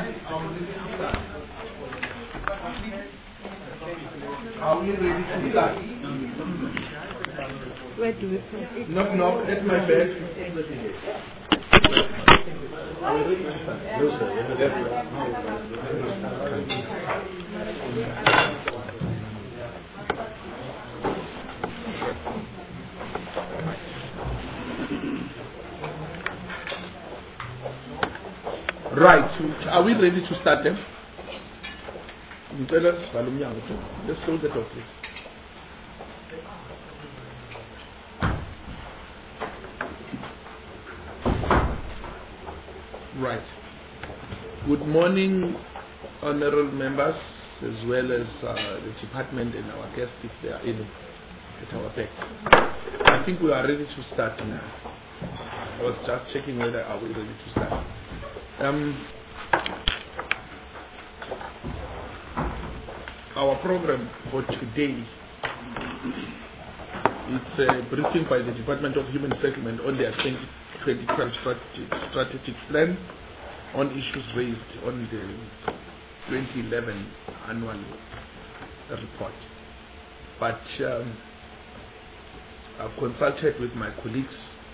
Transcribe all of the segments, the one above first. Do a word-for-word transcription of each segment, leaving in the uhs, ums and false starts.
Are we ready to start? Where do we put? Knock, knock, that's my bed. Are we ready to start? No, sir. Right, are we ready to start them? Let's close the door, please. Right. Good morning, honorable members, as well as uh, the department and our guests, if they are in at our back. I think we are ready to start now. I was just checking whether are we ready to start. Um, our program for today, it's a briefing by the Department of Human Settlement on their twenty twelve strategic, strategic plan on issues raised on the twenty eleven annual report. But um, I've consulted with my colleagues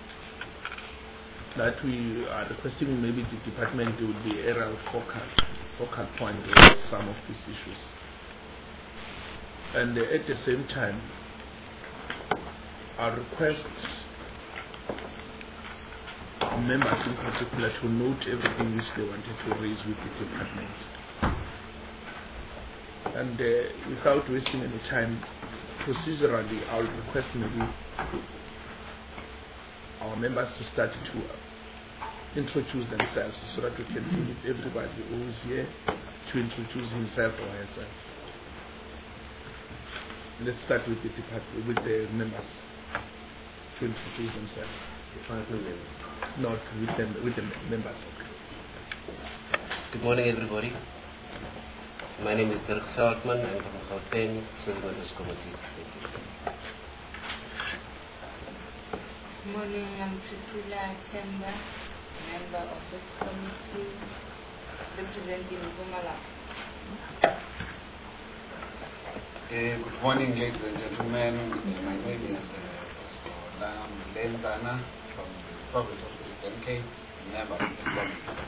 that we are requesting maybe the department will be area of focal, focal point of some of these issues. And uh, at the same time, I request members in particular to note everything which they wanted to raise with the department. And uh, without wasting any time, procedurally, I will request maybe our members to start to introduce themselves so that we can permit everybody who is here to introduce himself or herself. Let's start with the department, with the members to introduce themselves. Not with them, with the members. Good morning, everybody. My name is Dirk Saltman. I'm from Gauteng, Civil Committee. Thank you. Good morning, I'm Priscilla Kemba, member of this committee, representing Bumala. Uh, good morning, ladies and gentlemen. My name is uh, Len Dana from the province of Eastern Cape, member of the committee.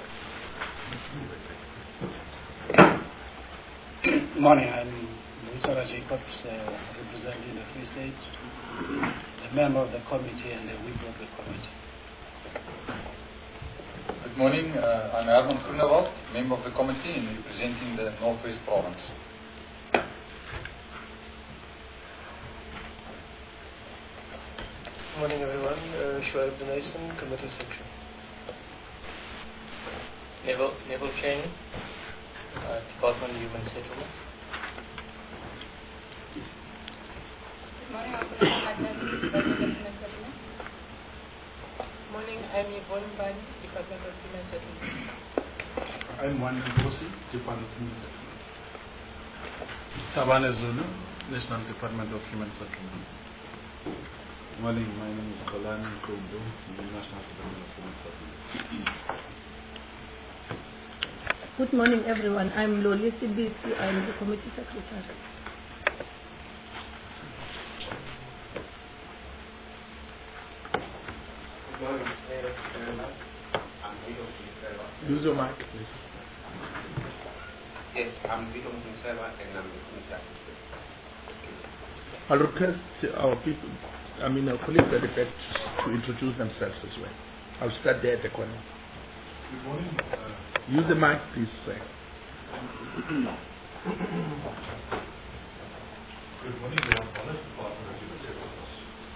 Good morning, I'm Lusara Jacobs, uh, representing the Free State, a member of the committee and the whip of the committee. Good morning, uh, I'm Herman Groenewald, member of the committee and representing the Northwest Province. Good morning, everyone. Uh, Shoaib Dunaisan, Committee Section. Neville, Neville King, uh, Department of Human Settlements. Good morning, I'm Department of Human Settlements. Good morning, I'm Yvonne Bani, Department of Human Settlements. I'm Juan Nkosi, Department of Human Settlements. Tabane Zulu, National Department of Human Settlements. Good morning, my name is Golan Kondo, National Department of Human Settlements. Good morning, everyone. I'm Loli Sibisi. I'm the committee secretary. Good morning, I'm Vito Munseva. Use your mic, please. Yes, I'm Vito Munseva and I'm the committee secretary. I'll request our people, I mean our colleagues at the back to introduce themselves as well. I'll start there at the corner. Good morning. Uh, Use the mic, please, sir. Good morning, we are Honest Department of Human Settlements.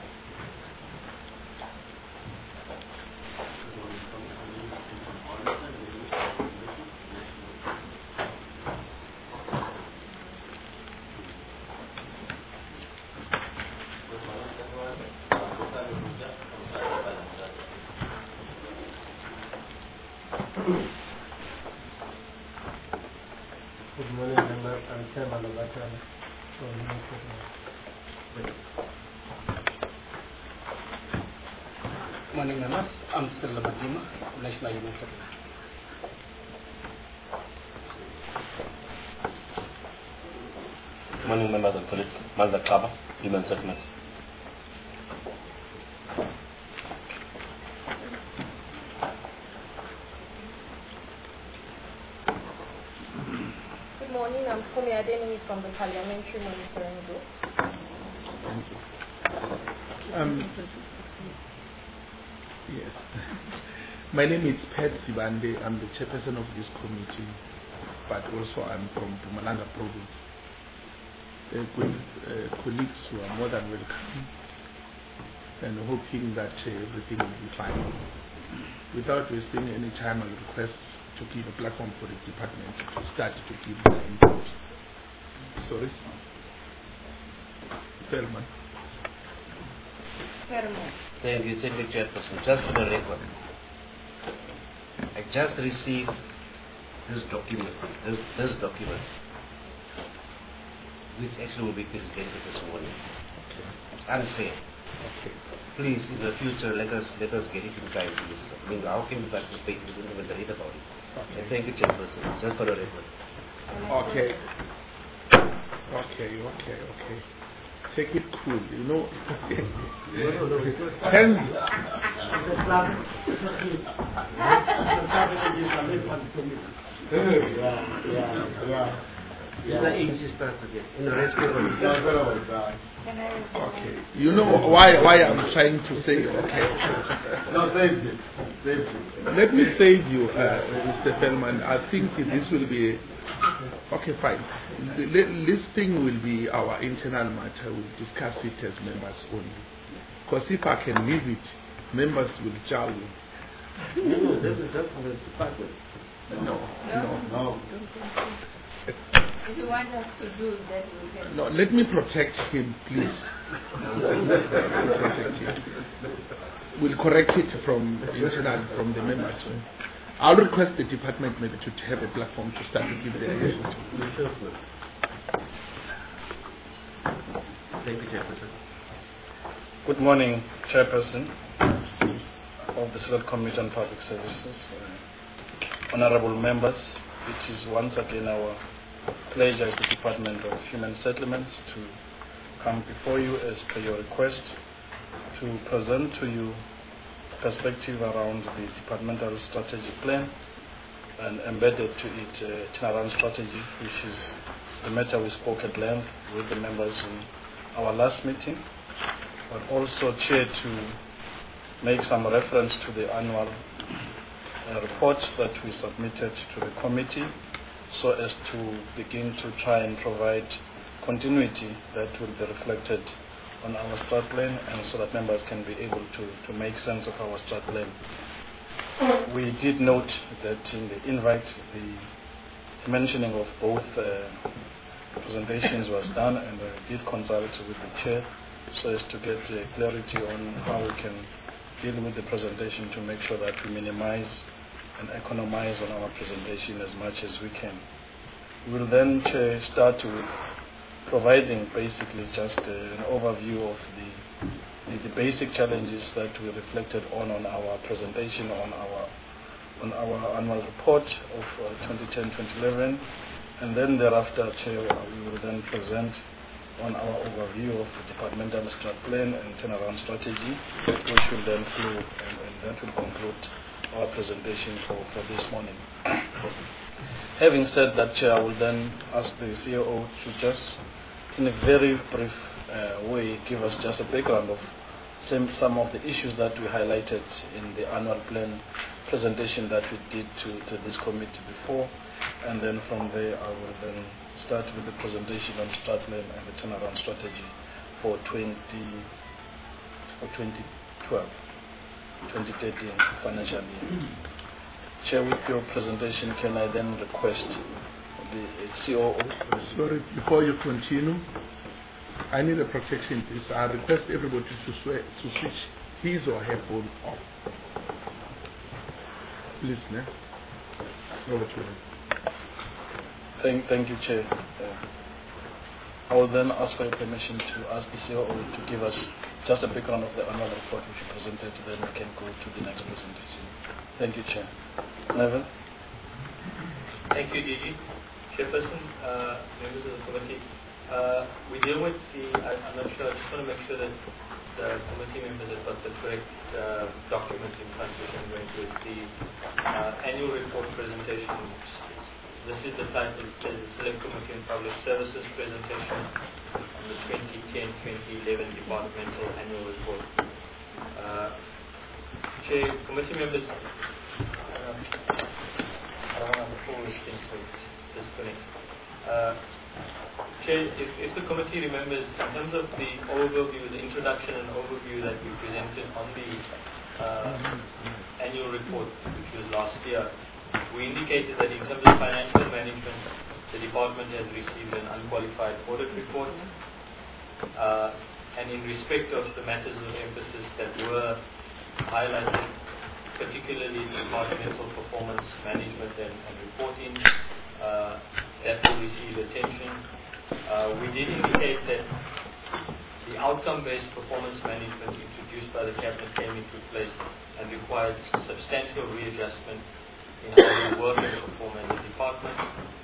Good morning, I'm Chairman of Atala. Good morning, members. I'm Stella Batima, National Human Settlement. Morning, members and colleagues. Mazda Kaba, Human Settlements. Good morning, I'm Kumi Adeni from the Parliamentary Monitoring Group. Thank you. Um, yes. My name is Pat Sibande. I'm the chairperson of this committee, but also I'm from Mpumalanga province. Uh, with uh, colleagues who are more than welcome and hoping that uh, everything will be fine. Without wasting any time, I request to give a platform for the department to start to give their input. Sorry? Fairman. Fairman. Thank you, thank you, Chairperson. Just for the record, I just received this document, this, this document, which actually will be presented this morning. Okay. It's unfair. Okay. Please, in the future, let us let us get it in time. Please. I mean, how can we participate? We don't even read about it. Okay. And thank you, Chairperson. Just for the record. Okay. Okay, okay, okay. Take it cool, you know. Hence, yeah, yeah, yeah. Okay. You know why why I'm trying to say okay. No, save it. Save it. Let me save you, uh, Mister Feldman. I think this will be okay. Fine. This thing will be our internal matter. We'll discuss it as members only. Because if I can leave it, members will jar with. No, no, this is just for the department. No, no, no. If you want us to do that, we can. No, let me protect him, please. protect him. We'll correct it from internal, from the members. I'll request the department maybe to have a platform to start to give their input. Thank you, Chairperson. Good morning, Chairperson of the Select Committee on Public Services, uh, honorable members. It is once again our pleasure as the Department of Human Settlements to come before you as per your request to present to you perspective around the departmental strategy plan and embedded to it uh, turnaround strategy, which is the matter we spoke at length with the members in our last meeting, but also, Chair, to make some reference to the annual uh, report that we submitted to the committee, so as to begin to try and provide continuity that will be reflected on our strat plan, and so that members can be able to, to make sense of our strat plan. We did note that in the invite, the mentioning of both uh, presentations was done, and I did consult with the chair so as to get uh, clarity on how we can deal with the presentation to make sure that we minimize and economize on our presentation as much as we can. We will then uh, start with providing basically just uh, an overview of the, the the basic challenges that we reflected on on our presentation on our on our annual report of uh, twenty ten to twenty eleven, and then thereafter, Chair, we will then present on our overview of the departmental strat plan and turnaround strategy, which will then flow, and, and that will conclude our presentation for, for this morning. Having said that, Chair, I will then ask the C O O to just, in a very brief uh, way, give us just a background of some, some of the issues that we highlighted in the annual plan presentation that we did to, to this committee before, and then from there I will then start with the presentation on strat plan and the turnaround strategy for twenty for twenty twelve, twenty thirteen financial year. Chair, with your presentation, can I then request the C O O? Sorry, before you continue, I need a protection, please. I request everybody to, swear, to switch his or her phone off. Please, ne? Over to you. Thank, thank you, Chair. Uh, I will then ask for your permission to ask the C O O to give us just a background of the annual report which you presented, then we can go to the next presentation. Thank you, Chair. Neville? Thank you, Gigi. Chairperson, uh, members of the committee. Uh, we deal with the, I, I'm not sure, I just want to make sure that the committee members have got the correct uh, document in front which I'm going to. It's the uh, annual report presentation. This is the title. It says the Select Committee on Public Services presentation on the twenty ten to twenty eleven departmental annual report. Uh, Chair, committee members, uh, I don't want to pull this thing so it disconnects. Uh, Chair, if, if the committee remembers, in terms of the overview, the introduction and overview that we presented on the uh, annual report, which was last year, we indicated that in terms of financial management, the department has received an unqualified audit report. Uh, and in respect of the matters of emphasis that were highlighted, particularly departmental performance management and, and reporting, uh, that will receive attention. Uh, we did indicate that the outcome-based performance management introduced by the Cabinet came into place and required substantial readjustment in how we work and perform as a department.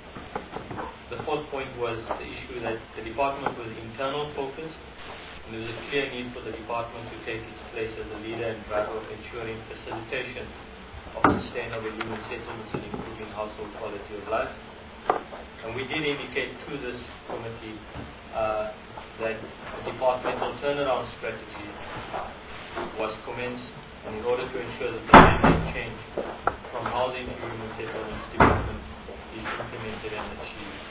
The fourth point was the issue that the department was internal focused, and there was a clear need for the department to take its place as a leader and driver of ensuring facilitation of sustainable human settlements and improving household quality of life. And we did indicate to this committee uh, that a departmental turnaround strategy was commenced, and in order to ensure that the mandate change from housing to human settlements development is implemented and achieved.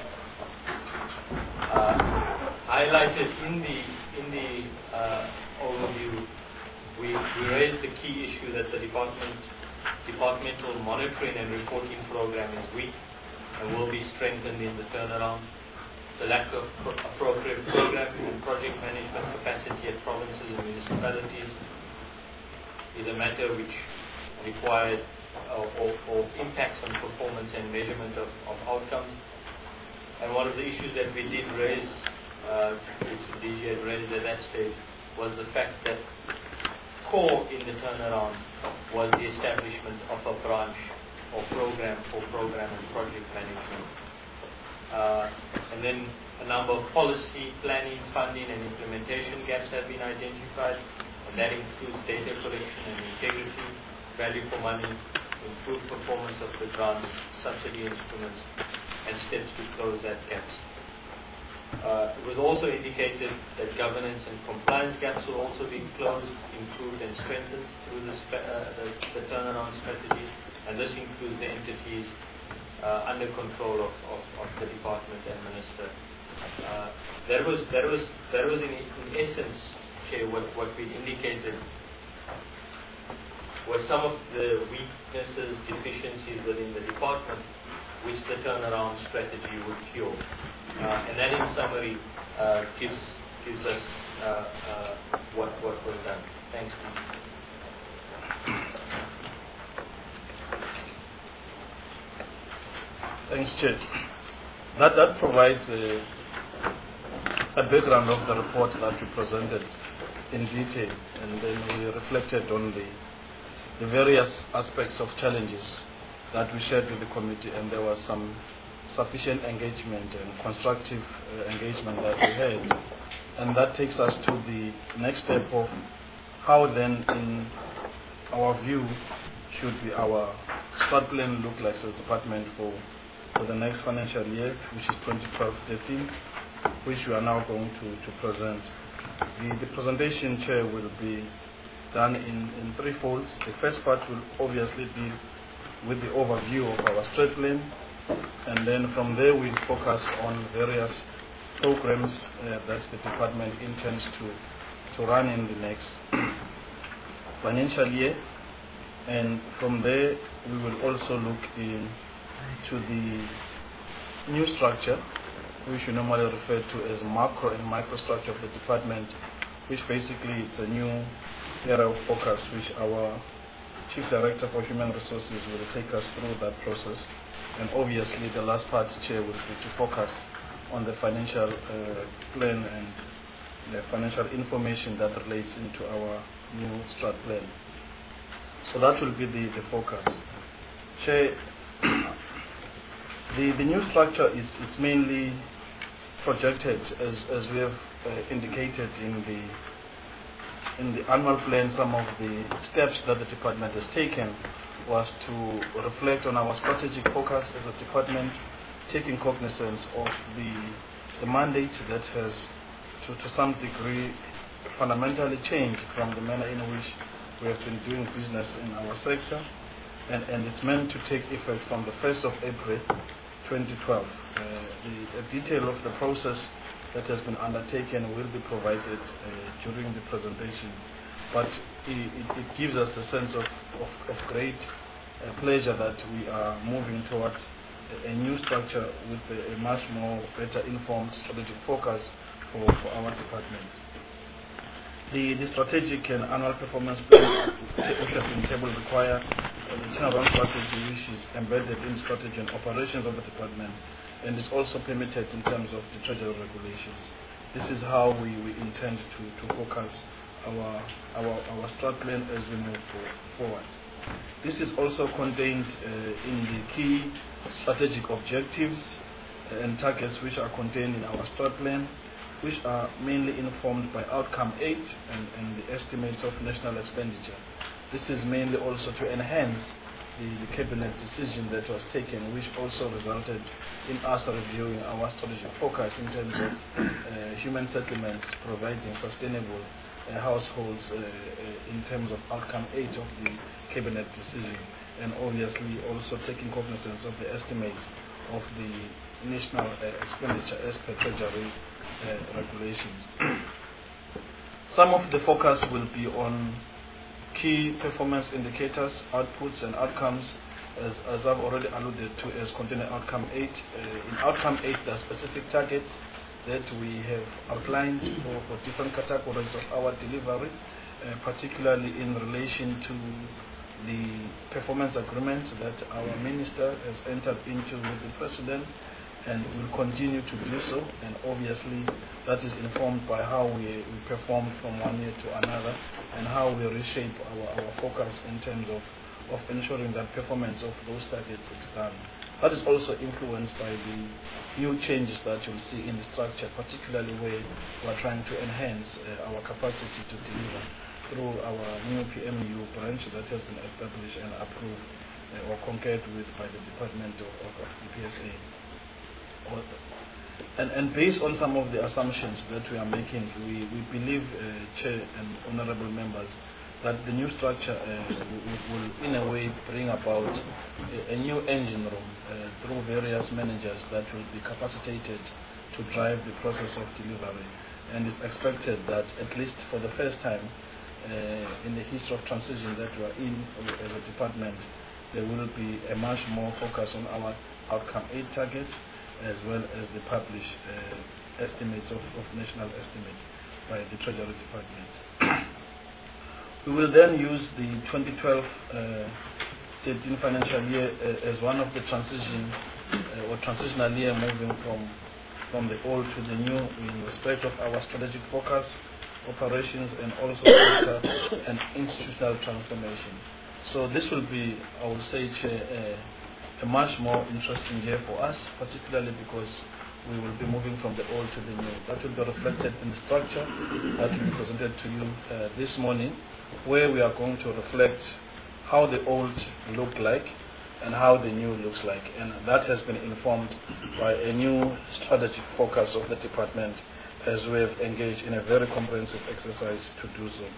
Uh, highlighted in the in the uh, overview, we, we raised the key issue that the department departmental monitoring and reporting program is weak and will be strengthened in the turnaround. The lack of pro appropriate program and project management capacity at provinces and municipalities is a matter which required uh, or, or impacts on performance and measurement of, of outcomes. And one of the issues that we did raise, uh, which D G had raised at that stage, was the fact that core in the turnaround was the establishment of a branch or program for program and project management. Uh, and then a number of policy, planning, funding and implementation gaps have been identified, and that includes data collection and integrity, value for money, improved performance of the grants, subsidy instruments, and steps to close that gaps. Uh, it was also indicated that governance and compliance gaps will also be closed, improved and strengthened through the, uh, the, the turnaround strategy, and this includes the entities uh, under control of, of, of the department and minister. Uh, that was that was that was in, in essence, Chair, what, what we indicated was some of the weaknesses, deficiencies within the department, which the turnaround strategy would cure. Uh, and that, in summary, uh, gives gives us uh, uh, what what was done. Thanks. Thanks, Chair. That that provides a, a background of the report that we presented in detail, and then we reflected on the the various aspects of challenges that we shared with the committee, and there was some sufficient engagement and constructive uh, engagement that we had. And that takes us to the next step of how then, in our view, should be our strat plan look like as a department for, for the next financial year, which is twenty twelve thirteen, which we are now going to, to present. The, the presentation, Chair, will be done in, in three folds. The first part will obviously deal with the overview of our strat plan, and then from there we focus on various programs uh, that the department intends to, to run in the next financial year. And from there we will also look into the new structure, which we normally refer to as macro and microstructure of the department, which basically is a new area of focus which our Chief Director for Human Resources will take us through that process. And obviously the last part, Chair, will be to focus on the financial uh, plan and the financial information that relates into our new strat plan. So that will be the, the focus. Chair, The, the new structure is it's mainly projected, as, as we have uh, indicated in the, in the annual plan. Some of the steps that the department has taken was to reflect on our strategic focus as a department, taking cognizance of the, the mandate that has, to, to some degree, fundamentally changed from the manner in which we have been doing business in our sector, and, and it's meant to take effect from the first of April twenty twelve. Uh, the, the detail of the process that has been undertaken will be provided uh, during the presentation, but it, it, it gives us a sense of, of, of great uh, pleasure that we are moving towards a, a new structure with a, a much more better informed strategic focus for, for our department. The, the strategic and annual performance plan which has been tabled require the turnaround strategy, which is embedded in strategy and operations of the department, and is also permitted in terms of the treasury regulations. This is how we, we intend to, to focus our, our, our strat plan as we move forward. This is also contained uh, in the key strategic objectives and targets which are contained in our strat plan, which are mainly informed by outcome eight and, and the estimates of national expenditure. This is mainly also to enhance the, the cabinet decision that was taken, which also resulted in us reviewing our strategic focus in terms of uh, human settlements, providing sustainable uh, households uh, uh, in terms of outcome eight of the cabinet decision, and obviously also taking cognizance of the estimates of the national uh, expenditure as per treasury Uh, regulations. Some of the focus will be on key performance indicators, outputs and outcomes, as, as I've already alluded to as contained in outcome eight. Uh, in outcome eight, there are specific targets that we have outlined for, for different categories of our delivery, uh, particularly in relation to the performance agreements that our minister has entered into with the president, and will continue to do so, and obviously that is informed by how we, we perform from one year to another, and how we reshape our, our focus in terms of, of ensuring that performance of those targets is done. That is also influenced by the new changes that you'll see in the structure, particularly where we are trying to enhance uh, our capacity to deliver through our new P M U branch that has been established and approved uh, or concurred with by the Department of, of, of the P S A. And, and based on some of the assumptions that we are making, we, we believe, uh, Chair and Honorable Members, that the new structure uh, will, will in a way bring about a, a new engine room uh, through various managers that will be capacitated to drive the process of delivery. And it's expected that at least for the first time uh, in the history of transition that we are in as a department, there will be a much more focus on our outcome eight targets, as well as the published uh, estimates of, of national estimates by the Treasury Department. We will then use the twenty twelve thirteen uh, financial year uh, as one of the transition uh, or transitional year, moving from from the old to the new in respect of our strategic focus, operations, and also sector and institutional transformation. So this will be, I would say, Chair, uh, a much more interesting year for us, particularly because we will be moving from the old to the new. That will be reflected in the structure that will be presented to you uh, this morning, where we are going to reflect how the old looked like and how the new looks like. And that has been informed by a new strategic focus of the department, as we have engaged in a very comprehensive exercise to do so.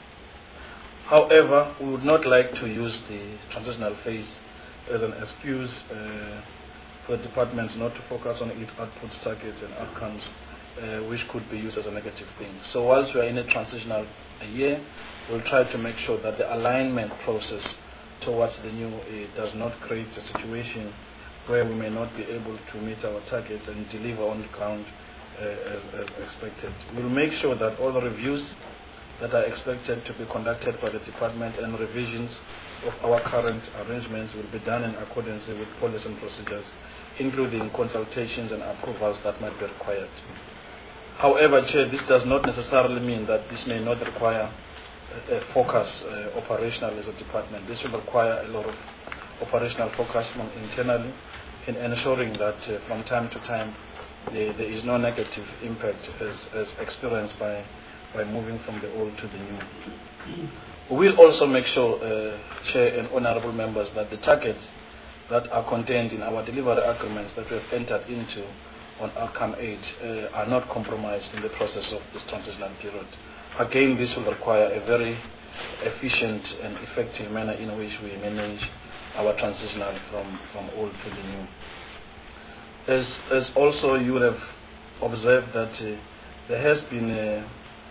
However, we would not like to use the transitional phase as an excuse uh, for the department not to focus on its outputs, targets and outcomes, uh, which could be used as a negative thing. So whilst we are in a transitional year, we'll try to make sure that the alignment process towards the new uh, does not create a situation where we may not be able to meet our targets and deliver on the ground uh, as, as expected. We'll make sure that all the reviews that are expected to be conducted by the department and revisions of our current arrangements will be done in accordance with policies and procedures, including consultations and approvals that might be required. However, Chair, this does not necessarily mean that this may not require a, a focus uh, operational as a department. This will require a lot of operational focus from internally, in ensuring that uh, from time to time there, there is no negative impact as, as experienced by, by moving from the old to the new. We will also make sure, uh, Chair and Honourable Members, that the targets that are contained in our delivery agreements that we have entered into on outcome eight uh, are not compromised in the process of this transitional period. Again, this will require a very efficient and effective manner in which we manage our transitional from, from old to the new. As, as also you would have observed that uh, there has been a,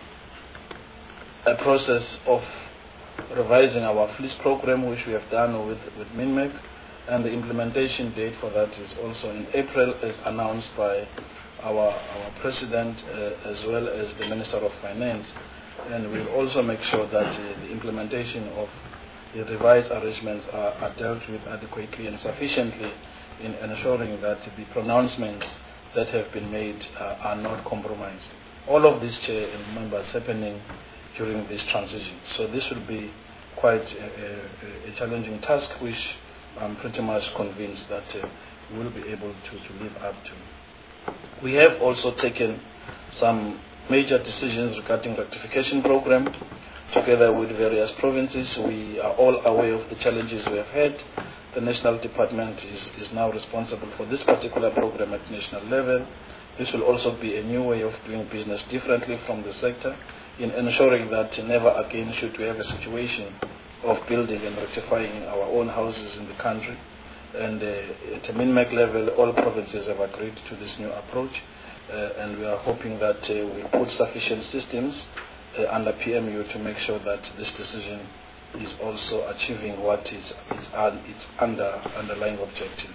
a process of revising our fleece program, which we have done with, with MINMEC, and the implementation date for that is also in April, as announced by our, our President uh, as well as the Minister of Finance. And we'll also make sure that uh, the implementation of the revised arrangements are, are dealt with adequately and sufficiently in ensuring that the pronouncements that have been made uh, are not compromised. All of this, Chair and members, happening during this transition. So this will be quite a, a, a challenging task, which I'm pretty much convinced that uh, we will be able to, to live up to. We have also taken some major decisions regarding rectification program together with various provinces. We are all aware of the challenges we have had. The National Department is, is now responsible for this particular program at national level. This will also be a new way of doing business differently from the sector in ensuring that never again should we have a situation of building and rectifying our own houses in the country. And uh, at a MINMEC level, all provinces have agreed to this new approach, uh, and we are hoping that uh, we put sufficient systems uh, under P M U to make sure that this decision is also achieving what is, is uh, its under, underlying objectives.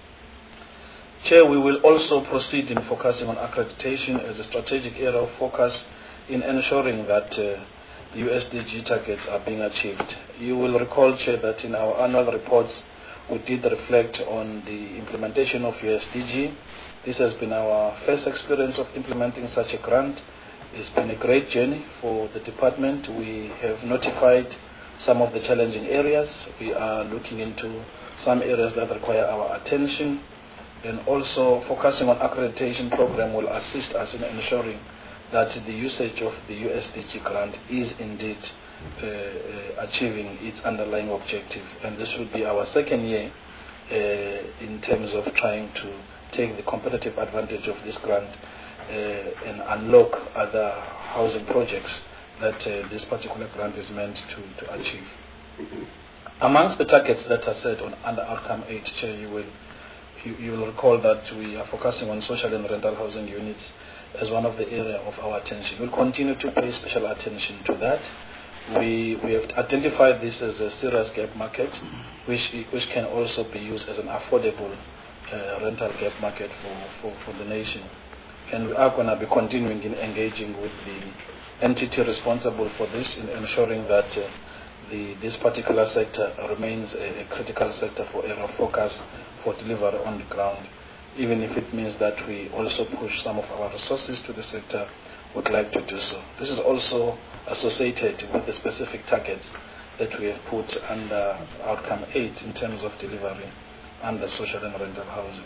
Chair, we will also proceed in focusing on accreditation as a strategic area of focus in ensuring that uh, the U S D G targets are being achieved. You will recall, Chair, that in our annual reports we did reflect on the implementation of U S D G. This has been our first experience of implementing such a grant. It's been a great journey for the department. We have notified some of the challenging areas. We are looking into some areas that require our attention, and also focusing on accreditation program will assist us in ensuring that the usage of the U S D G grant is indeed uh, uh, achieving its underlying objective. And this will be our second year uh, in terms of trying to take the competitive advantage of this grant uh, and unlock other housing projects that uh, this particular grant is meant to, to achieve. Amongst the targets that are set on under outcome eight, Chair, you will, you, you will recall that we are focusing on social and rental housing units as one of the area of our attention. We'll continue to pay special attention to that. We, we have identified this as a serious gap market, which, which can also be used as an affordable uh, rental gap market for, for, for the nation. And we are going to be continuing in engaging with the entity responsible for this in ensuring that uh, the, this particular sector remains a, a critical sector for area of focus for delivery on the ground. Even if it means that we also push some of our resources to the sector, would like to do so. This is also associated with the specific targets that we have put under outcome eight in terms of delivery under social and rental housing.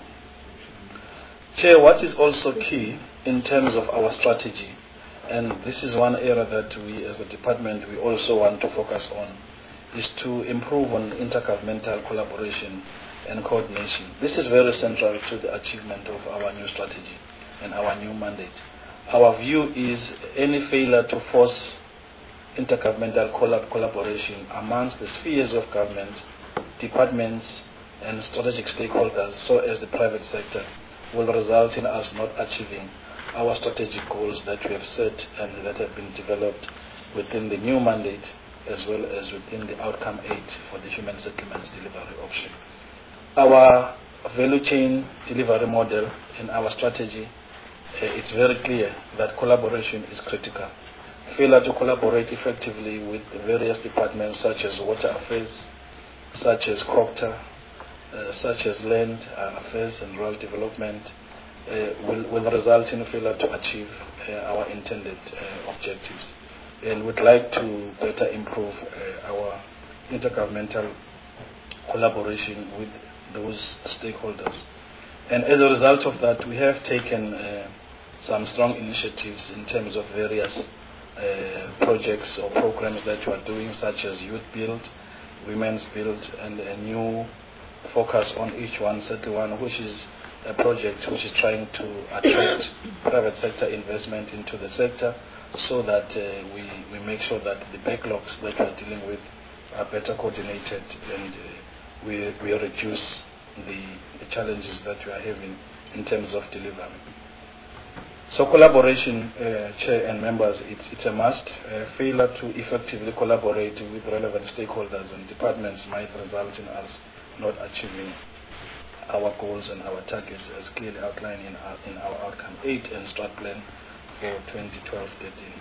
Chair, what is also key in terms of our strategy, and this is one area that we as a department we also want to focus on, is to improve on intergovernmental collaboration and coordination. This is very central to the achievement of our new strategy and our new mandate. Our view is any failure to force intergovernmental collab collaboration amongst the spheres of government, departments, and strategic stakeholders, so as the private sector, will result in us not achieving our strategic goals that we have set and that have been developed within the new mandate as well as within the outcome eight for the human settlements delivery option. Our value chain delivery model and our strategy, uh, it's very clear that collaboration is critical. Failure to collaborate effectively with the various departments such as water affairs, such as COPTA, uh, such as land uh, affairs and rural development, uh, will, will result in failure to achieve uh, our intended uh, objectives. And we'd like to better improve uh, our intergovernmental collaboration with those stakeholders. And as a result of that, we have taken uh, some strong initiatives in terms of various uh, projects or programs that we are doing, such as Youth Build, Women's Build, and a new focus on each one, Settle One, which is a project which is trying to attract private sector investment into the sector so that uh, we, we make sure that the backlogs that we are dealing with are better coordinated and uh, we, we reduce the, the challenges that we are having in terms of delivery. So collaboration, uh, Chair and members, it's, it's a must. Uh, failure to effectively collaborate with relevant stakeholders and departments might result in us not achieving our goals and our targets as clearly outlined in our, in our Outcome eight and Strat Plan for twenty twelve thirteen.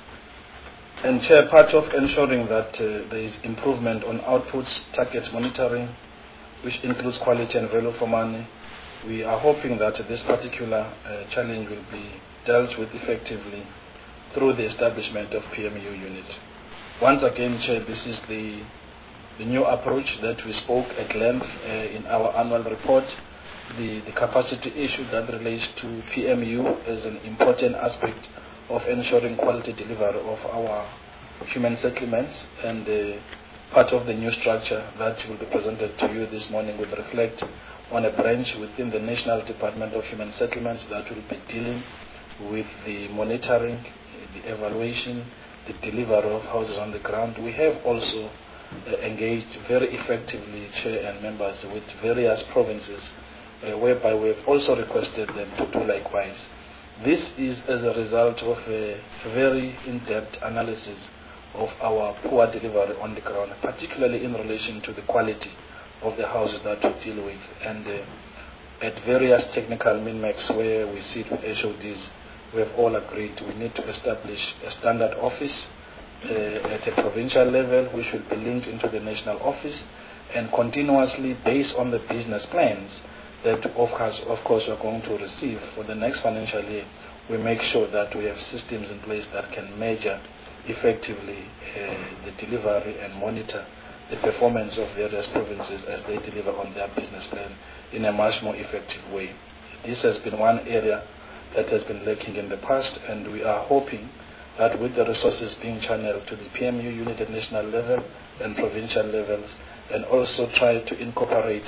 And Chair, part of ensuring that uh, there is improvement on outputs, targets monitoring, which includes quality and value for money, we are hoping that this particular uh, challenge will be dealt with effectively through the establishment of P M U unit. Once again, Chair, this is the, the new approach that we spoke at length uh, in our annual report. The, the capacity issue that relates to P M U is an important aspect of ensuring quality delivery of our human settlements, and uh, part of the new structure that will be presented to you this morning will reflect on a branch within the National Department of Human Settlements that will be dealing with the monitoring, the evaluation, the delivery of houses on the ground. We have also uh, engaged very effectively, Chair and members, with various provinces uh, whereby we have also requested them to do likewise. This is as a result of a very in-depth analysis of our poor delivery on the ground, particularly in relation to the quality of the houses that we deal with, and uh, at various technical min-max where we sit with H O Ds, we have all agreed we need to establish a standard office uh, at a provincial level which will be linked into the national office, and continuously based on the business plans that of course, of course we are going to receive for the next financial year, we make sure that we have systems in place that can measure effectively uh, the delivery and monitor the performance of various provinces as they deliver on their business plan in a much more effective way. This has been one area that has been lacking in the past, and we are hoping that with the resources being channeled to the P M U unit at national level and provincial levels, and also try to incorporate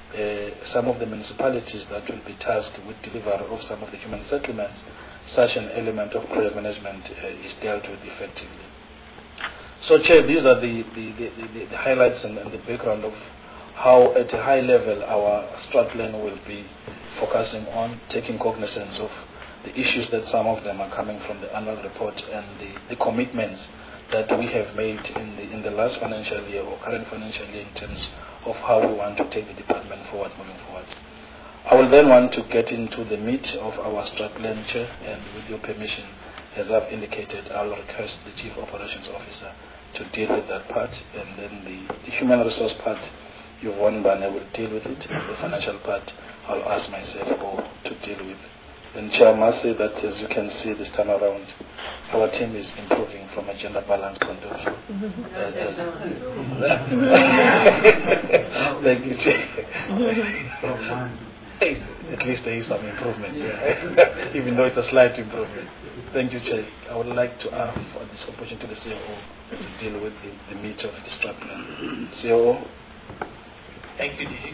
uh, some of the municipalities that will be tasked with delivery of some of the human settlements, such an element of project management uh, is dealt with effectively. So, Chair, these are the, the, the, the, the highlights and, and the background of how, at a high level, our strat plan will be focusing on taking cognizance of the issues that some of them are coming from the annual report and the, the commitments that we have made in the, in the last financial year or current financial year in terms of how we want to take the department forward moving forward. I will then want to get into the meat of our strat plan, Chair, and with your permission, as I've indicated, I'll request the Chief Operations Officer to deal with that part, and then the, the human resource part, Yvonne Bane will deal with it, and the financial part, I'll ask myself or to deal with. And Chair, I must say that as you can see this time around, our team is improving from a gender balance point of view. Uh, Thank you, Chair. At least there is some improvement, yeah. Even though it's a slight improvement. Thank you, Chair. I would like to ask for this opportunity to the C O O to deal with the, the meat of the strat plan. C O O. Thank you, Gigi.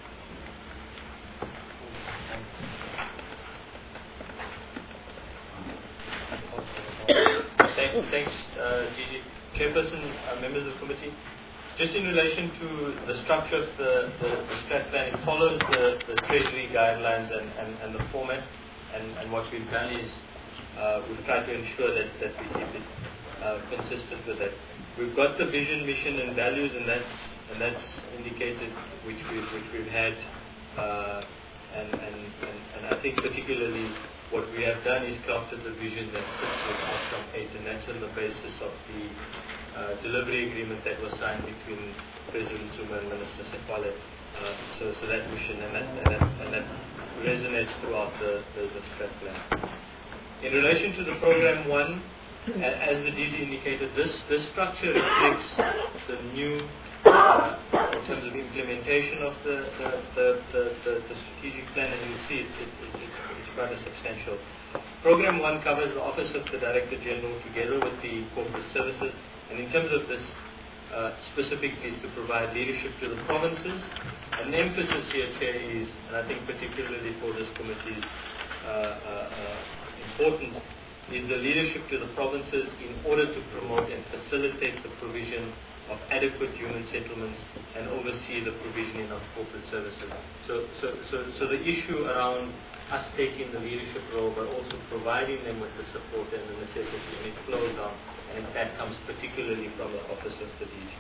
Thank, thanks, uh, Gigi. Chairperson, uh, members of the committee. Just in relation to the structure of the, the, the strat plan, it follows the, the Treasury guidelines and, and, and the format, and, and what we've done is uh, we've tried to ensure that, that we keep it uh, consistent with that. We've got the vision, mission, and values, and that's and that's indicated, which we've which we've had, uh, and, and, and and I think particularly what we have done is crafted the vision that sits with Outcome eight, and that's on the basis of the uh, delivery agreement that was signed between President Zuma and Minister Sefale. Uh, so, so that mission and that, and that, and that resonates throughout the, the, the strat plan. In relation to the program one, as the D G indicated, this, this structure reflects the new, uh, in terms of implementation of the, the, the, the, the, the strategic plan, and you see it, it, it, it's, it's quite a substantial. Program one covers the Office of the Director General together with the corporate services, and in terms of this, uh, specifically is to provide leadership to the provinces. And the emphasis here, Chair, is, and I think particularly for this committee's uh, uh, uh, importance, is the leadership to the provinces in order to promote and facilitate the provision of adequate human settlements and oversee the provisioning of corporate services. So, so, so, so the issue around us taking the leadership role, but also providing them with the support and the necessity, and it flows down, and that comes particularly from the Office of the D G.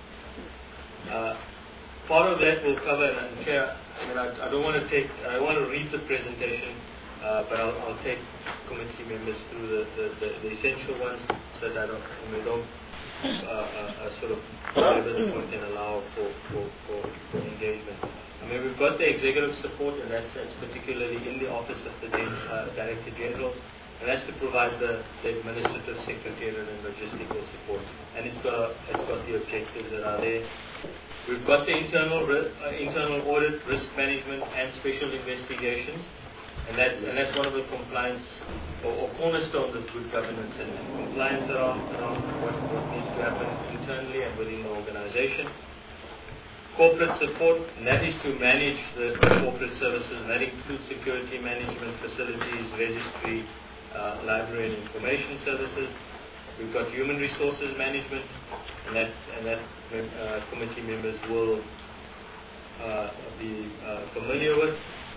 Uh, part of that will cover, and Chair, I mean, I, I don't want to take, I want to read the presentation, uh, but I'll, I'll take committee members through the, the, the, the essential ones so that I don't, we don't uh, uh, uh, sort of labor the point and allow for, for, for, for engagement. I mean, we've got the executive support, and that's, that's particularly in the Office of the uh, Director General, and that's to provide the, the administrative, secretarial, and logistical support. And it's got, it's got the objectives that are there. We've got the internal uh, internal audit, risk management, and special investigations, and that and that's one of the compliance or, or cornerstones of good governance and, and compliance around around what, what needs to happen internally and within the organisation. Corporate support, and that is to manage the corporate services, and that includes security management, facilities, registry, uh, library, and information services. We've got human resources management, and that and that uh, committee members will uh, be uh, familiar with.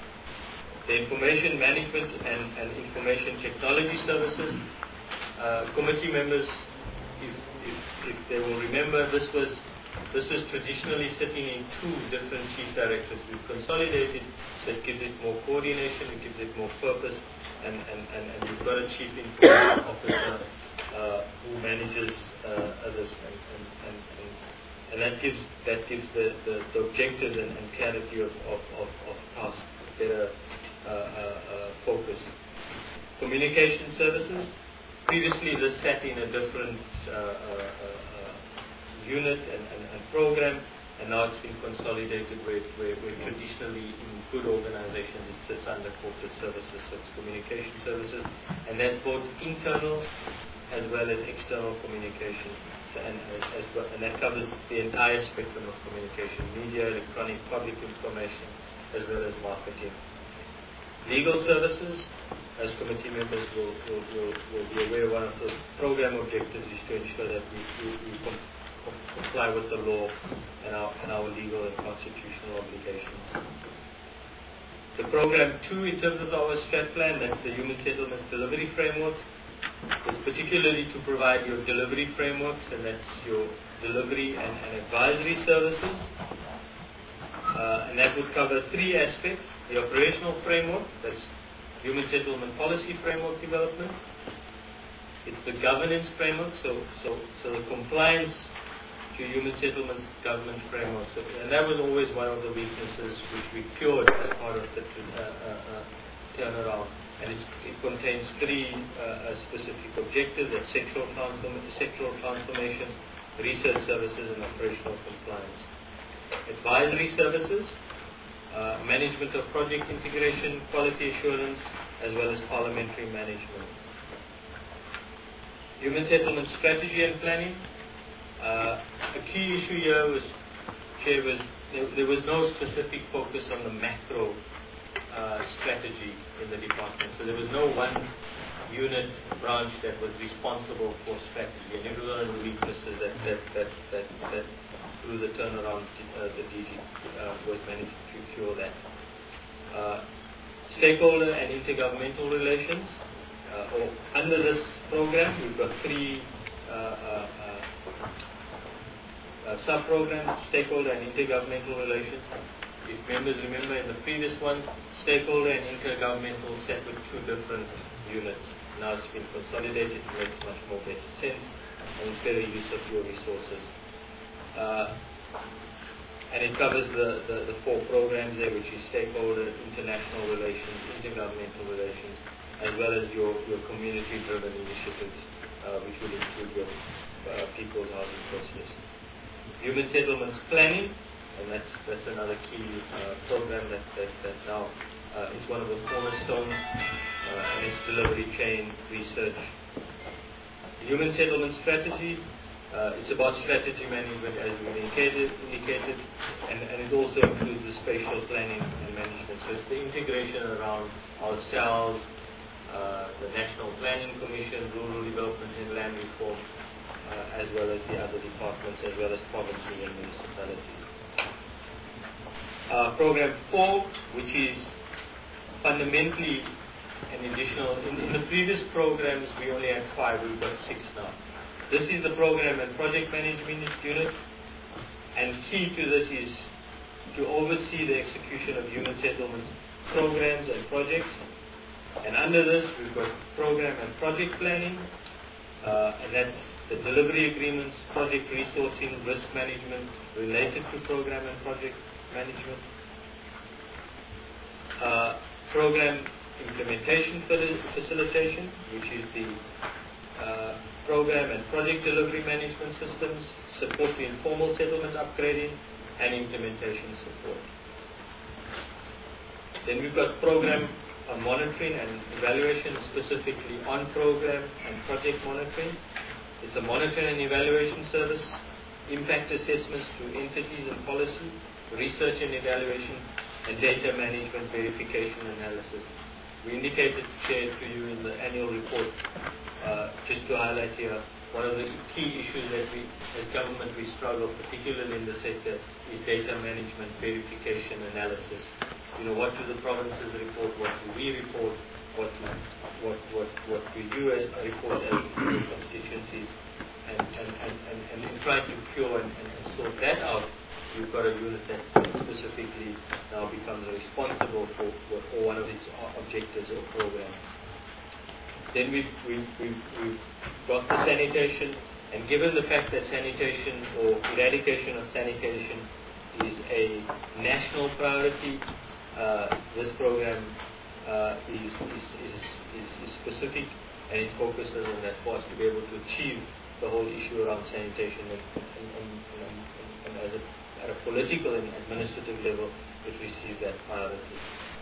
The information management and, and information technology services. Uh, committee members, if, if, if they will remember, this was this was traditionally sitting in two different chief directors. We've consolidated, so it gives it more coordination, it gives it more purpose, and, and, and, and we've got a chief information officer Uh, who manages uh, others, and, and, and, and, and that gives that gives the, the, the objectives and, and clarity of, of, of, of task, better uh, uh, uh, focus. Communication services. Previously, this sat in a different uh, uh, uh, unit and, and, and program, and now it's been consolidated where, where, where traditionally in good organizations it sits under corporate services, so it's communication services, and that's both internal as well as external communication, so, and, as well, and that covers the entire spectrum of communication, media, electronic, public information, as well as marketing. Legal services, as committee members will, will, will, will be aware, one of the program objectives is to ensure that we, we, we com comply with the law and our, and our legal and constitutional obligations. The program two, in terms of our strat plan, that's the Human Settlements Delivery Framework. It's particularly to provide your delivery frameworks, and that's your delivery and, and advisory services. Uh, and that would cover three aspects: the operational framework, that's Human Settlement Policy Framework development. It's the governance framework, so so so the compliance to Human Settlements Government Framework. So, and that was always one of the weaknesses which we cured as part of the uh, uh, uh, turnaround. And it's, it contains three uh, specific objectives: that's sectoral, transform sectoral transformation, research services, and operational compliance. Advisory services, uh, management of project integration, quality assurance, as well as parliamentary management. Human settlement strategy and planning. Uh, a key issue here was, Chair, was there, there was no specific focus on the macro Uh, strategy in the department. So there was no one unit branch that was responsible for strategy, and it was one of the weaknesses that that that that, that through the turnaround uh, the D G uh, was managed to cure that. Uh, stakeholder and intergovernmental relations. Uh, or under this program, we've got three uh, uh, uh, uh, sub-programs: stakeholder and intergovernmental relations. If members remember, in the previous one, stakeholder and intergovernmental sat with two different units. Now it's been consolidated, it makes much more best sense, and it's better use of your resources. Uh, and it covers the, the, the four programs there, which is stakeholder, international relations, intergovernmental relations, as well as your, your community-driven initiatives. uh, which will include your uh, people's housing process. Human settlements planning, and that's that's another key uh, program that, that, that now uh, is one of the cornerstones, uh, and its delivery chain research. Human settlement strategy, uh, it's about strategy management as we indicated, indicated and, and it also includes the spatial planning and management. So it's the integration around ourselves, uh, the National Planning Commission, Rural Development and Land Reform, uh, as well as the other departments, as well as provinces and municipalities. Uh, program four, which is fundamentally an additional, in, in the previous programs we only had five, we've got six now. This is the program and project management unit, and key to this is to oversee the execution of human settlements programs and projects. And under this we've got program and project planning, uh, and that's the delivery agreements, project resourcing, risk management related to program and project management, uh, program implementation facilitation, which is the uh, program and project delivery management systems, support to informal settlement upgrading, and implementation support. Then we've got program uh, monitoring and evaluation, specifically on program and project monitoring. It's a monitoring and evaluation service, impact assessments to entities and policy, research and evaluation, and data management verification analysis. We indicated, shared to you in the annual report, uh, just to highlight here, one of the key issues that we, as government, we struggle, particularly in the sector, is data management, verification, analysis. You know, what do the provinces report, what do we report, what do, what, what, what do you as, report as constituencies, and, and, and, and, and in trying to cure and, and, and sort that out, you've got a unit that specifically now becomes responsible for, for, for one of its objectives or programs. Then we've, we've, we've, we've got the sanitation, and given the fact that sanitation or eradication of sanitation is a national priority, uh, this program uh, is, is, is, is, is specific, and it focuses on that for us to be able to achieve the whole issue around sanitation, and, and, and, and, and as a at a political and administrative level, it receives that priority.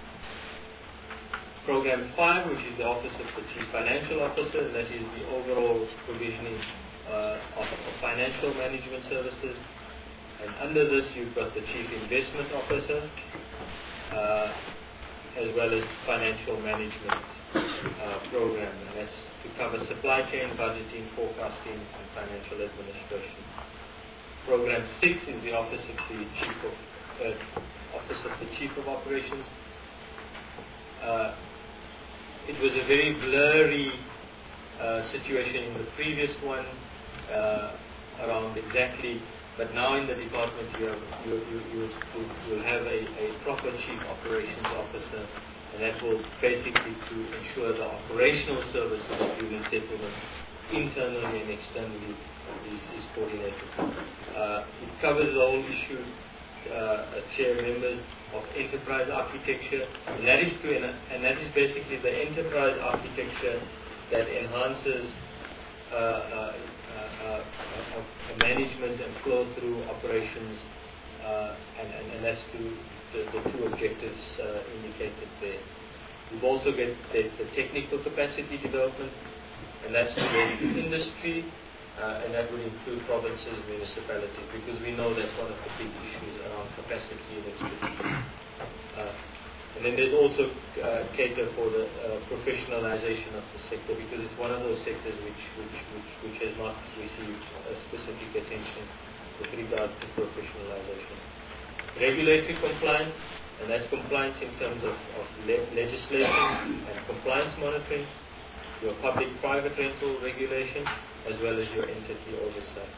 Program five, which is the Office of the Chief Financial Officer, and that is the overall provisioning uh, of, of financial management services. And under this, you've got the Chief Investment Officer, uh, as well as financial management uh, program, and that's to cover supply chain, budgeting, forecasting, and financial administration. Program six is the Office of the Chief of uh, Office of the Chief of Operations. Uh, it was a very blurry uh, situation in the previous one uh, around exactly, but now in the department you have, you you you you'll have a, a proper Chief Operations Officer, and that will basically to ensure the operational services of human settlement internally and externally is, is coordinated. Uh, it covers the whole issue, uh, chair members, of enterprise architecture, and that is to, and that is basically the enterprise architecture that enhances uh, uh, uh, uh, management and flow through operations, uh, and, and, and that's to the, the two objectives uh, indicated there. We've also got the, the technical capacity development, and that's to the industry, uh, and that would include provinces, municipalities, because we know that's one of the big issues around capacity and expertise. Uh, and then there's also uh, cater for the uh, professionalization of the sector, because it's one of those sectors which which which, which has not received uh, specific attention with regard to professionalization. Regulatory compliance, and that's compliance in terms of, of le legislation and compliance monitoring, your public-private rental regulation, as well as your entity oversight.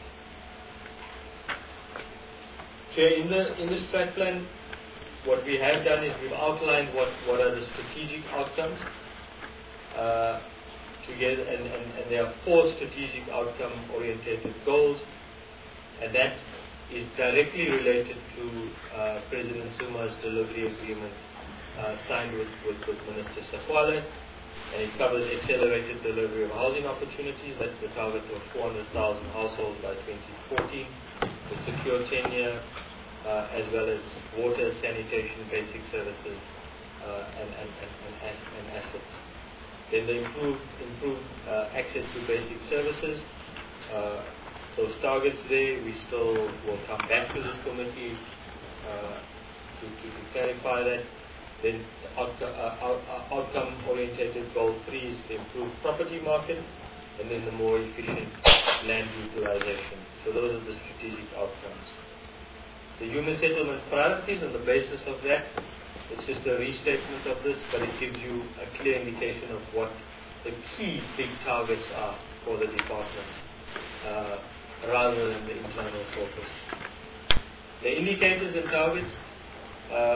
So in the in the strat plan, what we have done is we've outlined what, what are the strategic outcomes uh, together, and, and, and there are four strategic outcome-oriented goals, and that is directly related to uh, President Zuma's delivery agreement uh, signed with, with, with Minister Safwale. and it covers accelerated delivery of housing opportunities. That's the target of four hundred thousand households by twenty fourteen, the secure ten-year, uh, as well as water, sanitation, basic services, uh, and, and, and, and, and assets. Then the improved, improved uh, access to basic services. Uh, those targets there, we still will come back to this committee uh, to, to, to clarify that. Then outcome, uh, outcome-oriented goal three is the improved property market, and then the more efficient land utilization. So those are the strategic outcomes. The human settlement priorities, on the basis of that, it's just a restatement of this, but it gives you a clear indication of what the key big targets are for the department, uh, rather than the internal focus. The indicators and targets, uh,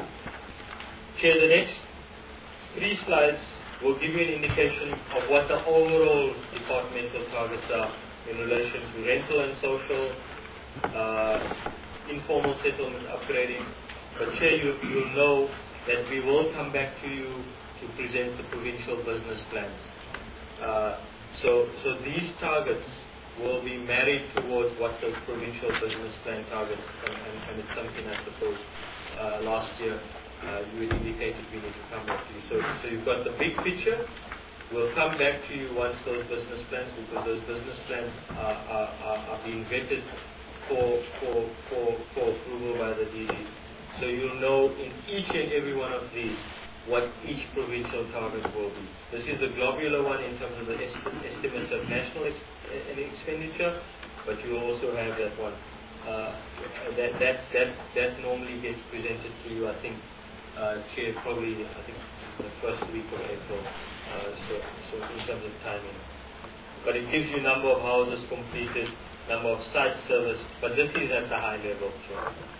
Chair, the next three slides will give you an indication of what the overall departmental targets are in relation to rental and social, uh, informal settlement upgrading. But Chair, you will know that we will come back to you to present the provincial business plans. Uh, so, so these targets will be married towards what those provincial business plan targets, and, and, and it's something I suppose uh, last year Uh, you had indicated we need to come back to you. So, so you've got the big picture. We'll come back to you once those business plans, because those business plans are, are, are, are being vetted for, for, for, for approval by the D G. So you'll know in each and every one of these what each provincial target will be. This is the globular one in terms of the est estimates of national ex expenditure, but you will also have that one. Uh, that, that, that, that normally gets presented to you, I think, Uh, Chair, probably I think the first week of April, uh, so, so in terms of timing. But it gives you number of houses completed, number of sites serviced, but this is at the high level, Chair.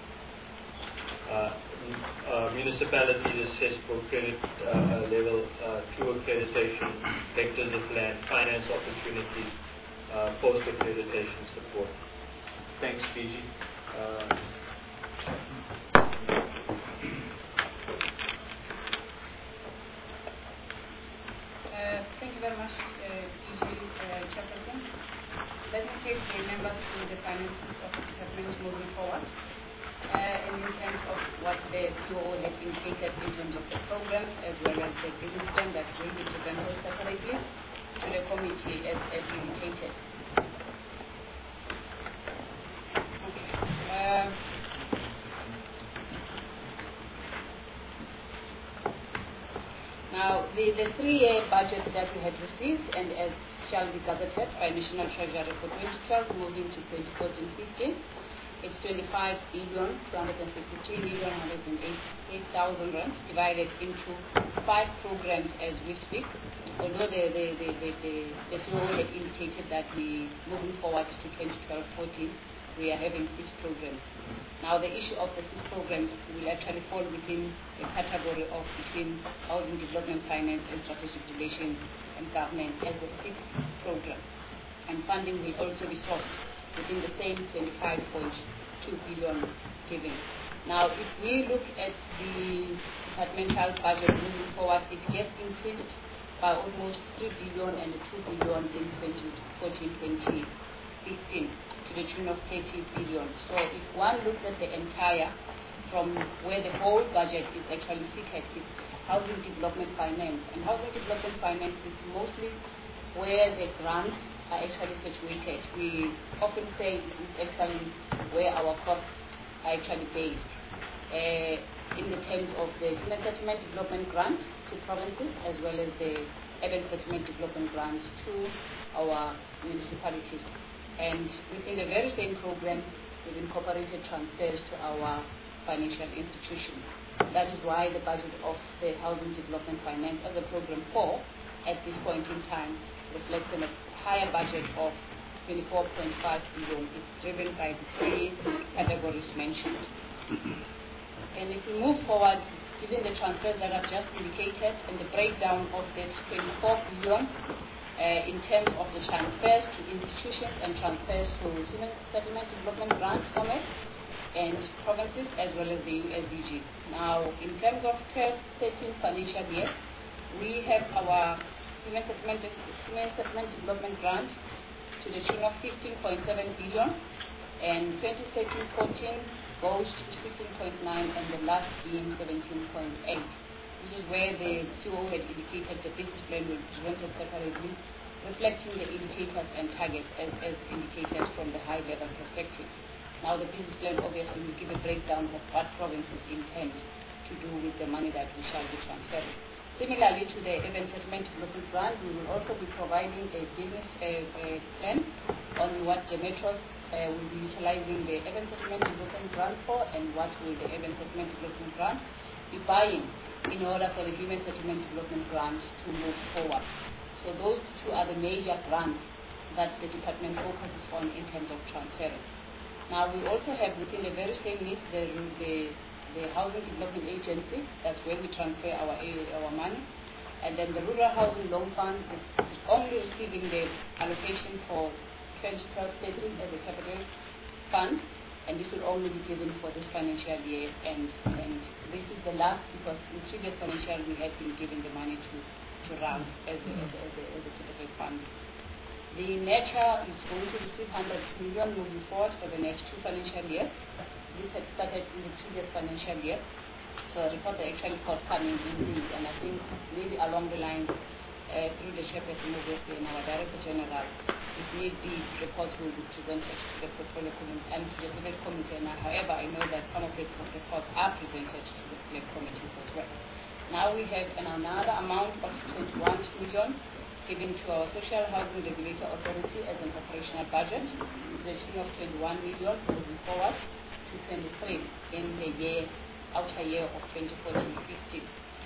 Uh, uh, municipalities assessed for credit uh, level uh, two accreditation, vectors of land, finance opportunities, uh, post-accreditation support. Thanks, P G. Uh, Uh, thank you very much, uh, P G uh, Chairperson. Let me take the members through the finances of the department moving forward, uh, and in terms of what the C O O has indicated in terms of the program, as well as the business plan that will be presented separately to the committee as, as indicated. Okay. Uh, Now, the, the three-year budget that we had received, and as shall be gazetted by National Treasury for twenty twelve moving to twenty fourteen fifteen, it's twenty-five billion, two hundred sixty-three million, one hundred eighty-eight thousand rands, divided into five programs as we speak. Although the, the, the, the, the, the C O O had indicated that we, moving forward to twenty twelve fourteen, we are having six programs. Now, the issue of the six programs will actually fall within the category of between housing development, finance, and strategic relations and government as the sixth program. And funding will also be sourced within the same twenty-five point two billion given. Now, if we look at the departmental budget moving forward, it gets increased by almost three billion and two billion in twenty fourteen twenty fifteen. To the tune of thirty billion. So if one looks at the entire, from where the whole budget is actually seated, it's housing development finance. And housing development finance is mostly where the grants are actually situated. We often say it is actually where our costs are actually based. Uh, in the terms of the human settlement development grant to provinces, as well as the urban settlement development grants to our municipalities. And within the very same program, we've incorporated transfers to our financial institutions. That is why the budget of the Housing Development Finance as a program four at this point in time reflects a higher budget of twenty-four point five billion. It's driven by the three categories mentioned. And if we move forward, given the transfers that I've just indicated and the breakdown of that twenty-four billion, Uh, in terms of the transfers to institutions and transfers to human settlement development grant format and provinces, as well as the U S D G. Now, in terms of twelve thirteen financial year, we have our human settlement, human settlement development grant to the tune of fifteen point seven billion, and twenty thirteen fourteen goes to sixteen point nine, and the last being seventeen point eight. This is where the C O O had indicated the business plan will be presented separately, reflecting the indicators and targets as, as indicated from the high-level perspective. Now the business plan obviously will give a breakdown of what provinces intend to do with the money that we shall be transferring. Similarly to the Urban Settlement Development Grant, we will also be providing a business uh, uh, plan on what the metros uh, will be utilizing the Urban Settlement Development Grant for, and what will the Urban Settlement Development Grant be buying in order for the Human Settlement Development Grant to move forward. So those two are the major grants that the department focuses on in terms of transferring. Now we also have within the very same list the, the the Housing Development Agency, that's where we transfer our our money, and then the Rural Housing Loan Fund is only receiving the allocation for twenty twelve thirteen as a capital fund, and this will only be given for this financial year, and, and this is the last, because in previous financial we had been given the money to, to run as a, as, a, as, a, as a capital fund. The Nature is going to receive one hundred million moving forward for the next two financial years. This had started in the previous financial year, so reports are actually forthcoming in this, and I think maybe along the line uh, through the chairperson obviously and our Director General, if need be, reports will be presented to the Portfolio Committee and to the Select Committee. And however, I know that some of the reports are presented to the Select Committee as well. Now we have an, another amount of twenty-one million given to our Social Housing Regulator Authority as an operational budget, the tune of twenty-one million moving forward to twenty-three in the year, outer year of twenty fourteen fifteen.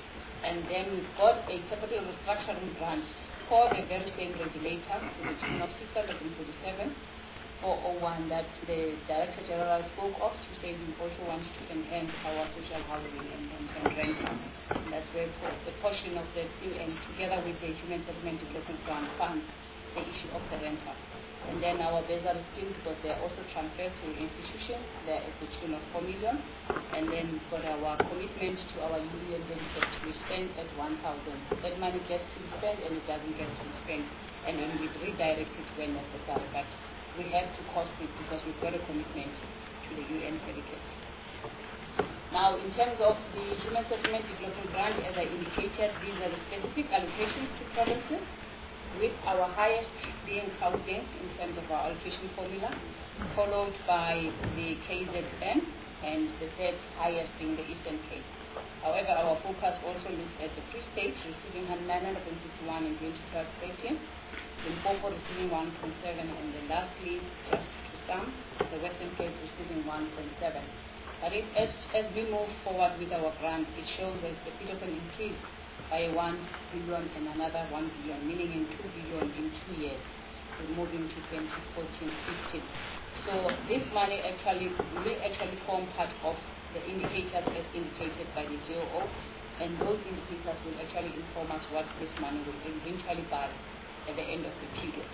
And then we've got a capital restructuring grant for the very same regulator to the tune of six hundred forty-seven thousand four hundred one that the Director General spoke of, to say we also want to enhance our social housing and, and, and rental. And that's where the portion of the C U N, together with the Human Settlement Development Grant, funds the issue of the rental. And then our bursary scheme, because they are also transferred to institutions, they are at the tune of four million. And then we've got our commitment to our union benefits, we spend at one thousand. That money gets to be spent and it doesn't get to be spent. And then we redirect it when necessary. But we have to cost it because we've got a commitment to the U N predicate. Now, in terms of the Human Settlement Development Grant, as I indicated, these are the specific allocations to provinces, with our highest being Gauteng in terms of our allocation formula, followed by the K Z N, and the third highest being the Eastern Cape. However, our focus also looks at the Free State, receiving nine hundred sixty-one in twenty twelve thirteen, Limpopo receiving one point seven, and then lastly, just to sum, the Western Cape receiving one point seven. But if, as, as we move forward with our grant, it shows that a bit of an increase by one billion and another one billion, meaning in two billion in two years. We're moving to twenty fourteen fifteen. So this money actually will actually form part of the indicators as indicated by the C O O, and those indicators will actually inform us what this money will eventually buy at the end of the period.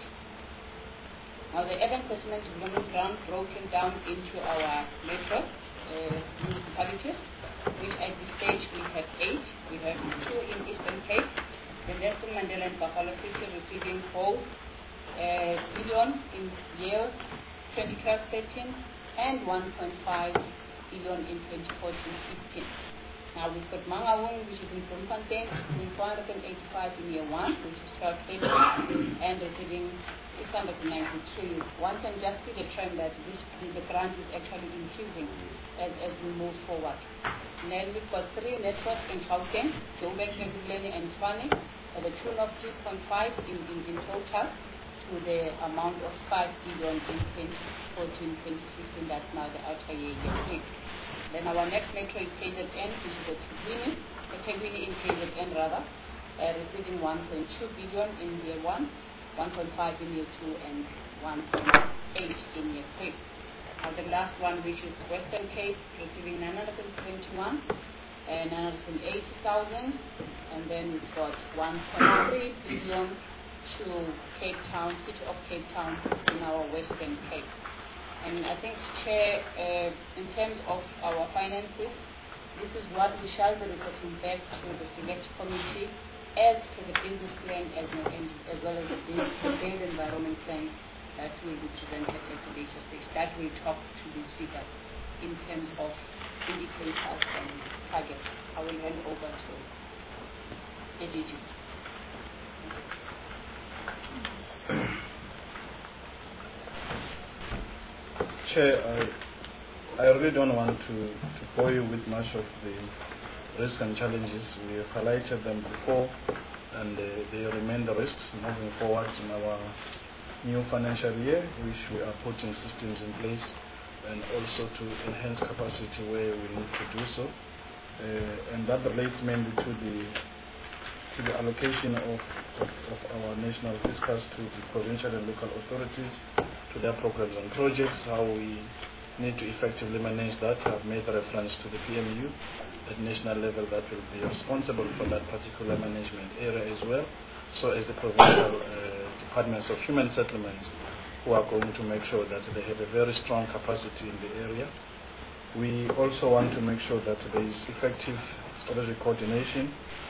Now the Urban Settlement Development Grant broken down into our metros, uh, municipalities, which at this stage we have eight. We have two in Eastern Cape, the Nelson Mandela and Buffalo City receiving four uh, billion in year twenty twelve thirteen and one point five billion in twenty fourteen fifteen. Now we've got Mangaung, which is in Bloemfontein, receiving four hundred eighty-five in year one, which is twelve thirteen, and receiving six hundred ninety-three. One can just see the trend that this, the grant is actually increasing as, as we move forward. And then we've got three networks in Gauteng, Joburg, Ekurhuleni, and Tshwane, at the tune of three point five in, in, in total, to the amount of five billion in twenty fourteen twenty fifteen. That's now the outer year, year three. Then our next metro is K Z N, which is the Teguini, the Teguini in K Z N rather, uh, receiving one point two billion in year one, one point five in year two, and one point eight in year three. Now the last one, which is Western Cape, receiving nine hundred twenty-one and nine hundred eighty thousand, and then we've got one point three billion to Cape Town, City of Cape Town in our Western Cape. And I think, Chair, uh, in terms of our finances, this is what we shall be reporting back to the Select Committee as per the business plan as, and as well as the build, the build environment plan that will be presented at the later stage. That will talk to these figures in terms of indicators and targets. I will hand over to A D G. Chair, I, I really don't want to, to bore you with much of the risks and challenges. We have highlighted them before, and uh, they remain the risks moving forward in our new financial year, which we are putting systems in place and also to enhance capacity where we need to do so. Uh, and that relates mainly to the to the allocation of, of, of our national fiscals to the provincial and local authorities, to their programs and projects, how we need to effectively manage that. I've made reference to the P M U at national level that will be responsible for that particular management area as well, so as the provincial uh, departments of human settlements, who are going to make sure that they have a very strong capacity in the area. We also want to make sure that there is effective strategic coordination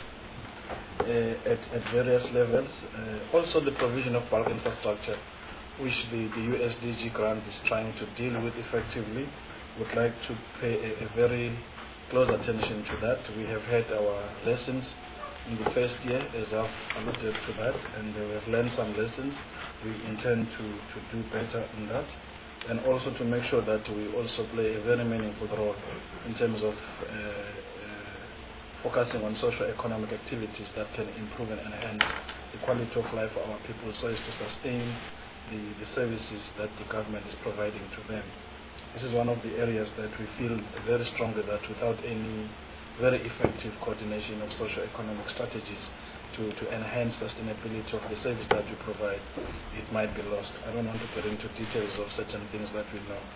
uh, at, at various levels. Uh, also the provision of bulk infrastructure, which the, the U S D G grant is trying to deal with effectively. Would like to pay a, a very close attention to that. We have had our lessons in the first year, as I've alluded to that, and we have learned some lessons. We intend to, to do better in that, and also to make sure that we also play a very meaningful role in terms of uh, uh, focusing on socio-economic activities that can improve and enhance the quality of life for our people, so as to sustain the, the services that the government is providing to them. This is one of the areas that we feel very strongly that without any very effective coordination of socio-economic strategies to, to enhance sustainability of the service that we provide, it might be lost. I don't want to get into details of certain things that we know.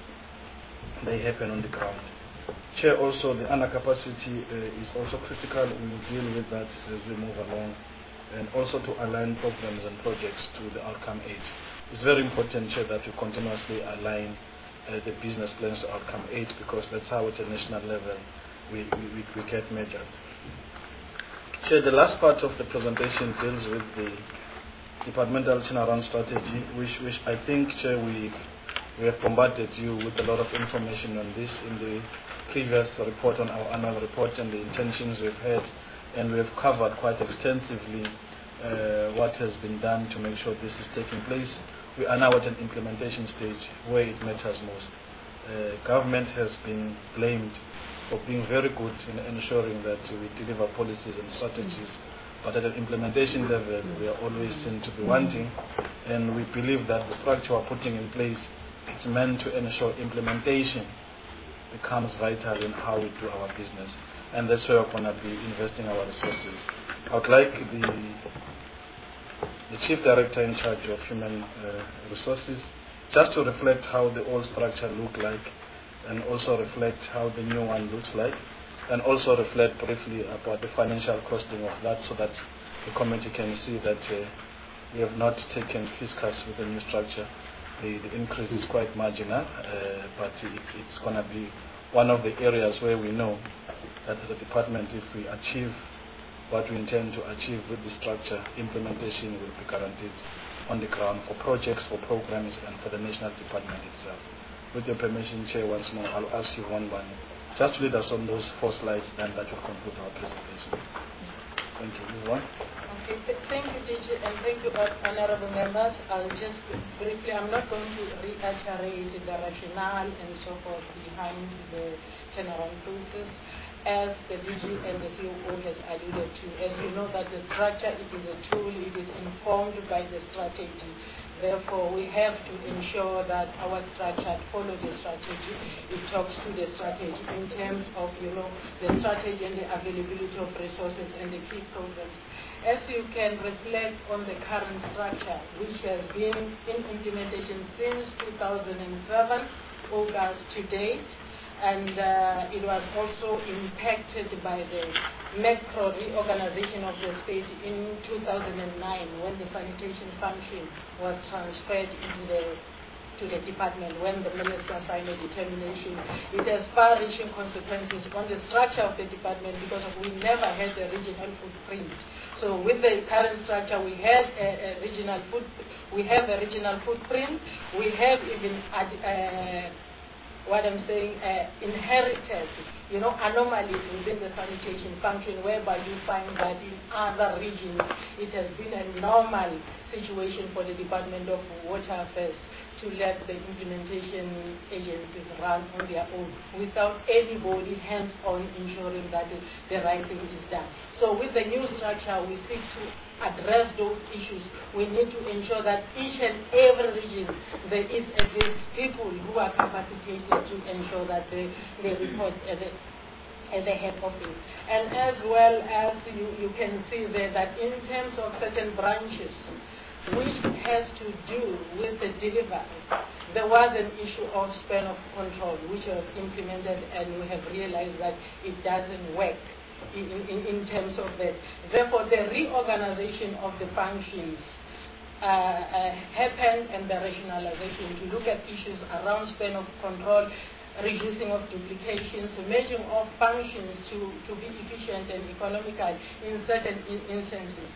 They happen on the ground. Chair, also the undercapacity uh, is also critical. We will deal with that as we move along, and also to align programs and projects to the outcome eight. It's very important, Chair, that we continuously align uh, the business plans to outcome eight, because that's how at a national level we, we, we get measured. Chair, the last part of the presentation deals with the departmental turnaround strategy, which, which I think, Chair, we, we have bombarded you with a lot of information on this in the previous report, on our annual report, and the intentions we've had, and we have covered quite extensively uh, what has been done to make sure this is taking place. We are now at an implementation stage where it matters most. Uh, government has been blamed for being very good in ensuring that we deliver policies and strategies, but at an implementation level we are always seen to be wanting, and we believe that the structure we're putting in place is meant to ensure implementation becomes vital in how we do our business, and that's where we're going to be investing our resources. I would like the, the Chief Director in charge of Human uh, Resources just to reflect how the old structure looked like, and also reflect how the new one looks like, and also reflect briefly about the financial costing of that, so that the committee can see that uh, we have not taken fiscus with the new structure. The, the increase is quite marginal, uh, but it, it's going to be one of the areas where we know that as a department, if we achieve what we intend to achieve with the structure, implementation will be guaranteed on the ground for projects, for programs, and for the national department itself. With your permission, Chair, once more, I'll ask you one by one. Just lead us on those four slides, then that will conclude our presentation. Thank you. This one. Okay, th thank you, D G, and thank you, honorable members. I'll just briefly, I'm not going to reiterate the rationale and so forth behind the turnaround process. As the D G and the C O O has alluded to, as you know that the structure, it is a tool, it is informed by the strategy. Therefore, we have to ensure that our structure follows the strategy. It talks to the strategy in terms of, you know, the strategy and the availability of resources and the key programs. As you can reflect on the current structure, which has been in implementation since two thousand seven, August to date, and uh, it was also impacted by the macro reorganization of the state in two thousand nine, when the sanitation function was transferred into the to the department when the minister signed a determination. It has far-reaching consequences on the structure of the department because of we never had a regional footprint. So with the current structure, we had a, a regional foot, we have a regional footprint. We have even uh, what I'm saying uh, inherited, you know, anomalies within the sanitation function, whereby you find that in other regions it has been a normal situation for the Department of Water Affairs to let the implementation agencies run on their own without anybody hands-on ensuring that the right thing is done. So with the new structure, we seek to address those issues. We need to ensure that each and every region there is at least people who are capacitated to ensure that they, they report at the at the head office. And as well as you, you can see there that in terms of certain branches, which has to do with the delivery. There was an issue of span of control, which was implemented, and we have realized that it doesn't work in, in, in terms of that. Therefore, the reorganization of the functions uh, uh, happened, and the rationalization to look at issues around span of control, reducing of duplications, merging of functions to, to be efficient and economical in certain in instances.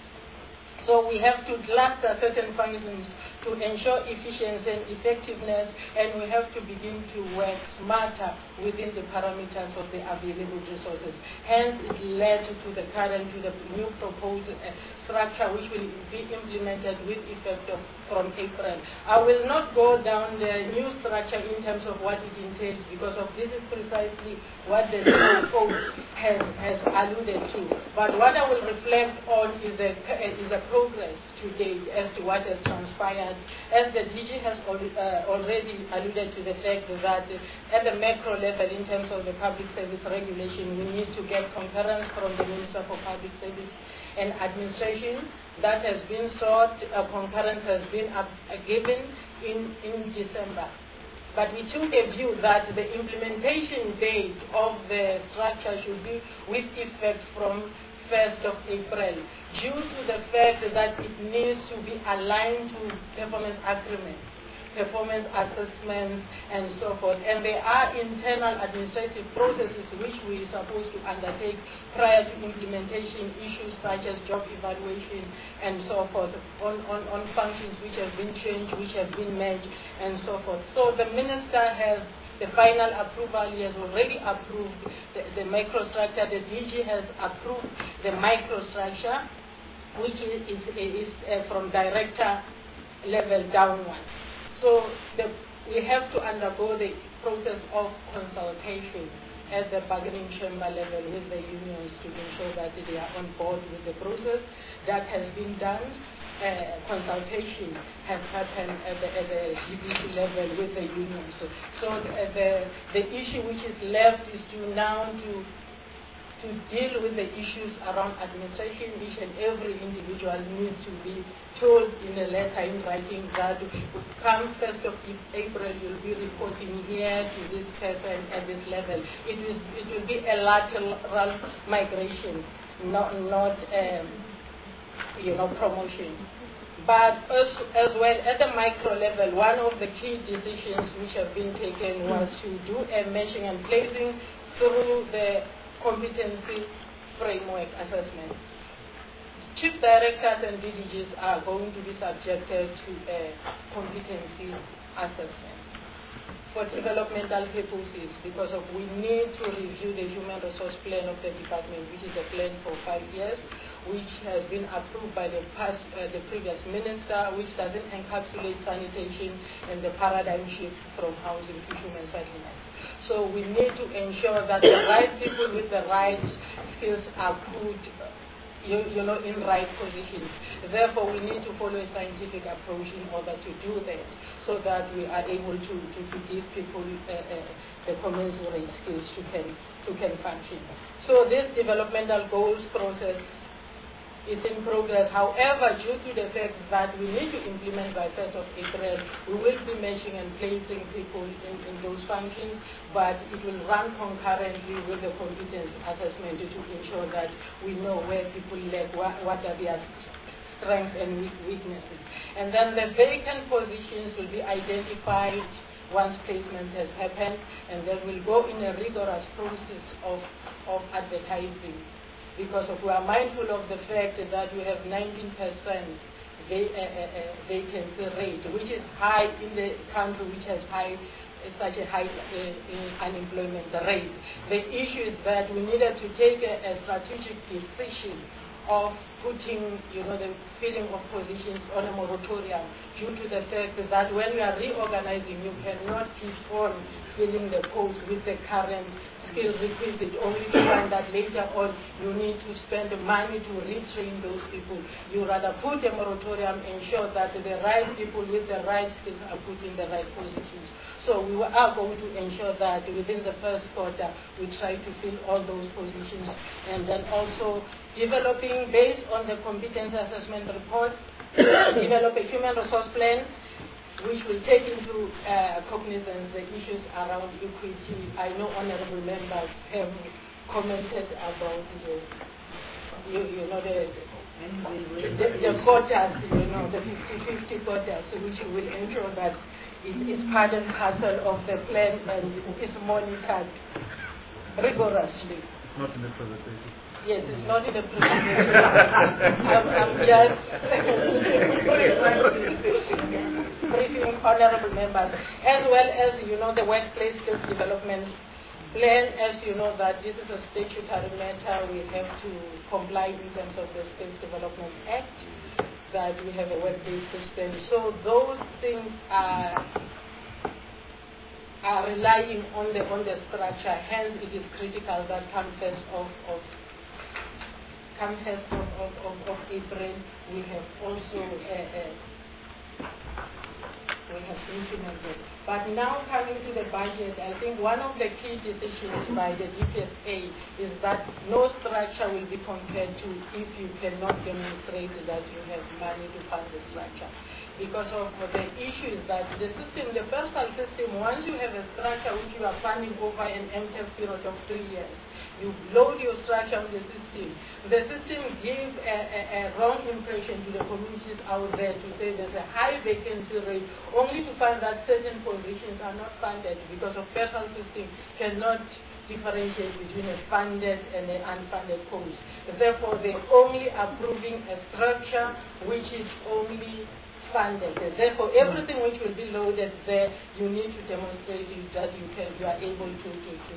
So we have to cluster certain functions to ensure efficiency and effectiveness, and we have to begin to work smarter within the parameters of the available resources. Hence, it led to the current, to the new proposed uh, structure, which will be implemented with effect of, from April. I will not go down the new structure in terms of what it entails, because of this is precisely what the code has, has alluded to. But what I will reflect on is the, uh, is the progress to date as to what has transpired. As the D G has al uh, already alluded to the fact that at the macro level, in terms of the public service regulation, we need to get concurrence from the Minister for Public Service and Administration. That has been sought, uh, concurrence has been uh, given in, in December. But we took a view that the implementation date of the structure should be with effect from first of April, due to the fact that it needs to be aligned to performance agreements, performance assessments, and so forth. And there are internal administrative processes which we are supposed to undertake prior to implementation, issues such as job evaluation and so forth, on, on, on functions which have been changed, which have been merged, and so forth. So the minister has the final approval. He has already approved the, the microstructure. The D G has approved the microstructure, which is, is, is uh, from director level downwards. So the, we have to undergo the process of consultation at the bargaining chamber level with the unions to ensure that they are on board with the process. That has been done. Uh, consultation has happened at the, at the D B C level with the unions. So, so the, the, the issue which is left is to now to, to deal with the issues around administration. Each and every individual needs to be told in a letter in writing that come first of April you'll be reporting here to this person at this level. It, is, it will be a lateral migration, not, not um, you know, promotion. But as, as well, at the micro level, one of the key decisions which have been taken was to do a matching and placing through the competency framework assessment. Chief directors and D D Gs are going to be subjected to a competency assessment for developmental purposes, because of we need to review the human resource plan of the department, which is a plan for five years, which has been approved by the past, uh, the previous minister, which doesn't encapsulate sanitation and the paradigm shift from housing to human settlements. So we need to ensure that the right people with the right skills are put You, you know, in right positions. Therefore, we need to follow a scientific approach in order to do that, so that we are able to, to, to give people uh, uh, the commensurate skills to can, to can function. So this developmental goals process is in progress. However, due to the fact that we need to implement by first of April, we will be matching and placing people in, in those functions, but it will run concurrently with the competence assessment to ensure that we know where people lack, what, what are their strengths and weaknesses. And then the vacant positions will be identified once placement has happened, and then we'll go in a rigorous process of, of advertising. Because of, we are mindful of the fact that we have nineteen percent va- uh, uh, vacancy rate, which is high in the country which has high such a high uh, unemployment rate. The issue is that we needed to take a, a strategic decision of putting, you know, the filling of positions on a moratorium due to the fact that when we are reorganizing, you cannot keep on filling the posts with the current skill requisite, only to find that later on you need to spend the money to retrain those people. You rather put a moratorium, ensure that the right people with the right skills are put in the right positions. So we are going to ensure that within the first quarter we try to fill all those positions, and then also developing, based on the competence assessment report, develop a human resource plan which will take into uh, cognizance the issues around equity. I know honorable members have commented about the, you, you know, the, the, the quotas, you know, the fifty-fifty quotas, which will ensure that it is part and parcel of the plan and is monitored rigorously. Not in the presentation. Yes, it's not in the presentation. I'm, I'm just briefing honorable members, as well as, you know, the workplace skills development plan. As you know, that this is a statutory matter, we have to comply in terms of the Skills Development Act, that we have a workplace system. So those things are are relying on the on the structure. Hence, it is critical that come first of of come first of, of, of, of April, we have also uh, uh, we have implemented. But now coming to the budget, I think one of the key decisions by the D P S A is that no structure will be compared to if you cannot demonstrate that you have money to fund the structure. Because of the issue is that the system, the personal system, once you have a structure which you are funding over an M T E F period of three years, you load your structure on the system. The system gives a, a, a wrong impression to the communities out there to say there's a high vacancy rate, only to find that certain positions are not funded because of personal system cannot differentiate between a funded and an unfunded post. Therefore, they're only approving a structure which is only funded. Therefore, everything which will be loaded there, you need to demonstrate that you can, you are able to, to, to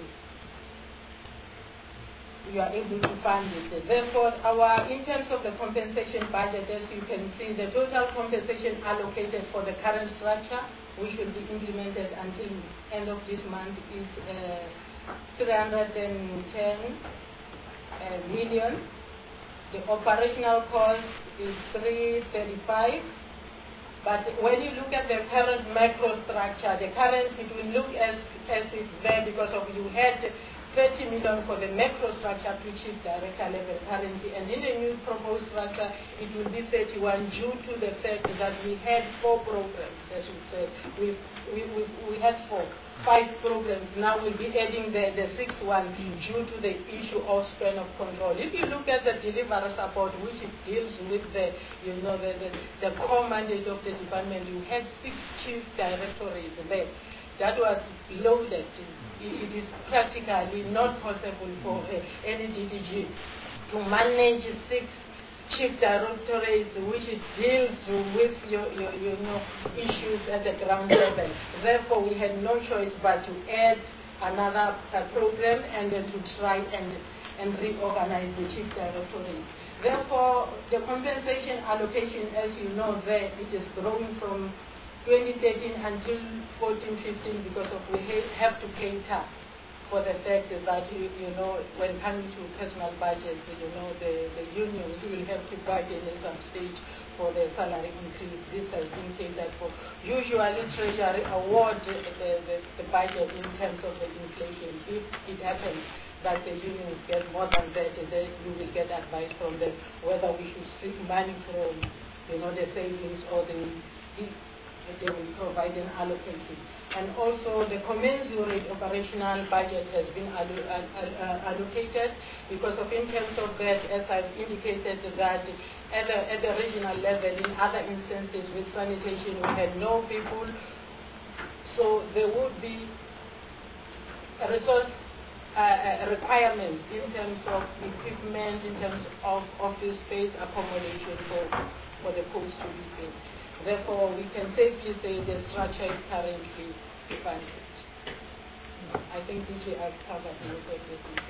you are able to fund it. Therefore, our, in terms of the compensation budget, as you can see, the total compensation allocated for the current structure, which will be implemented until end of this month, is uh, three hundred ten uh, million. The operational cost is three thirty-five. But when you look at the current macro structure, the current, it will look as, as if there, because of you had thirty million for the macro structure to chief director level currently, and in the new proposed structure, it will be thirty-one due to the fact that we had four programs, as we said. We, we, we, we had four, five programs. Now we'll be adding the, the sixth one due to the issue of span of control. If you look at the delivery support, which it deals with the, you know, the, the, the core mandate of the department, you had six chief directorates there. That was loaded. It is practically not possible for uh, any D D G to manage six chief directorates which deals with your, your, your know, issues at the ground level. Therefore, we had no choice but to add another uh, program and then to try and, and reorganize the chief directorates. Therefore, the compensation allocation, as you know, there it is growing from twenty thirteen until fourteen fifteen because of we have to cater for the fact that you, you know when coming to personal budgets, you know the, the unions will have to bargain at some stage for the salary increase. This has been catered for. Usually Treasury award the, the, the budget in terms of the inflation. If it happens that the unions get more than that, then you will get advice from them whether we should seek money from, you know, the savings or the they will provide an allocation. And also the commensurate operational budget has been allo uh, allocated because of in terms of that, as I've indicated, that at the, at the regional level, in other instances with sanitation, we had no people. So there would be a resource uh, a requirement in terms of equipment, in terms of office space, accommodation for, for the post to be filled. Therefore, we can safely say the structure is currently funded. I think D G has covered most of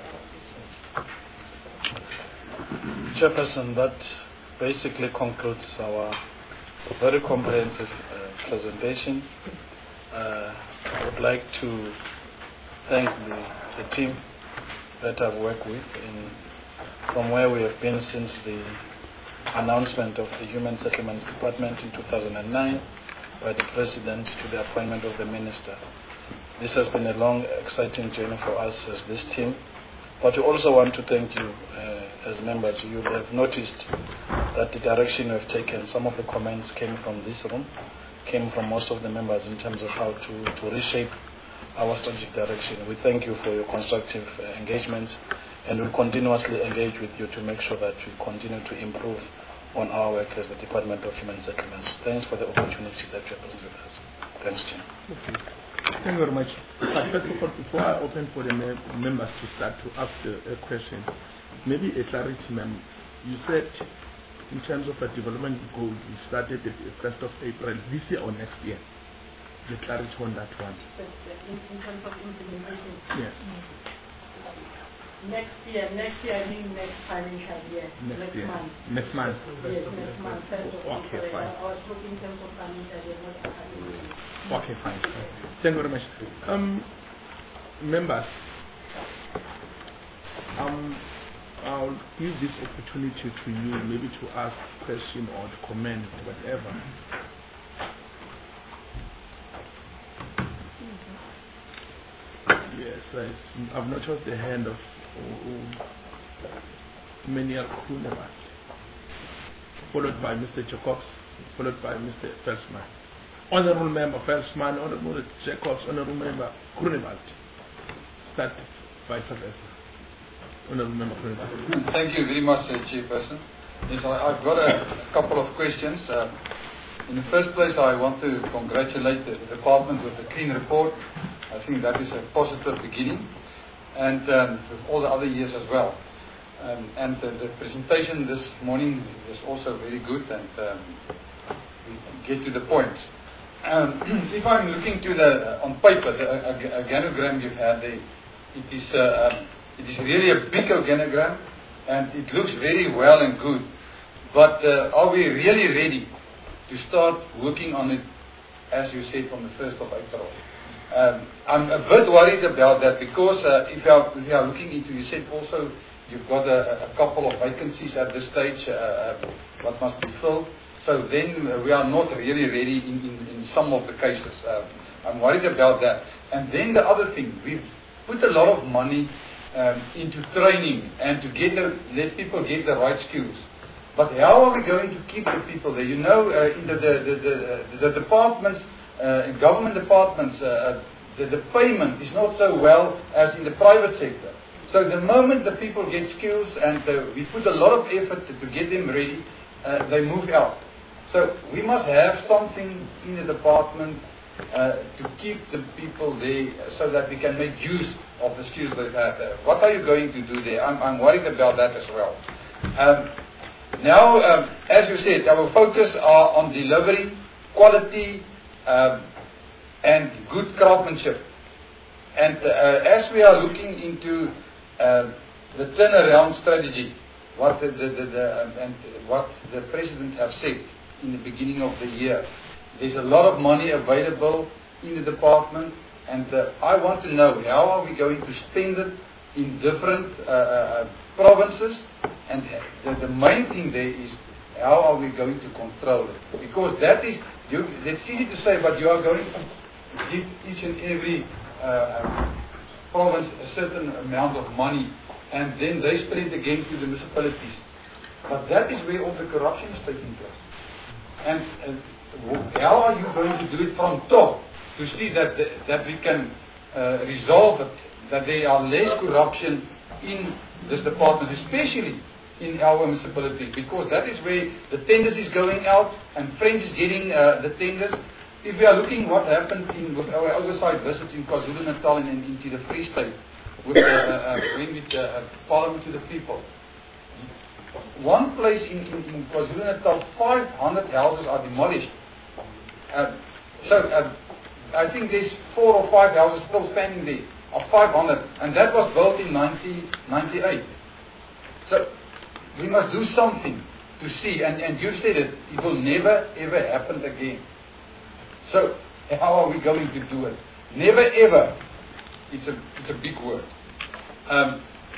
the Chairperson, that basically concludes our very comprehensive uh, presentation. Uh, I would like to thank the, the team that I've worked with in, from where we have been since the announcement of the Human Settlements Department in two thousand nine by the President to the appointment of the Minister. This has been a long, exciting journey for us as this team. But we also want to thank you uh, as members. You have noticed that the direction we have taken, some of the comments came from this room, came from most of the members in terms of how to, to reshape our strategic direction. We thank you for your constructive uh, engagements, and we'll continuously engage with you to make sure that we continue to improve on our work as the Department of Human Settlements. Thanks for the opportunity that you have presented with us. Thanks, Jim. Okay. Thank you very much. But first of all, before I open for the mem members to start to ask a, a question, maybe a clarity, ma'am. You said in terms of a development goal, we started the first of April this year or next year. The clarity on that one. in, in terms of implementation. Yes. Next year, next year, I mean next financial year. Next, next year. month. Next month. Yes, next month. Okay, fine. I was talking in terms of financial year, not academic. Okay, fine. Thank you very much. Um, members, um, I'll give this opportunity to you, maybe to ask question or to comment, whatever. Yes, I, I've noticed the hand of Menier Groenewald, followed by Mister Jacobs, followed by Mister Felsman. Honorable Member Felsman, Honorable Jacobs, Honorable Member Groenewald. Start by Professor. Honorable Member Groenewald. Thank you very much, uh, Chairperson. Yes, I, I've got a, a couple of questions. Uh, in the first place, I want to congratulate the, the department with the clean report. I think that is a positive beginning, and um, with all the other years as well. Um, and uh, the presentation this morning is also very good, and um, we get to the point. Um, if I'm looking to the uh, on paper, the uh, organogram you've had there, it is uh, um, it is really a big organogram, and it looks very well and good. But uh, are we really ready to start working on it, as you said, from the first of April? Um, I'm a bit worried about that because uh, if, you are, if you are looking into, you said also you've got a, a couple of vacancies at this stage, uh, what must be filled. So then uh, we are not really ready in, in, in some of the cases. Uh, I'm worried about that. And then the other thing, we've put a lot of money um, into training and to get the, let people get the right skills. But how are we going to keep the people there? You know, uh, in the, the, the, the, the departments, Uh, in government departments, uh, the, the payment is not so well as in the private sector. So the moment the people get skills and uh, we put a lot of effort to, to get them ready, uh, they move out. So we must have something in the department uh, to keep the people there so that we can make use of the skills they have. Uh, what are you going to do there? I'm, I'm worried about that as well. Um, now, um, as you said, our focus are on delivery, quality, Um, and good craftsmanship. And uh, as we are looking into uh, the turnaround strategy, what the, the, the, the um, and what the President have said in the beginning of the year, there's a lot of money available in the department, and uh, I want to know how are we going to spend it in different uh, uh, provinces, and the, the main thing there is how are we going to control it? Because that is, you, it's easy to say, but you are going to give each and every uh, province a certain amount of money, and then they spread it again to the municipalities. But that is where all the corruption is taking place. And uh, how are you going to do it from top to see that the, that we can uh, resolve it, that there are less corruption in this department, especially in our municipality, because that is where the tenders is going out and French is getting uh, the tenders. If we are looking what happened in with our oversight visits in KwaZulu-Natal and in, into the Free State, with uh, uh, when with uh, Parliament to the People, one place in, in, in KwaZulu-Natal, five hundred houses are demolished. Uh, so uh, I think there's four or five houses still standing there, of five hundred, and that was built in nineteen ninety-eight. So we must do something to see, and, and you said it, it will never ever happen again. So how are we going to do it? Never ever. It's a it's a big word. Um,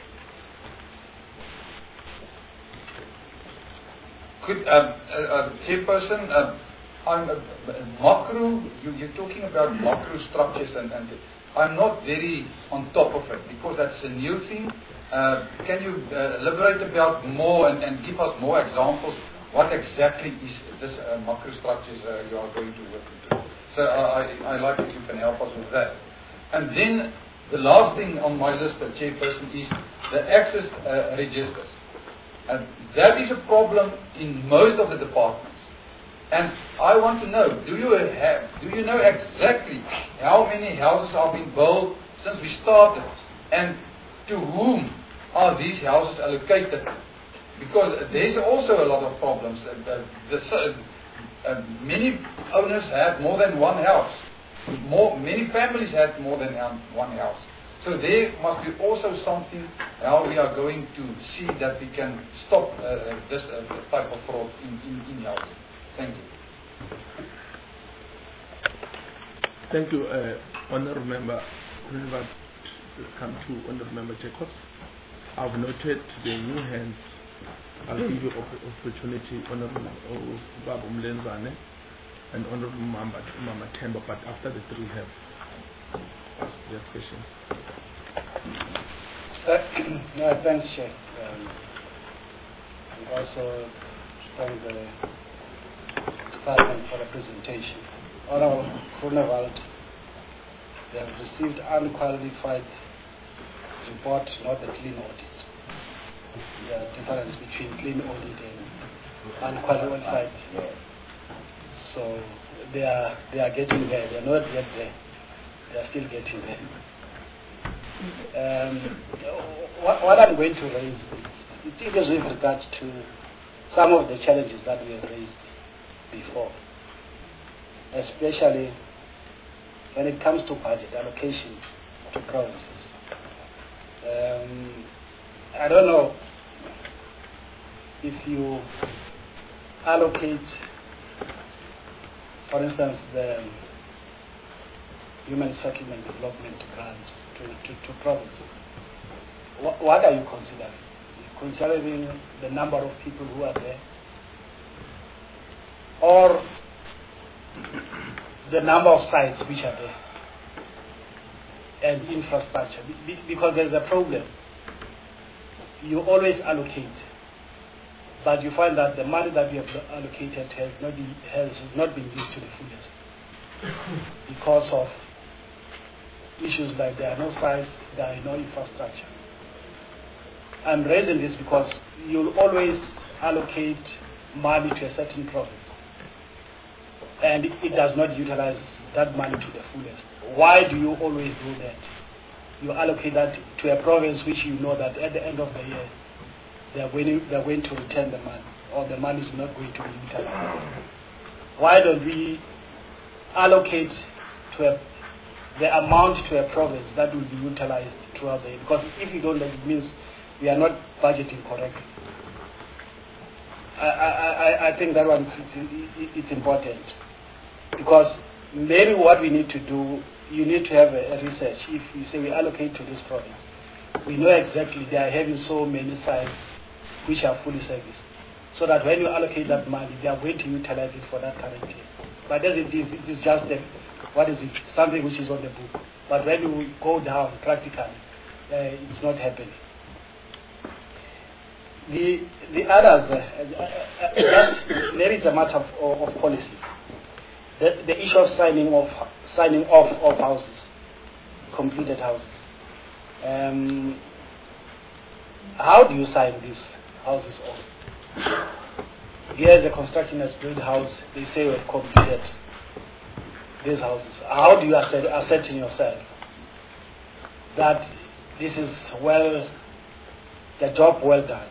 could uh, uh, uh, chairperson, uh, I'm uh, macro. You, you're talking about macro structures, and, and I'm not very on top of it because that's a new thing. Uh, can you uh, elaborate about more and, and give us more examples? What exactly is this uh, macro structures uh, you are going to work into? So uh, I, I like if you can help us with that. And then the last thing on my list, the chairperson, is the access uh, registers. And that is a problem in most of the departments. And I want to know, do you have, do you know exactly how many houses have been built since we started? And to whom are these houses allocated? Because there's also a lot of problems. Uh, the, uh, many owners have more than one house. More, many families have more than one house. So there must be also something how we are going to see that we can stop uh, this uh, type of fraud in, in, in housing. Thank you. Thank you, uh, Honourable Member. Remember, come to Honourable Member Jacobs. I've noted the new hands. I'll give you op- opportunity, Honourable Babu Mlenzane and Honourable Mama, Mama Temba, but after the three have asked their questions. Uh, no, thanks, Chair. Um, and also thank the Department for the presentation. Honourable Groenewald, they have received unqualified report, not a clean audit. The difference between clean audit and unqualified. So they are they are getting there. They are not yet there. They are still getting there. Um, what, what I'm going to raise is it is with regards to some of the challenges that we have raised before, especially when it comes to budget allocation to provinces. Um, I don't know if you allocate, for instance, the human settlement development grants to, to, to provinces. What, what are you considering? Are you considering the number of people who are there, or the number of sites which are there, and infrastructure? Be, because there's a problem. You always allocate, but you find that the money that you have allocated has not been, has not been used to the fullest because of issues like there are no sites, there are no infrastructure. I'm raising this because you'll always allocate money to a certain province, and it does not utilize that money to the fullest. Why do you always do that? You allocate that to a province which you know that at the end of the year they are going to, they are going to return the money, or the money is not going to be utilized. Why don't we allocate to a, the amount to a province that will be utilized throughout the year? Because if you don't, it means we are not budgeting correctly. I, I, I think that one it's important, because maybe what we need to do, you need to have a, a research. If you say we allocate to this province, we know exactly they are having so many sites which are fully serviced, so that when you allocate that money, they are going to utilize it for that current year. But as it is, it is just a, what is it, something which is on the book. But when you go down practically, uh, it's not happening. The the others, uh, uh, uh, just, there is a matter of, of, of policy. The, the issue of signing off signing off of houses, completed houses. Um, how do you sign these houses off? Here, the construction has built house. They say we've completed these houses. How do you assert, assert in yourself that this is well, the job well done?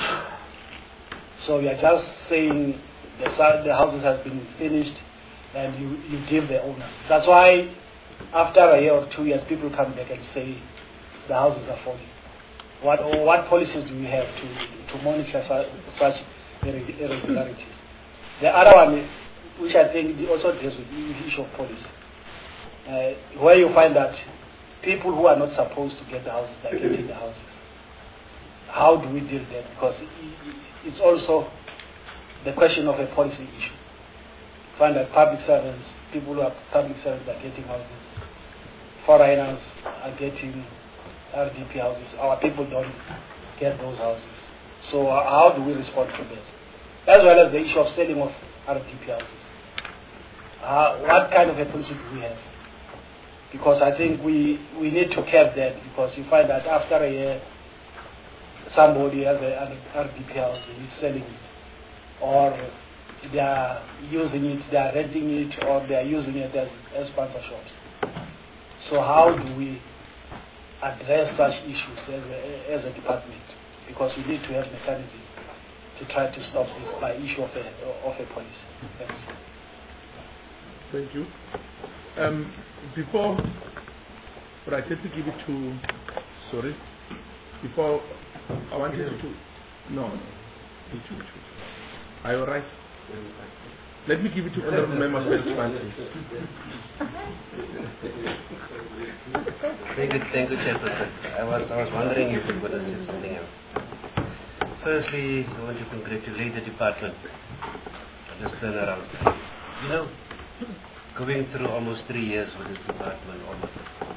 So you are just saying the, the houses has been finished and you, you give the owners. That's why after a year or two years people come back and say the houses are falling. What, or what policies do you have to, to monitor such, such irregularities? The other one, which I think also deals with the issue of policy, uh, where you find that people who are not supposed to get the houses, they're getting the houses. How do we deal with that? Because it's also the question of a policy issue. Find that public servants, people who are public servants are getting houses, foreigners are getting R D P houses, our people don't get those houses. So uh, how do we respond to this? As well as the issue of selling of R D P houses. Uh, what kind of a policy do we have? Because I think we, we need to curb that, because you find that after a year, somebody has an R D P house and is selling it, or they are using it, they are renting it, or they are using it as, as sponsorships. So how do we address such issues as a, as a department? Because we need to have mechanism to try to stop this by issue of a, of a policy. Thanks. Thank you. Um, before, but I tend to give it to, sorry, before I wanted to, no, no, are you all right? Let me give it to honorable members first, Thank you, thank you, Chairperson. I was, I was wondering if you could say something else. Firstly, I want to congratulate the department on this turnaround. You know, going through almost three years with this department, almost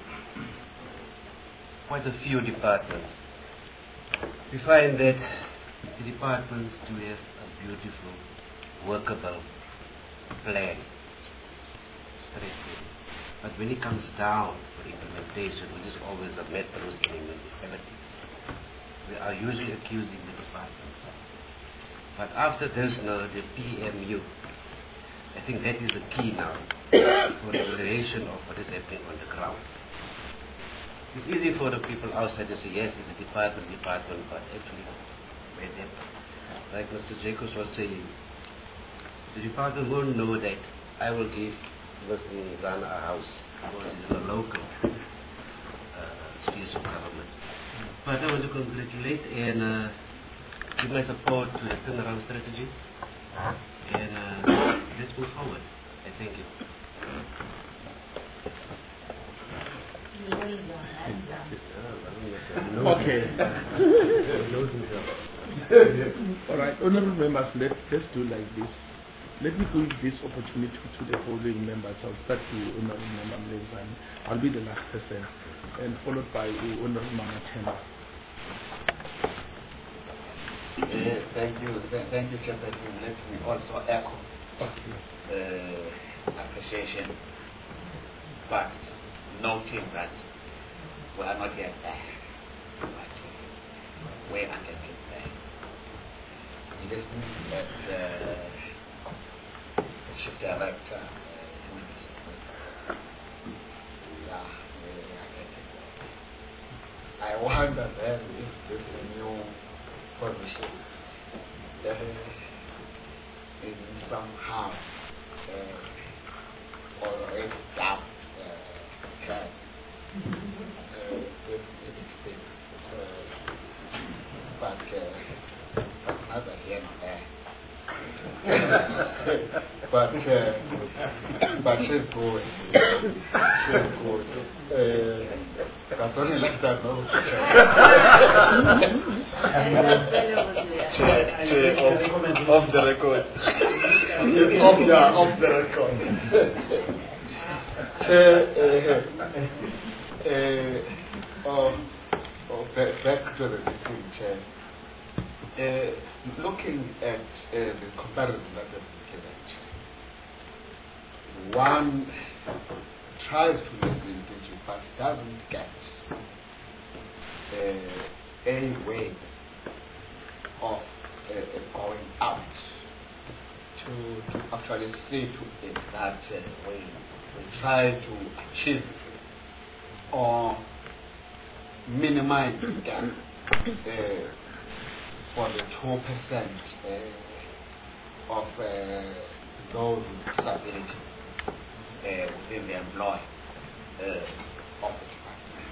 quite a few departments, we find that the departments do have a beautiful, workable plan, straightforward. But when it comes down for implementation, which is always a metros in municipalities, we are usually accusing the departments. But after this now, the P M U, I think that is the key now for the evaluation of what is happening on the ground. It's easy for the people outside to say, yes, it's a department, department, but actually, where they, like Mister Jacobs was saying, the department will know that I will give Mister Nzana a house because he's in a local uh, space of government. But I want to congratulate and uh, give my support to the turnaround strategy. And uh, let's move forward. I thank you. Okay. All right, honorable members, let, let's do like this. Let me give this opportunity to the following members. I'll start with honorable member Mlenzane. I'll be the last person, and followed by honorable Mama Temba. Uh, thank you, Th thank you, Chairperson. Let me also echo the appreciation, but noting that we are not yet there, but uh, we are getting there. Listening at uh, the chief director, uh, yeah, we are getting there. I wonder then if this is a new position that is somehow uh, already down uh, track uh, with it, uh, but uh, another here and there. but uh, but she's good. She's good. Uh, that's only like that, no? Chair, chair, off, off the record. off the off the record. Chair, uh, uh, oh, oh, back, back to the meeting, Chair. Uh, looking at uh, the comparison that has been given, one tries to listen to you, but doesn't get uh, a way of uh, going out to, to actually see to it that uh, we, we try to achieve or minimize the gap uh, for the two percent uh, of uh, those with disability uh, within the employ uh, of the department.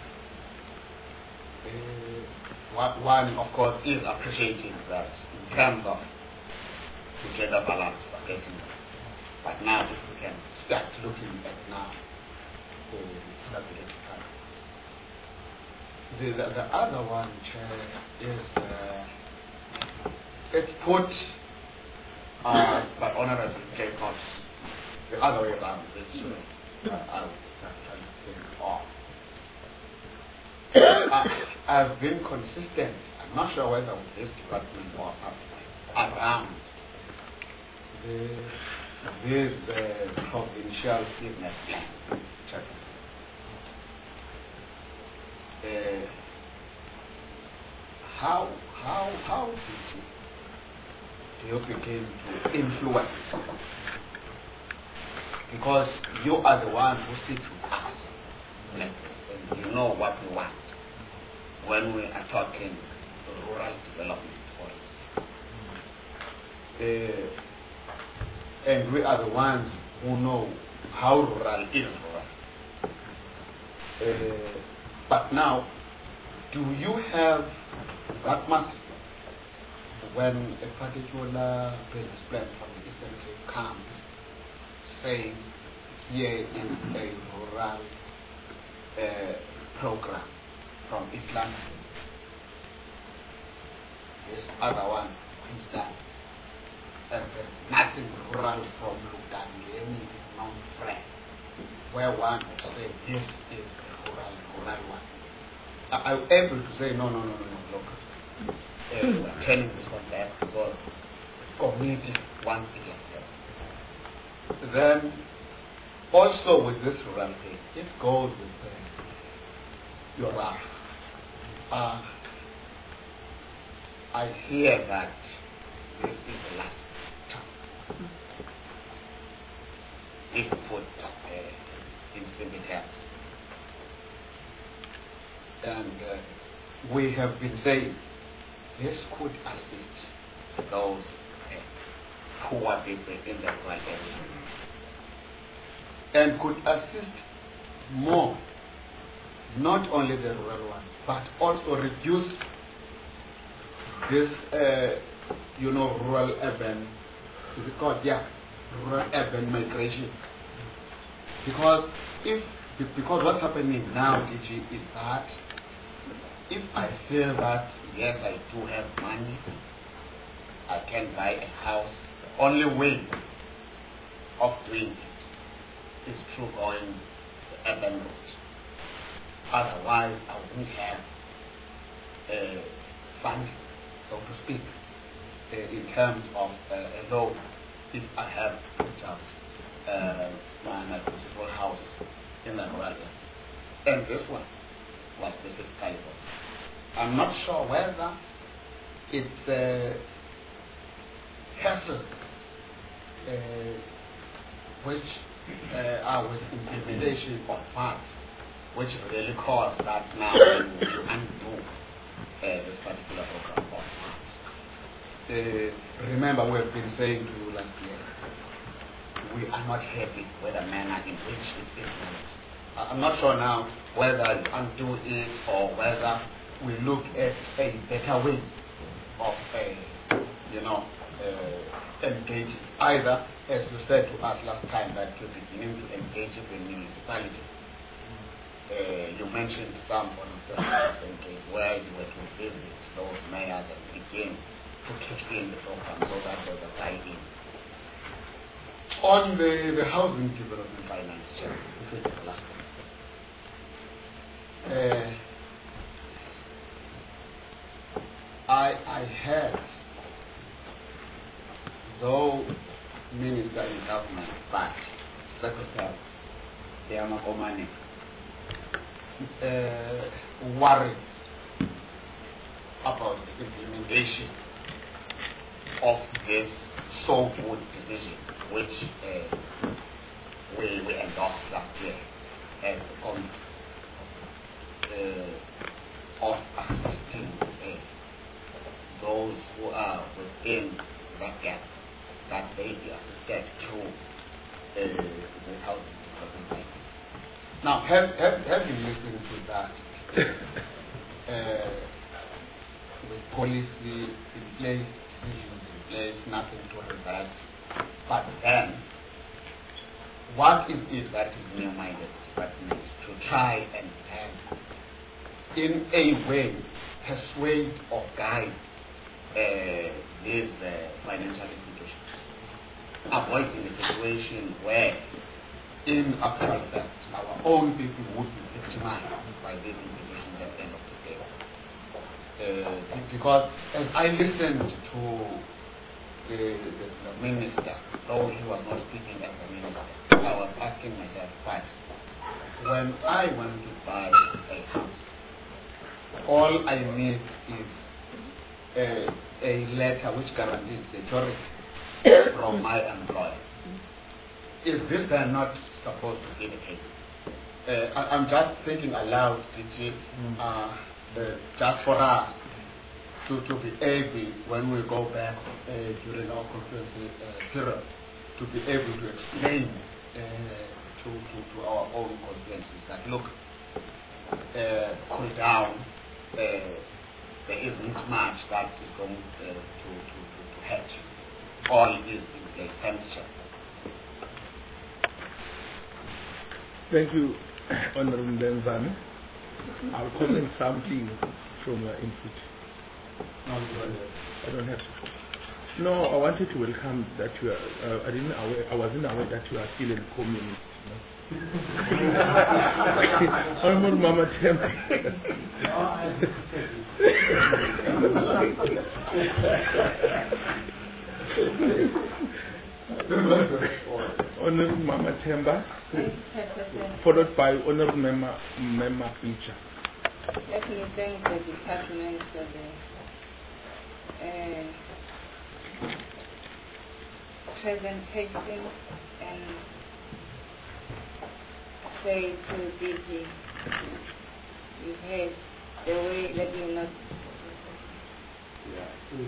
Uh, one, of course, is appreciating that in terms of the gender balance for getting that. But now, if we can start looking at now the disability part. The, the, the other one, Chair, is uh, it's put uh, by Honorable J. Cox the other way around. This way. Uh, I was trying to think of. Uh, I've been consistent. I'm not sure whether with this department or around the, this uh, provincial business plan. Uh, how how how did you, do you begin to influence? Because you are the one who sit with us, and you know what we want when we are talking rural development, for instance. Uh, and we are the ones who know how rural is rural. Uh, But now, do you have that much when a particular business plan from the Eastern Cape comes saying here is a rural uh, program from East London, this other one comes down, and there's nothing rural from Lugani, any non-friend, where one would say this is rural, rural one. I'm able to say, no, no, no, no, no, look. Uh, we're turning this one back because community wants to get there. Then, also with this rural thing, it goes with uh, your life. Uh, I hear that this is the last time. If put uh, in simple terms. And uh, we have been saying this could assist those uh, poor people in the rural area and could assist more, not only the rural ones, but also reduce this, uh, you know, rural urban, is it called, yeah, rural urban migration. Because if, because what's happening now, D G, is that if I feel that, yes, I do have money, I can buy a house, the only way of doing it is through going the urban route. Otherwise, I wouldn't have uh, funding, so to speak, uh, in terms of uh, a loan if I have put out uh, my, my principal house in the rural area. And this one was specifically for. I'm not sure whether it's uh, hassles uh, which uh, are with implementation of parts which really cause that now you undo uh, this particular program of parts. Uh, remember, we have been saying to you last year, we are not happy with the manner in which it is managed. I'm not sure now whether you undo it or whether we look at a better way of, uh, you know, uh, engaging. Either, as you said to us last time, that you're beginning to engage with the municipality. Uh, you mentioned some for instance, where you were to visit those mayors and begin to kick in the program so that there's a tie-in. On the, the housing development finance, this is the last one. Uh, I I, I had, though minister in government, but Secretary Deama Komane, uh, worried about the implementation of this so good decision which uh, we, we endorsed last year as a committee uh, of assisting uh, those who are within that gap, that they be assisted through uh, the housing development. Now, have, have, having listened to that, uh, with policy in place, decisions in place, nothing to revert, but then, what is it that is near-minded department to try and, and in a way, persuade or guide uh, these uh, financial institutions, avoiding a situation where, in a process, our own people would be victimized by these institutions at the end of the day. Uh, because as I listened to the, the, the minister, though he was not speaking as a minister, I was asking myself, but when I want to buy a house, all I need is a, a letter which guarantees the surety from my employer. Is this then not supposed to be the case? Uh, I, I'm just thinking aloud, D G, uh, uh, just for us to, to be able, when we go back uh, during our conference uh, period, to be able to explain uh, to, to, to our own constituencies that, look, uh, cool down, uh, there isn't much that is going uh, to, to, to, to hurt you. All is in the expenditure. Thank you, Honorable Denzane. I'll comment something from your input. I don't have to. No, I wanted to welcome that you are, uh, I didn't aware, I wasn't aware that you are still in communist. Honorable Mama Temple. Honorable Mama Temba, followed by Honorable Mema Mema Picha. Let me thank the department for the uh, presentation and say to D G, you heard the way, let me not. Yeah.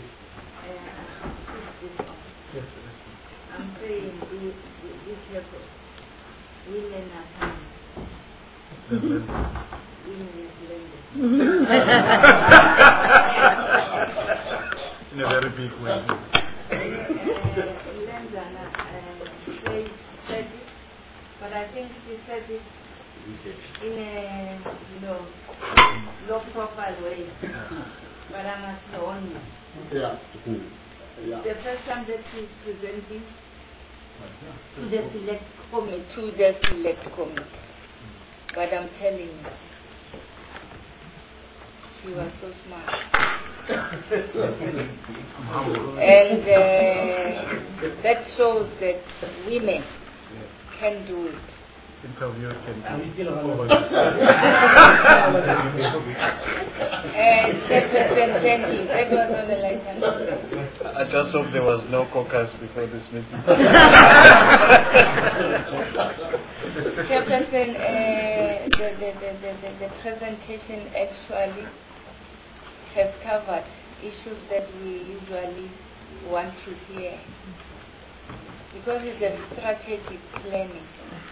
Uh, Yes, I'm saying this, this level, women are coming. Women are blended. In a very big way. Lenzana uh, said it, but I think she said it in a, you know, low profile way. But I must know only. Yeah. Yeah. The first time that she's presenting to the select committee, to the select committee. But I'm telling you, she was so smart. And uh, that shows that women can do it. Interview can do And Chairperson, thank you. That was on the license. I just hope there was no caucus before this meeting. Chairperson, uh, the, the, the, the, the presentation actually has covered issues that we usually want to hear. Because it's a strategic planning.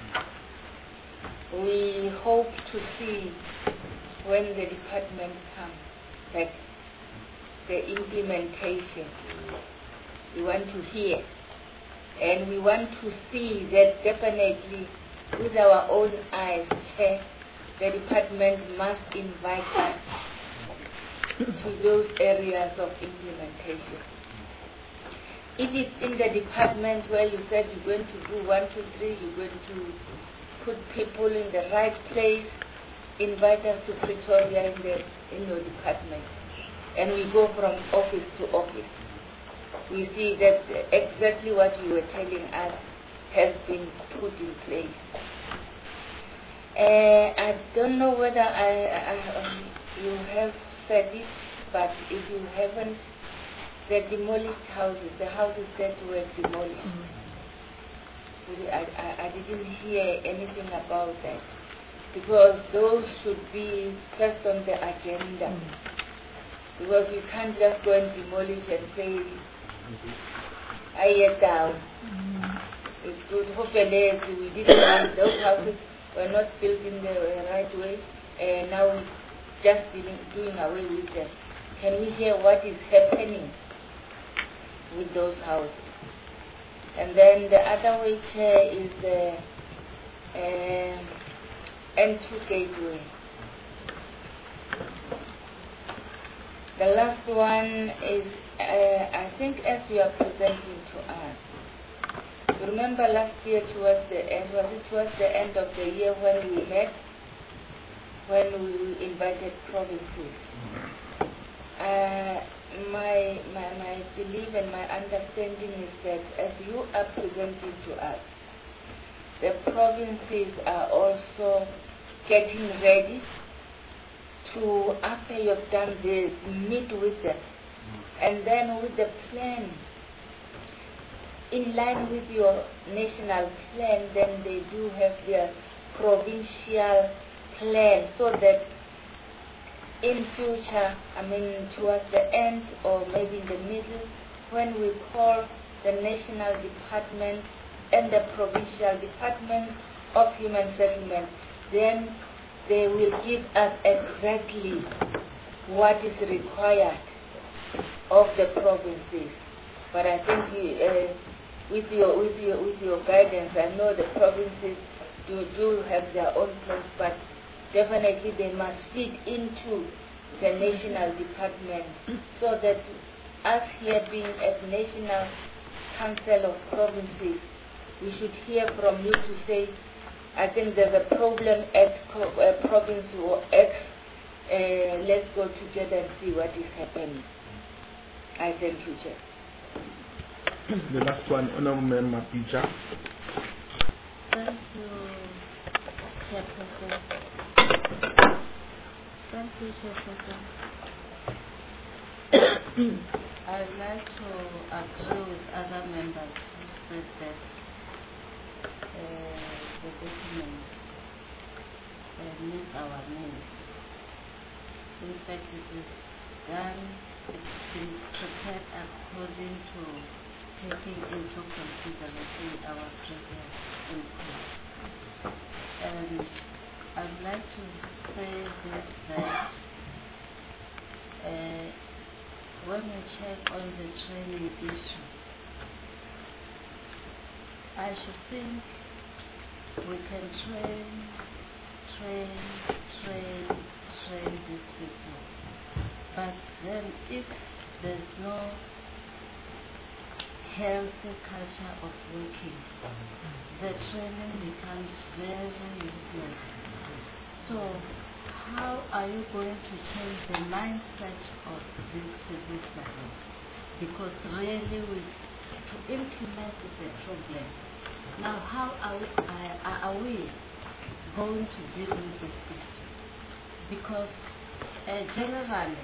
We hope to see when the department comes back, the implementation. We want to hear. And we want to see that definitely with our own eyes, Chair, the department must invite us to those areas of implementation. If it's in the department where you said you're going to do one, two, three, you're going to put people in the right place, invite us to Pretoria in, the, in your department. and we go from office to office. We see that exactly what you were telling us has been put in place. Uh, I don't know whether I, I, um, you have said it, but if you haven't, the demolished houses, the houses that were demolished, mm-hmm. I, I, I didn't hear anything about that, because those should be first on the agenda. Mm-hmm. Because you can't just go and demolish and say, mm-hmm. I get down. Mm-hmm. It's good. Hopefully we didn't want those houses were not built in the right way, and now we're just doing, doing away with them. Can we hear what is happening with those houses? And then the other way, Chair, is the uh, N two gateway. The last one is, uh, I think, as you are presenting to us. Remember last year towards the end, was it towards the end of the year when we met, when we invited provinces? Uh, my, my, my belief and my understanding is that as you are presenting to us, the provinces are also getting ready to, after you've done this, meet with them, and then with the plan, in line with your national plan, then they do have their provincial plan, so that in future, I mean towards the end or maybe in the middle, when we call the national department and the provincial department of human settlement, then they will give us exactly what is required of the provinces. But I think you, uh, with your with your with your guidance, I know the provinces do do have their own plans, but definitely they must feed into the national department, so that us here being at National Council of Provinces, we should hear from you to say, I think there's a problem at uh, province X, uh, let's go together and see what is happening. I thank you, Chair. The last one, Honorable Member Pija. Thank you, Chairperson. Thank you, Chairperson. I'd like to agree with other members who said that uh, the documents uh, meet our needs. In fact, it is done, it's been prepared according to taking into consideration our previous input. And I'd like to say this, that uh, when we check on the training issue, I should think we can train, train, train, train these people. But then if there's no healthy culture of working, the training becomes very useless. So how are you going to change the mindset of these civil servants? Because really we, to implement is a problem. Now how are we, are, are we going to deal with this issue? Because uh, generally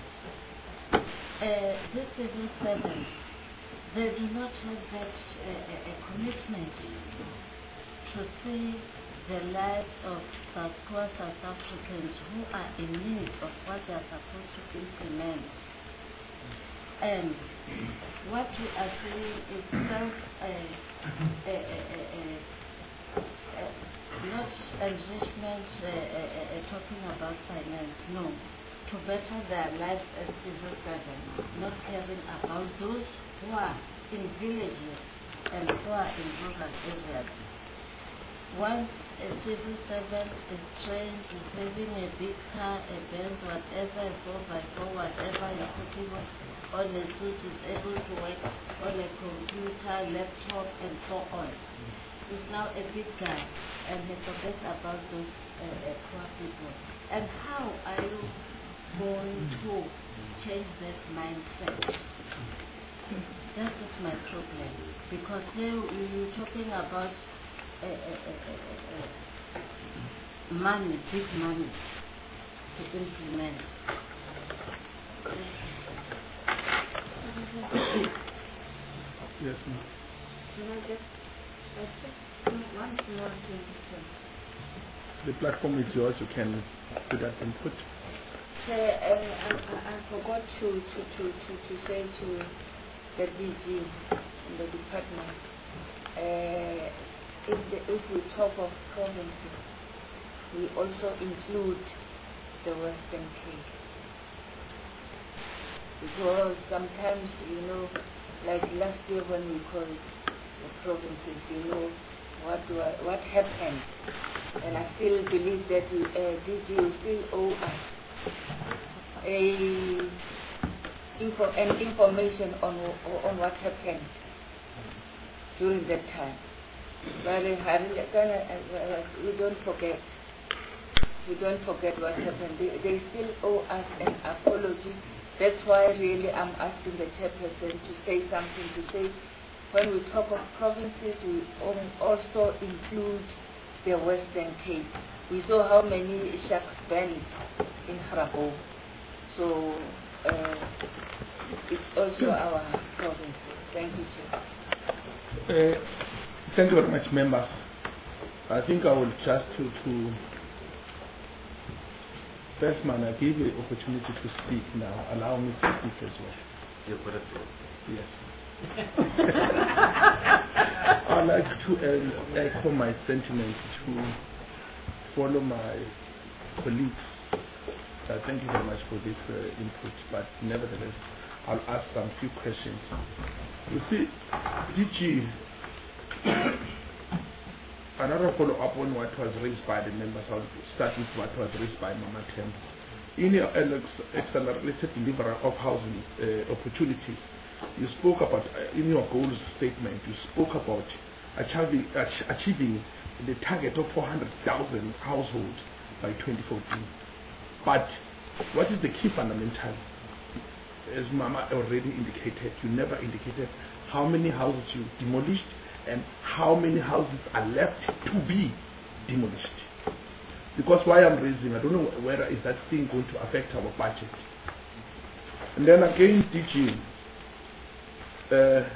uh, these civil servants, they do not have that uh, a commitment to see the lives of South poor South Africans who are in need of what they are supposed to implement. And what we are seeing is self, uh, uh, uh, uh, uh, not enrichment, uh, uh, uh, talking about finance, no, to better their lives as civil servants, not caring about those who are in villages and who are in rural areas. Once a civil servant is trained, receiving a big car, a Benz, whatever, a four by four, whatever, you're putting on a suit, is able to work on a computer, laptop, and so on. He's now a big guy, and he forgets about those uh, uh, poor people. And how are you going to change that mindset. That is my problem. Because there we're talking about uh, uh, uh, uh, money, big money to implement. Yes, ma'am. Can I just ask one small thing? The platform is yours. You can put that input. Chair, uh, I, I, I forgot to, to, to, to, to say to the D G in the department, uh, if, the, if we talk of provinces, we also include the Western Cape. Because sometimes, you know, like last year when we called the provinces, you know, what do I, what happened. And I still believe that you, uh, D G you still owe us a info, an information on on what happened during that time. But uh, we don't forget. We don't forget what happened. They, they still owe us an apology. That's why really I'm asking the chairperson to say something, to say when we talk of provinces, we also include the Western Cape. We saw how many sharks burned in Grabouw. So uh, it's also our province. Thank you, Chair. Uh, thank you very much, members. I think I will just to, to first man, I gave you the opportunity to speak now. Allow me to speak as well. You put it Yes. I'd like to uh, echo my sentiments to follow my colleagues. Uh, thank you very much for this uh, input, but nevertheless, I'll ask some few questions. You see, D G, another follow-up on what was raised by the members, I'll start with what was raised by Mama Tembo. In your accelerated delivery of housing uh, opportunities, you spoke about, uh, in your goals statement, you spoke about achieving, ach achieving the target of four hundred thousand households by twenty fourteen. But what is the key fundamental? As Mama already indicated, you never indicated how many houses you demolished and how many houses are left to be demolished. Because why I'm raising, I don't know whether is that thing going to affect our budget. And then again, D G, uh,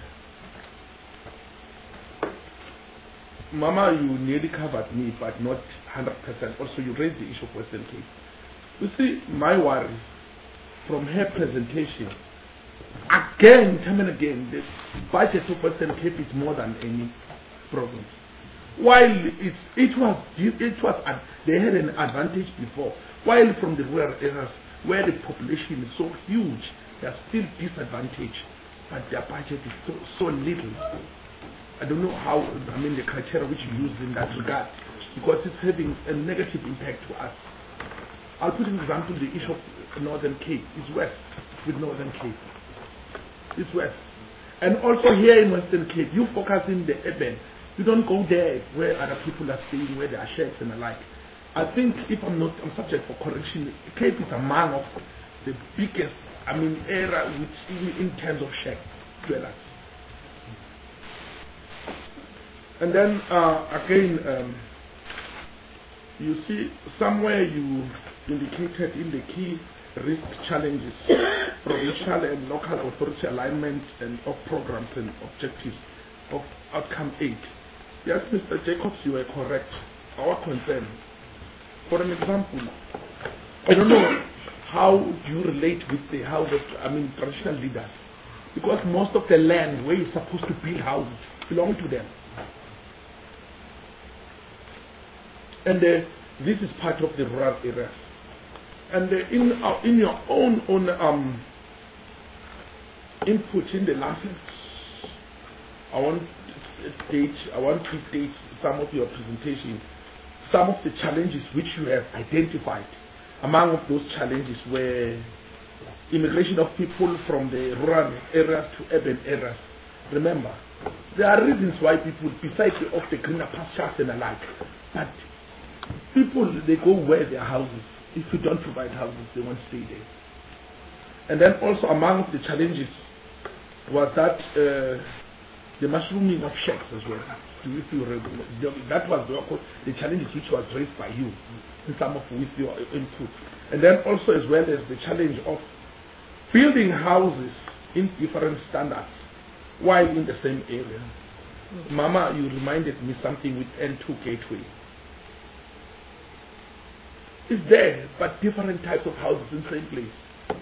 Mama, you nearly covered me, but not one hundred percent. Also, you raised the issue of Western Cape. You see, my worry from her presentation, again, time and again, the budget of Western Cape is more than any province. While it's, it was, it was, they had an advantage before. While from the rural areas where the population is so huge, they are still disadvantaged, but their budget is so, so little. I don't know how, I mean, the criteria which you use in that regard, because it's having a negative impact to us. I'll put an example, the issue of Northern Cape is west with Northern Cape. It's west. And also here in Western Cape, you focus in the urban. You don't go there where other people are staying, where there are sheds and the like. I think if I'm not, I'm subject for correction, Cape is among of the biggest, I mean, area which in, in terms of shed dwellers. And then uh, again, um, you see somewhere you indicated in the key risk challenges, provincial and local authority alignment and of programs and objectives of outcome eight. Yes, Mister Jacobs, you were correct. Our concern, for an example, I don't know how do you relate with the houses, I mean traditional leaders, because most of the land where you're supposed to build houses belong to them. And uh, this is part of the rural areas. And uh, in, uh, in your own, own um, input in the last, I want to date, I want to date some of your presentation, some of the challenges which you have identified. Among of those challenges were immigration of people from the rural areas to urban areas. Remember, there are reasons why people, besides of the greener pastures and the like, but people, they go where their houses, If you don't provide houses, they won't stay there. And then also among the challenges was that uh, the mushrooming of shacks as well. If you re- that was the, the challenges which was raised by you in some of with your inputs. And then also as well as the challenge of building houses in different standards while in the same area. Mm-hmm. Mama, you reminded me something with N two Gateway. It's there, but different types of houses in the same place.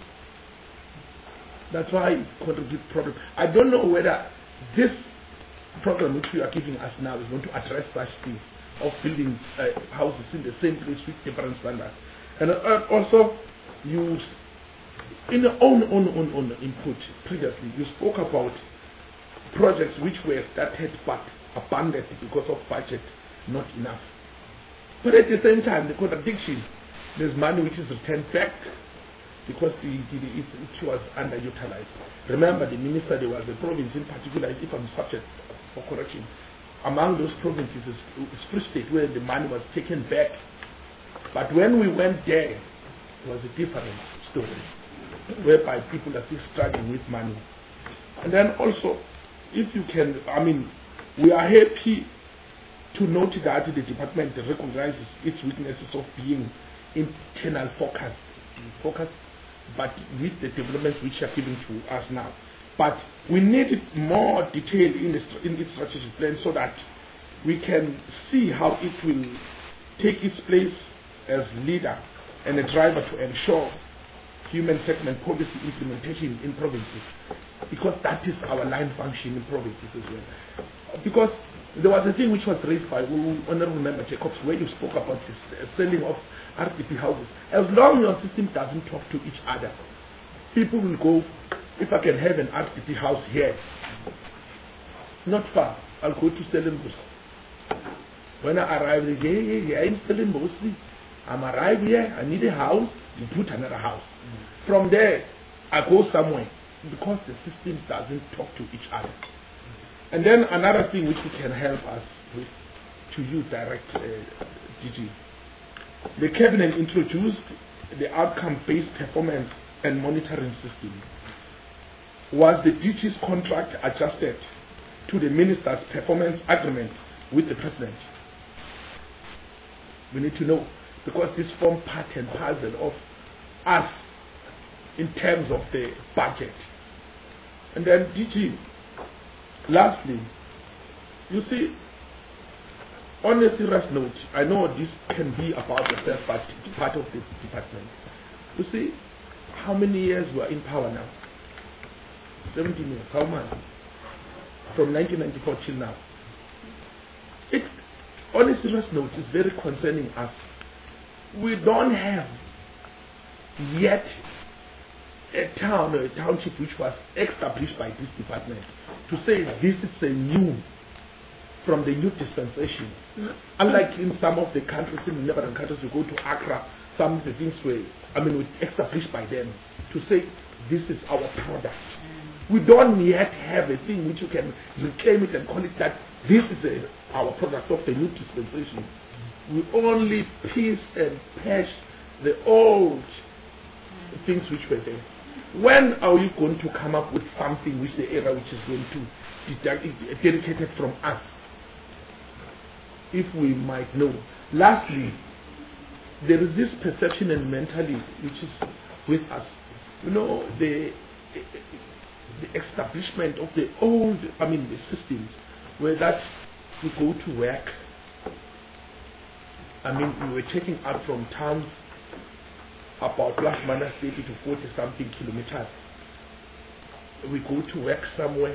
That's why it contributes problem. I don't know whether this program which you are giving us now is going to address such things of building uh, houses in the same place with different standards. And uh, also, you, in your own, own, own, own input previously, you spoke about projects which were started but abandoned because of budget, not enough. But at the same time, the contradiction, there's money which is returned back because the, the, the, it, it was underutilized. Remember, the minister, there was a province in particular, if I'm subject for correction, among those provinces is, is Free State, where the money was taken back. But when we went there, it was a different story, whereby people are still struggling with money. And then also, if you can, I mean, we are happy to note that the department recognizes its weaknesses of being internal focused, focused, but with the developments which are given to us now. But we need more detail in the in its strategic plan so that we can see how it will take its place as leader and a driver to ensure human settlement policy implementation in provinces, because that is our line function in provinces as well. Because there was a thing which was raised by Honorable Member Jacobs, where you spoke about this uh, selling of R D P houses. As long as your system doesn't talk to each other, people will go, if I can have an R D P house here, not far, I'll go to Stellenbosch. When I arrive, yeah, yeah, yeah, in Stellenbosch, I'm arrived here, I need a house, you put another house. Mm. From there, I go somewhere, because the system doesn't talk to each other. And then another thing which we can help us with, to you direct, uh, D G. The cabinet introduced the outcome-based performance and monitoring system. Was the D G's contract adjusted to the minister's performance agreement with the president? We need to know, because this forms part and parcel of us in terms of the budget. And then D G, lastly, you see, on a serious note, I know this can be about the self part of the department. You see, how many years we are in power now? seventeen years. How much? From nineteen ninety-four till now. It, on a serious note, is very concerning us. We don't have yet a town or a township which was established by this department to say this is a new, from the new dispensation. Mm. Unlike in some of the countries, in the neighboring countries, you go to Accra, some of the things were, I mean, established by them to say this is our product. Mm. We don't yet have a thing which you can reclaim it and call it that this is a, our product of the new dispensation. We only piece and patch the old things which were there. When are you going to come up with something which the era which is going to be dedicated from us? If we might know. Lastly, there is this perception and mentality which is with us. You know, the the establishment of the old, I mean the systems, where that you go to work. I mean, we were taking out from towns about plus minus thirty to forty something kilometers. We go to work somewhere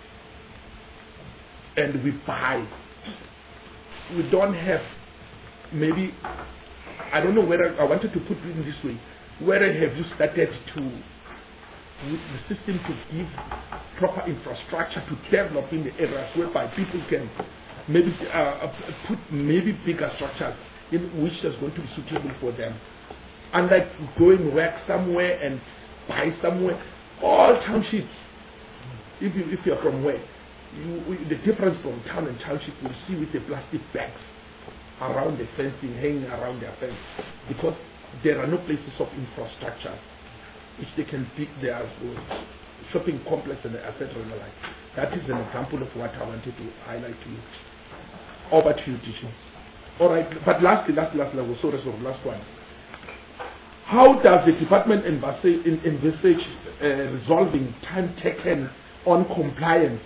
and we buy. We don't have, maybe, I don't know whether, I wanted to put it in this way, whether have you started to, with the system to give proper infrastructure to develop in the areas whereby people can maybe uh, put maybe bigger structures in which is going to be suitable for them. Unlike going work somewhere and buy somewhere, all townships, if, you, if you're from where, you, we, the difference from town and township you see with the plastic bags around the fencing, hanging around their fence, because there are no places of infrastructure which they can pick their shopping complex and et cetera. That is an example of what I wanted to highlight to you. Over to you, teaching. All right, but lastly, last, last, last, sorry, sorry, last one. How does the department envisage, envisage uh, resolving time taken on compliance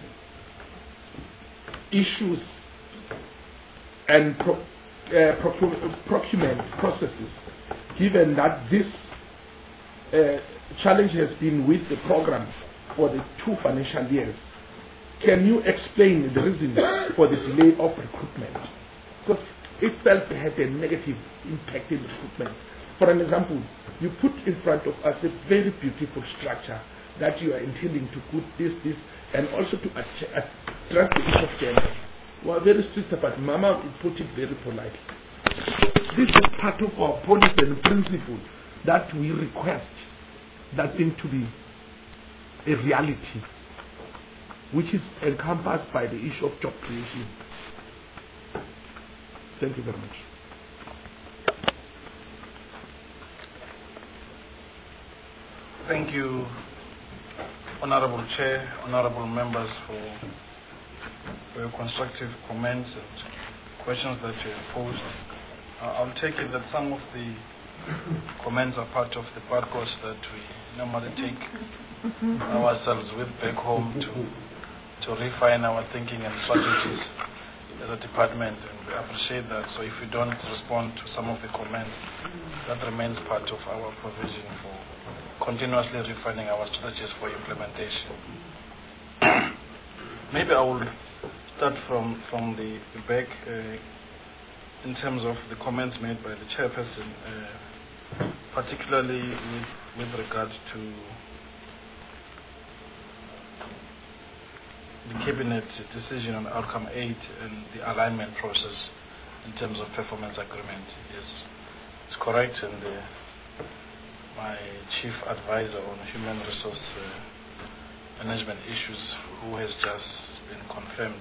issues and pro, uh, procure, procurement processes, given that this uh, challenge has been with the program for the two financial years? Can you explain the reason for the delay of recruitment? Because itself had a negative impact in recruitment. For an example, you put in front of us a very beautiful structure that you are intending to put this, this, and also to address the issue of gender. We are very strict about Mama put it very politely. This is part of our policy and principle that we request that thing to be a reality, which is encompassed by the issue of job creation. Thank you very much. Thank you, Honorable Chair, Honorable Members, for, for your constructive comments and questions that you have posed. Uh, I'll take it that some of the comments are part of the bad course that we normally take ourselves with back home to, to refine our thinking and strategies as a department, and we appreciate that. So if we don't respond to some of the comments, that remains part of our provision for continuously refining our strategies for implementation. Maybe I will start from, from the, the back uh, in terms of the comments made by the chairperson, uh, particularly with, with regard to the cabinet decision on outcome eight and the alignment process in terms of performance agreement. Yes, it's correct, and uh, my chief advisor on human resource uh, management issues, who has just been confirmed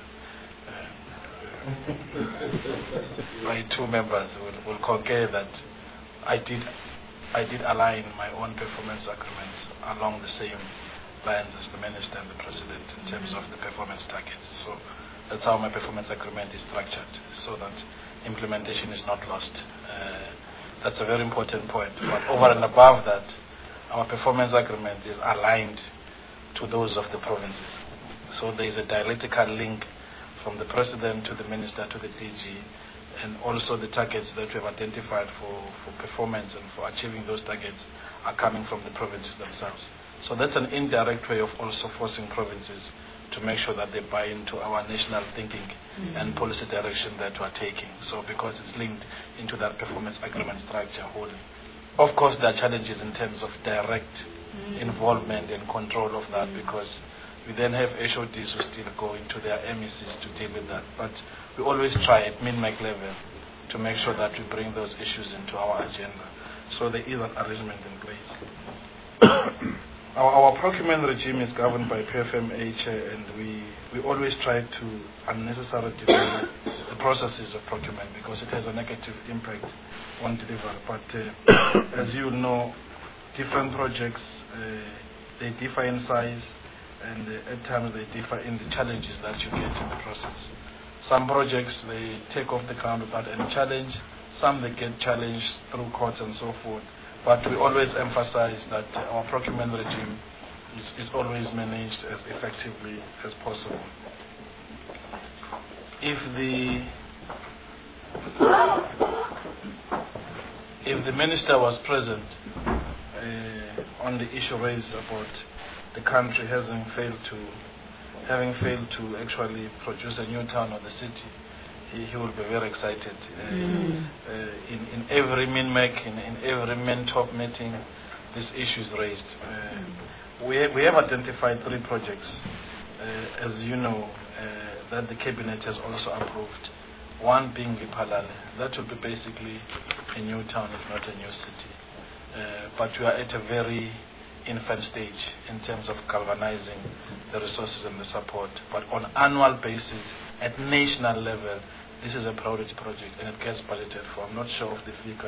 uh, uh, by two members, will, will concur that I did I did align my own performance agreements along the same lines as the minister and the president in terms of the performance targets. So that's how my performance agreement is structured, so that implementation is not lost. Uh, That's a very important point. But over and above that, our performance agreement is aligned to those of the provinces. So there is a dialectical link from the president to the minister to the D G, and also the targets that we have identified for, for performance and for achieving those targets are coming from the provinces themselves. So that's an indirect way of also forcing provinces to make sure that they buy into our national thinking mm-hmm. and policy direction that we are taking. So because it's linked into that performance agreement structure wholly. Of course, there are challenges in terms of direct mm-hmm. involvement and control of that, mm-hmm. because we then have H O Ds who still go into their M E Cs to deal with that. But we always try at min-mac level to make sure that we bring those issues into our agenda. So there is an arrangement in place. Our, our procurement regime is governed by P F M H, and we, we always try to unnecessarily delay the processes of procurement because it has a negative impact on delivery. But uh, as you know, different projects, uh, they differ in size, and uh, at times they differ in the challenges that you get in the process. Some projects, they take off the ground without any challenge. Some they get challenged through courts and so forth. But we always emphasize that our procurement regime is, is always managed as effectively as possible. If the if the minister was present uh, on the issue raised about the country having failed to having failed to actually produce a new town or the city, He, he will be very excited. Uh, mm. uh, in, in every min-mac, in, in every min-top meeting, this issue is raised. Uh, mm. we, we have identified three projects, uh, as you know, uh, that the cabinet has also approved. One being Lephalale. That will be basically a new town, if not a new city. Uh, but we are at a very infant stage in terms of galvanizing the resources and the support. But on an annual basis, at national level, this is a priority project and it gets budgeted for. I'm not sure of the figure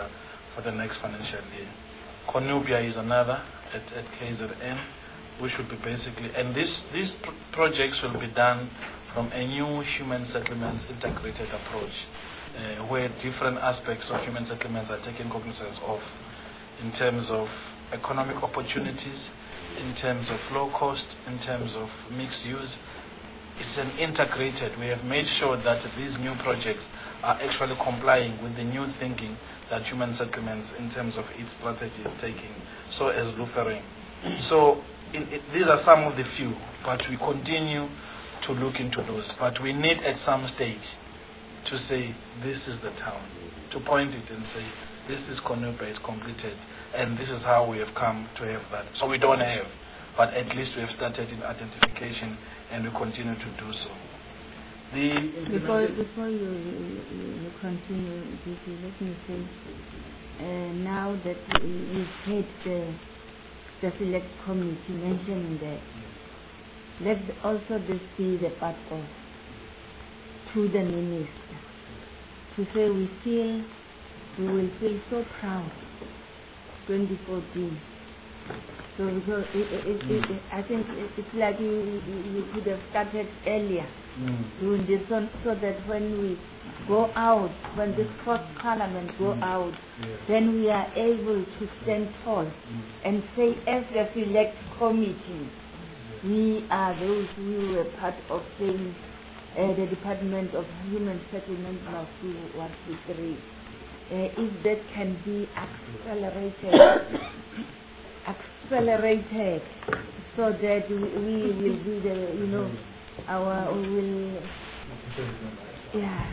for the next financial year. Conubia is another at, at K Z N, which will be basically, and this, these pr projects will be done from a new human settlements integrated approach, uh, where different aspects of human settlements are taken cognizance of in terms of economic opportunities, in terms of low cost, in terms of mixed use. It's an integrated. We have made sure that these new projects are actually complying with the new thinking that human settlements in terms of its strategy is taking, so as Luthering. So in, it, these are some of the few, but we continue to look into those. But we need at some stage to say, this is the town, to point it and say, this is Conubia, it's completed, and this is how we have come to have that. So we don't have, but at least we have started in identification, and we continue to do so. The before before you, you, you continue, Gigi, let me say, uh, now that you've heard the, the select committee mentioning that, let also this be the part of to the minister, to say we feel, we will feel so proud twenty fourteen. So because it, it, it, it, I think it, it's like you, you, you could have started earlier mm. doing this so, so that when we go out, when this first parliament go mm. out, yeah. then we are able to stand tall mm. and say, as the select committee, we are those who were part of saying uh, the Department of Human Settlement must do one, two, three. Uh, if that can be accelerated, accelerated, so that we, we will be the, you know, our, we will, yeah.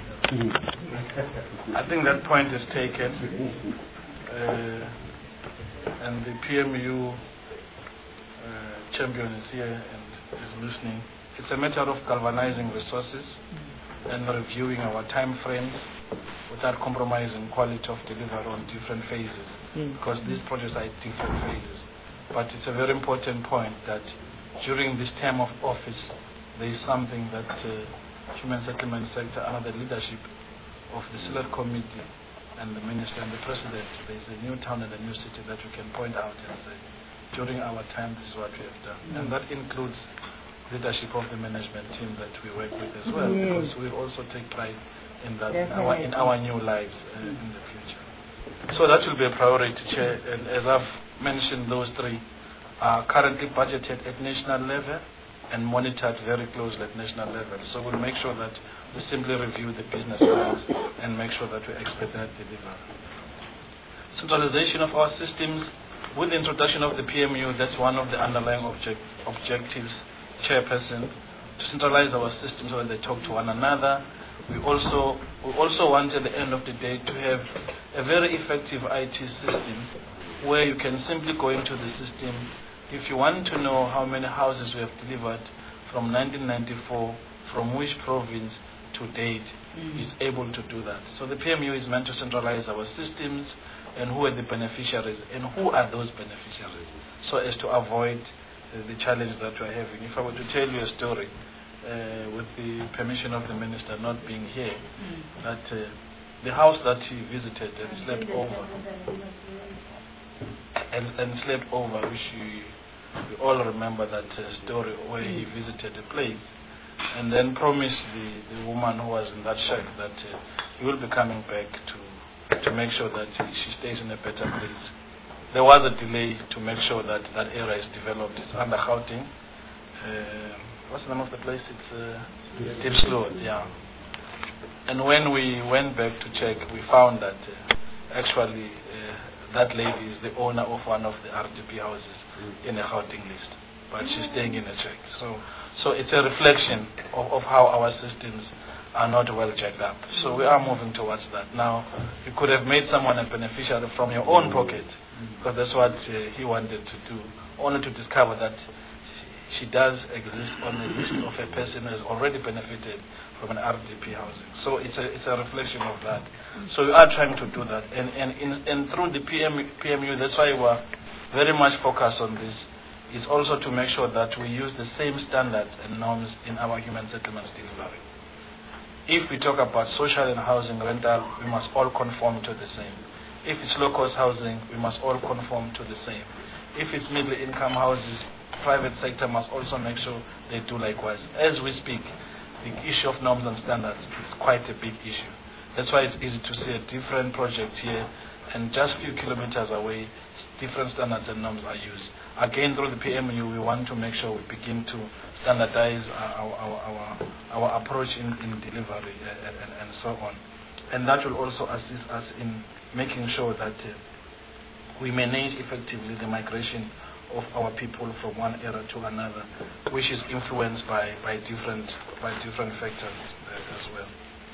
I think that point is taken, uh, and the P M U uh, champion is here and is listening. It's a matter of galvanizing resources and reviewing our time frames without compromising quality of delivery on different phases, mm. because these projects are at different phases. But it's a very important point that during this term of office, there is something that uh, Human Settlement Sector, under the leadership of the Select Committee and the Minister and the President, there is a new town and a new city that we can point out and say, during our time, this is what we have done. Mm. And that includes leadership of the management team that we work with as well, yes. because we also take pride in that in our, in our new lives uh, mm. in the future. So that will be a priority, Chair. And as I've mentioned, those three are currently budgeted at national level and monitored very closely at national level. So we'll make sure that we simply review the business plans and make sure that we expedite delivery. Centralization of our systems. With the introduction of the P M U, that's one of the underlying object, objectives, Chairperson, to centralize our systems so that they talk to one another. We also, we also want at the end of the day to have a very effective I T system where you can simply go into the system. If you want to know how many houses we have delivered from nineteen ninety-four, from which province to date, mm-hmm. is able to do that. So the P M U is meant to centralize our systems and who are the beneficiaries and who are those beneficiaries, so as to avoid uh, the challenge that we are having. If I were to tell you a story, uh, with the permission of the Minister not being here, mm. that uh, the house that he visited and slept over, and, and slept over, which we, we all remember that uh, story where mm. he visited a place, and then promised the, the woman who was in that shack that uh, he will be coming back to to make sure that she stays in a better place. There was a delay to make sure that that area is developed. It's under Gauteng. Uh, what's the name of the place? It's uh, Diepsloot, yeah. And when we went back to check, we found that uh, actually uh, that lady is the owner of one of the R D P houses in a Gauteng list, but she's staying in a check. So, so it's a reflection of, of how our systems are not well checked up. So we are moving towards that. Now, you could have made someone a beneficiary from your own pocket, because that's what uh, he wanted to do, only to discover that she does exist on the list of a person who has already benefited from an R D P housing. So it's a, it's a reflection of that. So we are trying to do that. And, and, in, and through the P M, P M U, that's why we're very much focused on this, is also to make sure that we use the same standards and norms in our human settlements delivery. If we talk about social and housing rental, we must all conform to the same. If it's low-cost housing, we must all conform to the same. If it's middle-income houses, private sector must also make sure they do likewise. As we speak, the issue of norms and standards is quite a big issue. That's why it's easy to see a different project here, and just a few kilometers away, different standards and norms are used. Again, through the P M U, we want to make sure we begin to standardize our, our, our, our approach in, in delivery and, and, and so on. And that will also assist us in making sure that uh, we manage effectively the migration of our people from one area to another, which is influenced by, by different by different factors uh, as well.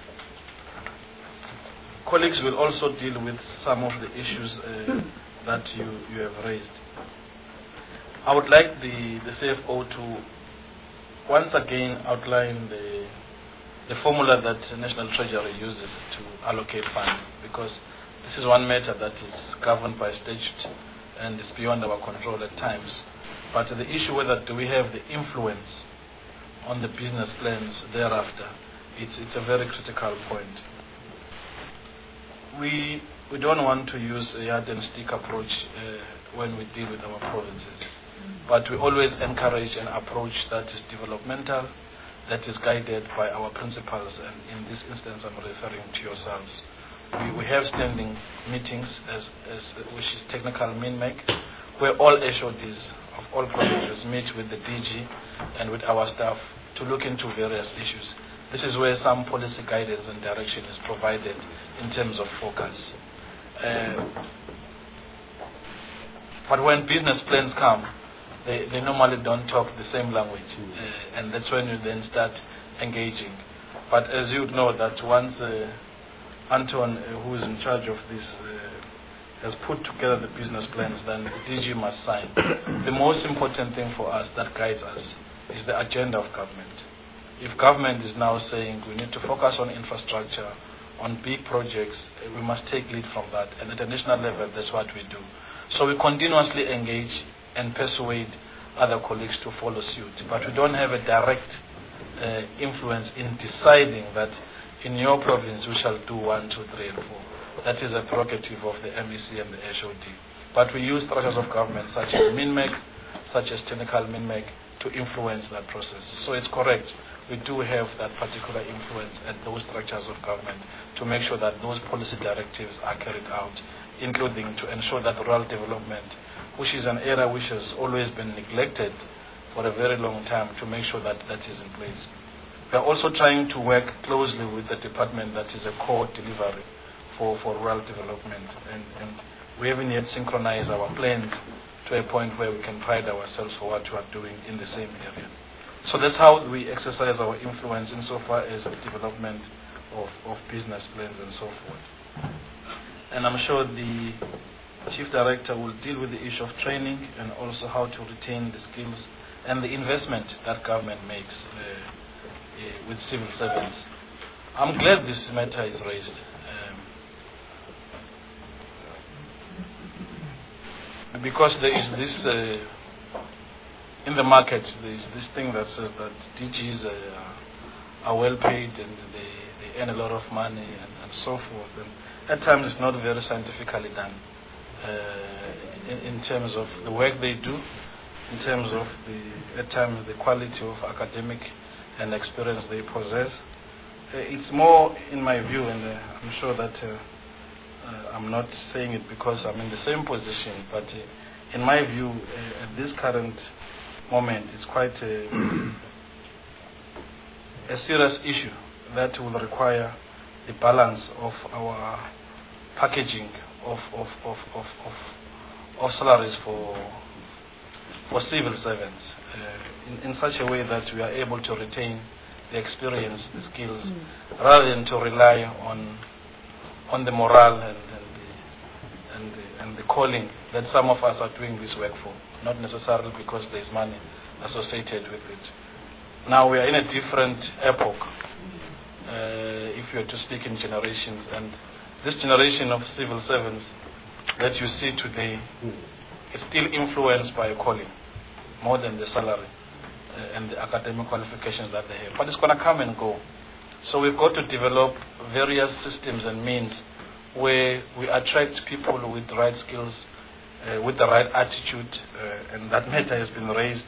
Colleagues will also deal with some of the issues uh, that you, you have raised. I would like the, the C F O to once again outline the the formula that the National Treasury uses to allocate funds, because this is one matter that is governed by statute and is beyond our control at times. But the issue whether do we have the influence on the business plans thereafter, it's, it's a very critical point. We, we don't want to use a yard and stick approach uh, when we deal with our provinces. But we always encourage an approach that is developmental, that is guided by our principles, and in this instance I'm referring to yourselves. We, we have standing meetings, as, as which is technical MINMEC, where all H O Ds of all provinces meet with the D G and with our staff to look into various issues. This is where some policy guidance and direction is provided in terms of focus. Uh, but when business plans come, They, they normally don't talk the same language, uh, and that's when you then start engaging. But as you know, that once uh, Anton, uh, who is in charge of this, uh, has put together the business plans, then the D G must sign. The most important thing for us that guides us is the agenda of government. If government is now saying we need to focus on infrastructure, on big projects, uh, we must take lead from that, and at a national level, that's what we do. So we continuously engage and persuade other colleagues to follow suit. But we don't have a direct uh, influence in deciding that in your province we shall do one, two, three, and four. That is a prerogative of the M E C and the H O D. But we use structures of government such as MINMEC, such as technical MINMEC, to influence that process. So it's correct. We do have that particular influence at those structures of government to make sure that those policy directives are carried out, including to ensure that rural development, which is an area which has always been neglected for a very long time, to make sure that that is in place. We are also trying to work closely with the department that is a core delivery for, for rural development, and, and we haven't yet synchronized our plans to a point where we can pride ourselves for what we are doing in the same area. So that's how we exercise our influence insofar as the development of, of business plans and so forth. And I'm sure the Chief Director will deal with the issue of training and also how to retain the skills and the investment that government makes uh, uh, with civil servants. I'm glad this matter is raised. Um, because there is this, uh, in the market, there is this thing that says that D Gs uh, are well paid and they, they earn a lot of money and, and so forth. And at times it's not very scientifically done. Uh, in, in terms of the work they do, in terms of the, at times, the quality of academic and experience they possess. Uh, it's more, in my view, and uh, I'm sure that uh, uh, I'm not saying it because I'm in the same position, but uh, in my view, uh, at this current moment, it's quite a, a serious issue that will require the balance of our packaging Of, of, of, of, of, of salaries for for civil servants uh, in, in such a way that we are able to retain the experience, the skills, mm. rather than to rely on on the morale and, and, the, and, the, and the calling that some of us are doing this work for, not necessarily because there is money associated with it. Now we are in a different epoch, uh, if you are to speak in generations, and this generation of civil servants that you see today is still influenced by a calling more than the salary uh, and the academic qualifications that they have. But it's going to come and go. So we've got to develop various systems and means where we attract people with the right skills, uh, with the right attitude, uh, and that matter has been raised,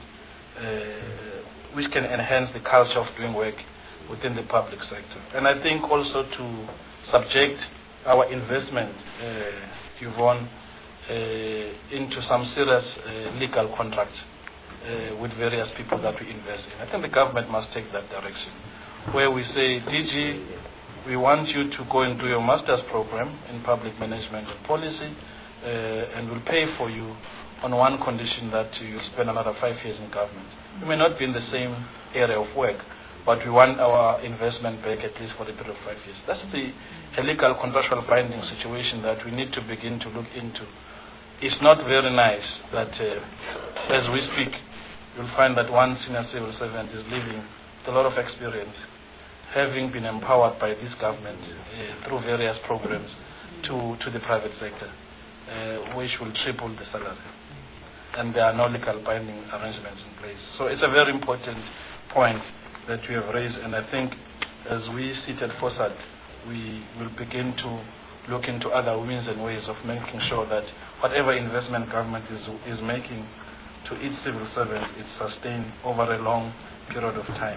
uh, which can enhance the culture of doing work within the public sector. And I think also to subject our investment, uh, Yvonne, uh, into some serious uh, legal contracts uh, with various people that we invest in. I think the government must take that direction, where we say, D G, we want you to go and do your master's program in public management and policy, uh, and we'll pay for you on one condition, that you spend another five years in government. You may not be in the same area of work, but we want our investment back at least for a period of five years. That's the a legal contractual binding situation that we need to begin to look into. It's not very nice that uh, as we speak, you'll find that one senior civil servant is leaving with a lot of experience, having been empowered by this government uh, through various programs to, to the private sector, uh, which will triple the salary. And there are no legal binding arrangements in place. So it's a very important point that we have raised, and I think as we sit at FOSAT, we will begin to look into other means and ways of making sure that whatever investment government is, is making to each civil servant is sustained over a long period of time.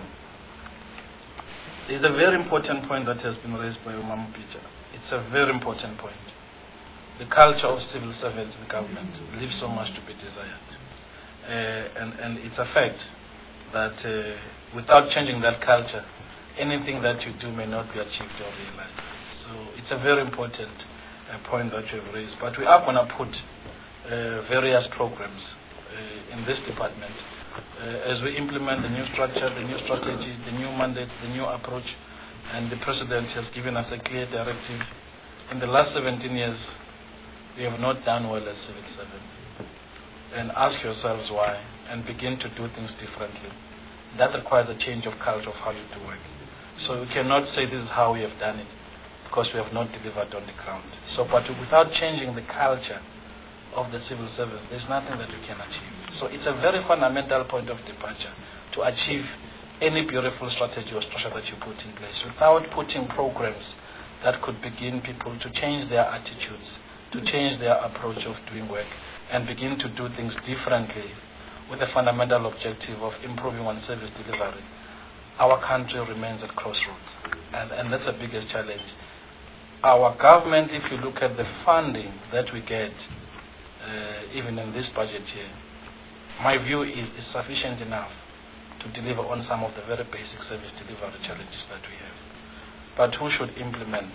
There's a very important point that has been raised by Umam Picha. It's a very important point. The culture of civil servants in government leaves so much to be desired. Uh, and, and it's a fact that uh, without changing that culture, anything that you do may not be achieved or realized. So it's a very important uh, point that you have raised. But we are going to put uh, various programs uh, in this department uh, as we implement the new structure, the new strategy, the new mandate, the new approach, and the President has given us a clear directive. In the last seventeen years, we have not done well as civil servants. And ask yourselves why, and begin to do things differently. That requires a change of culture of how you do work. So we cannot say this is how we have done it, because we have not delivered on the ground. So, but without changing the culture of the civil service, there's nothing that we can achieve. So it's a very fundamental point of departure to achieve any beautiful strategy or structure that you put in place. Without putting programs that could begin people to change their attitudes, to change their approach of doing work, and begin to do things differently with the fundamental objective of improving on service delivery, our country remains at crossroads. And, and that's the biggest challenge. Our government, if you look at the funding that we get, uh, even in this budget year, my view is, is sufficient enough to deliver on some of the very basic service delivery challenges that we have. But who should implement?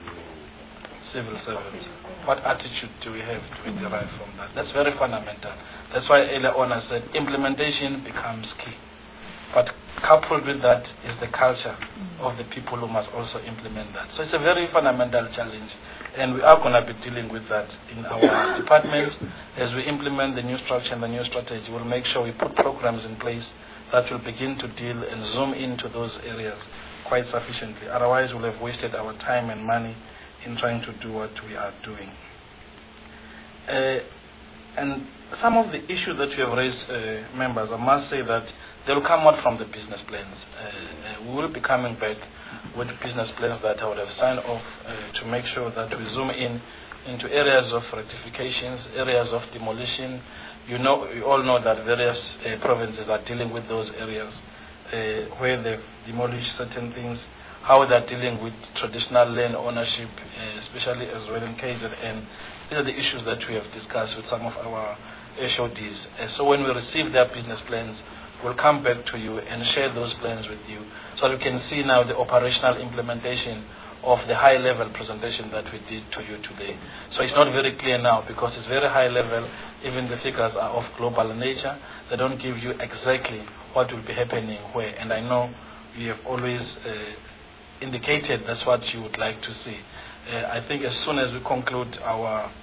Civil servants. What attitude do we have to we derive from that? That's very fundamental. That's why earlier on I said implementation becomes key. But coupled with that is the culture of the people who must also implement that. So it's a very fundamental challenge, and we are going to be dealing with that in our department. As we implement the new structure and the new strategy, we'll make sure we put programs in place that will begin to deal and zoom into those areas quite sufficiently. Otherwise, we'll have wasted our time and money in trying to do what we are doing. Uh, and some of the issues that you have raised, uh, members, I must say that they will come out from the business plans. Uh, uh, we will be coming back with business plans that I would have signed off uh, to make sure that we zoom in into areas of rectifications, areas of demolition. You know, you all know that various uh, provinces are dealing with those areas uh, where they've demolished certain things, how they're dealing with traditional land ownership, uh, especially as well in K Z N. These are the issues that we have discussed with some of our H O Ds. Uh, so when we receive their business plans, we'll come back to you and share those plans with you so that you can see now the operational implementation of the high-level presentation that we did to you today. So it's not very clear now because it's very high level. Even the figures are of global nature. They don't give you exactly what will be happening where. And I know you have always uh, indicated that's what you would like to see. Uh, I think as soon as we conclude our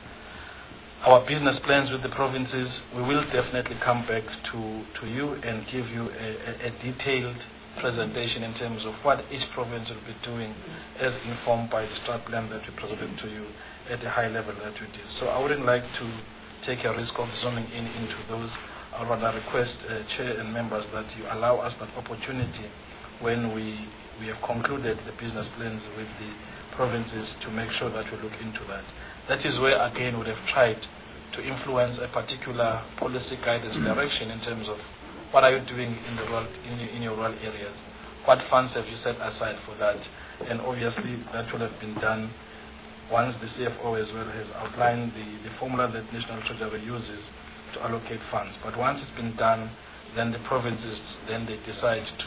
our business plans with the provinces, we will definitely come back to, to you and give you a, a, a detailed presentation in terms of what each province will be doing as informed by the strat plan that we presented to you at the high level that we did. So I wouldn't like to take a risk of zooming in into those. I would rather request uh, Chair and members that you allow us that opportunity when we, we have concluded the business plans with the provinces to make sure that we look into that. That is where, again, we have tried to influence a particular policy guidance direction in terms of what are you doing in the world, in, in your rural areas, what funds have you set aside for that, and obviously that will have been done once the C F O as well has outlined the, the formula that National Treasury uses to allocate funds. But once it's been done, then the provinces, then they decide to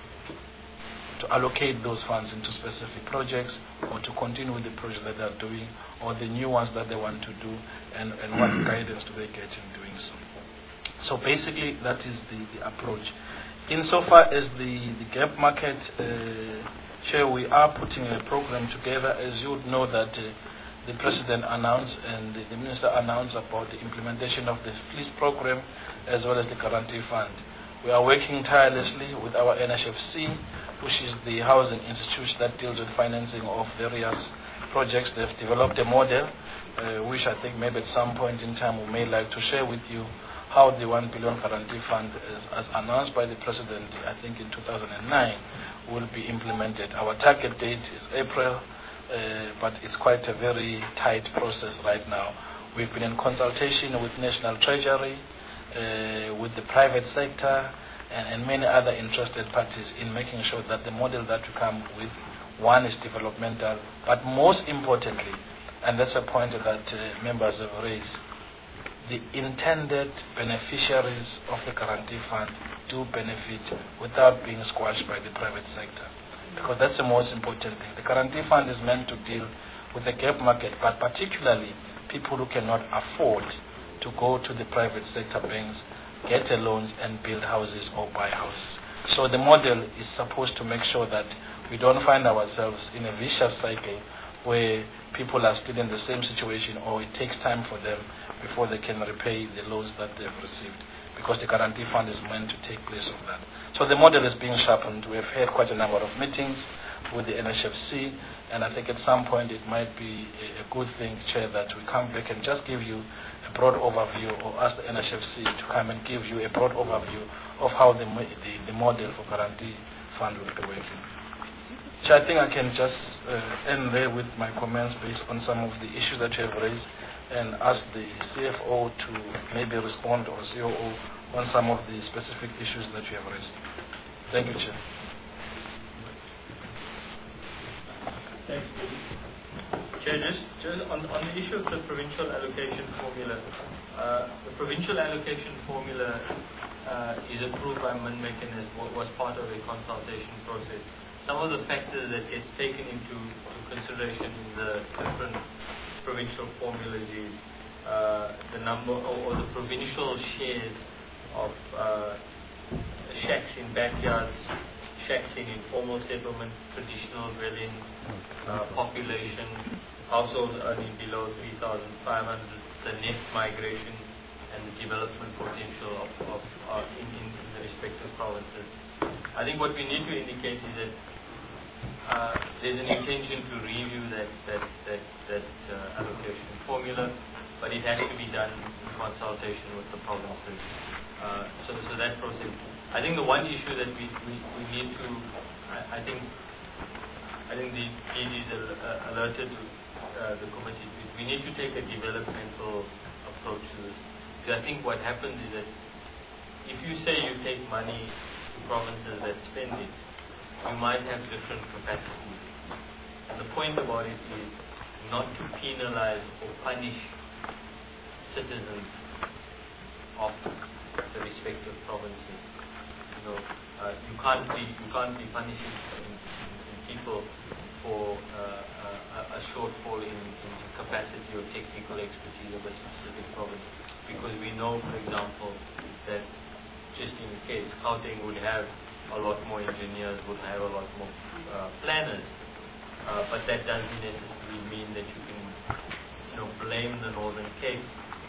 to allocate those funds into specific projects or to continue with the projects that they are doing or the new ones that they want to do, and, and what guidance do they get in doing so. So basically that is the, the approach. Insofar as the, the gap market, uh, Chair, we are putting a program together. As you would know that uh, the President announced and the, the Minister announced about the implementation of the fleece program as well as the guarantee fund. We are working tirelessly with our N H F C, which is the housing institution that deals with financing of various projects. They've developed a model, uh, which I think maybe at some point in time we may like to share with you how the one billion guarantee fund, is, as announced by the President, I think in two thousand nine, will be implemented. Our target date is April, uh, but it's quite a very tight process right now. We've been in consultation with National Treasury, uh, with the private sector, and, and many other interested parties in making sure that the model that we come with, one, is developmental, but most importantly, and that's a point that uh, members have raised, the intended beneficiaries of the guarantee fund do benefit without being squashed by the private sector. Because that's the most important thing. The guarantee fund is meant to deal with the gap market, but particularly people who cannot afford to go to the private sector banks, get a loans and build houses or buy houses. So the model is supposed to make sure that we don't find ourselves in a vicious cycle where people are still in the same situation or it takes time for them before they can repay the loans that they've received, because the guarantee fund is meant to take place of that. So the model is being sharpened. We have had quite a number of meetings with the N H F C, and I think at some point it might be a, a good thing, Chair, that we come back and just give you a broad overview, or ask the N H F C to come and give you a broad overview of how the, the, the model for guarantee fund will be working. So I think I can just uh, end there with my comments based on some of the issues that you have raised, and ask the C F O to maybe respond, or C O O, on some of the specific issues that you have raised. Thank you, Chair. Thanks. Chair, just, just on, on the issue of the provincial allocation formula, uh, the provincial allocation formula uh, is approved by MINMEC and was part of a consultation process. Some of the factors that gets taken into, into consideration in the different provincial formulas is uh, the number or, or the provincial shares of uh, shacks in backyards, shacks in informal settlements, traditional dwellings, uh, population, households earning below three thousand five hundred, the net migration, and the development potential of, of uh, in, in the respective provinces. I think what we need to indicate is that Uh, there's an intention to review that that that, that uh, allocation formula, but it has to be done in consultation with the provinces. Uh, so, so that process. I think the one issue that we we, we need to, I, I think, I think the D G is uh, alerted to uh, the committee. We need to take a developmental approach to this. Because I think what happens is that if you say you take money to provinces that spend it, you might have different capacities. And the point about it is not to penalize or punish citizens of the respective provinces. You know, uh, you can't be you can't be punishing in, in people for uh, a, a shortfall in, in capacity or technical expertise of a specific province, because we know, for example, that just in case Gauteng would have a lot more engineers, would have a lot more uh, planners, uh, but that doesn't necessarily mean that you can, you know, blame the Northern Cape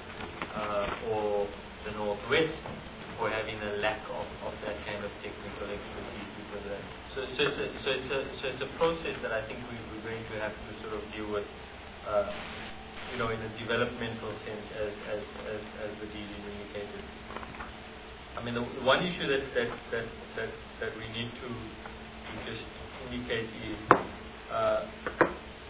uh, or the Northwest for having a lack of, of that kind of technical expertise. Because of that. So, so, it's a, so, it's a, so it's a process that I think we, we're going to have to sort of deal with, uh, you know, in a developmental sense, as as as, as the D D indicated. I mean, the one issue that that that that, that we need to, to just indicate is uh,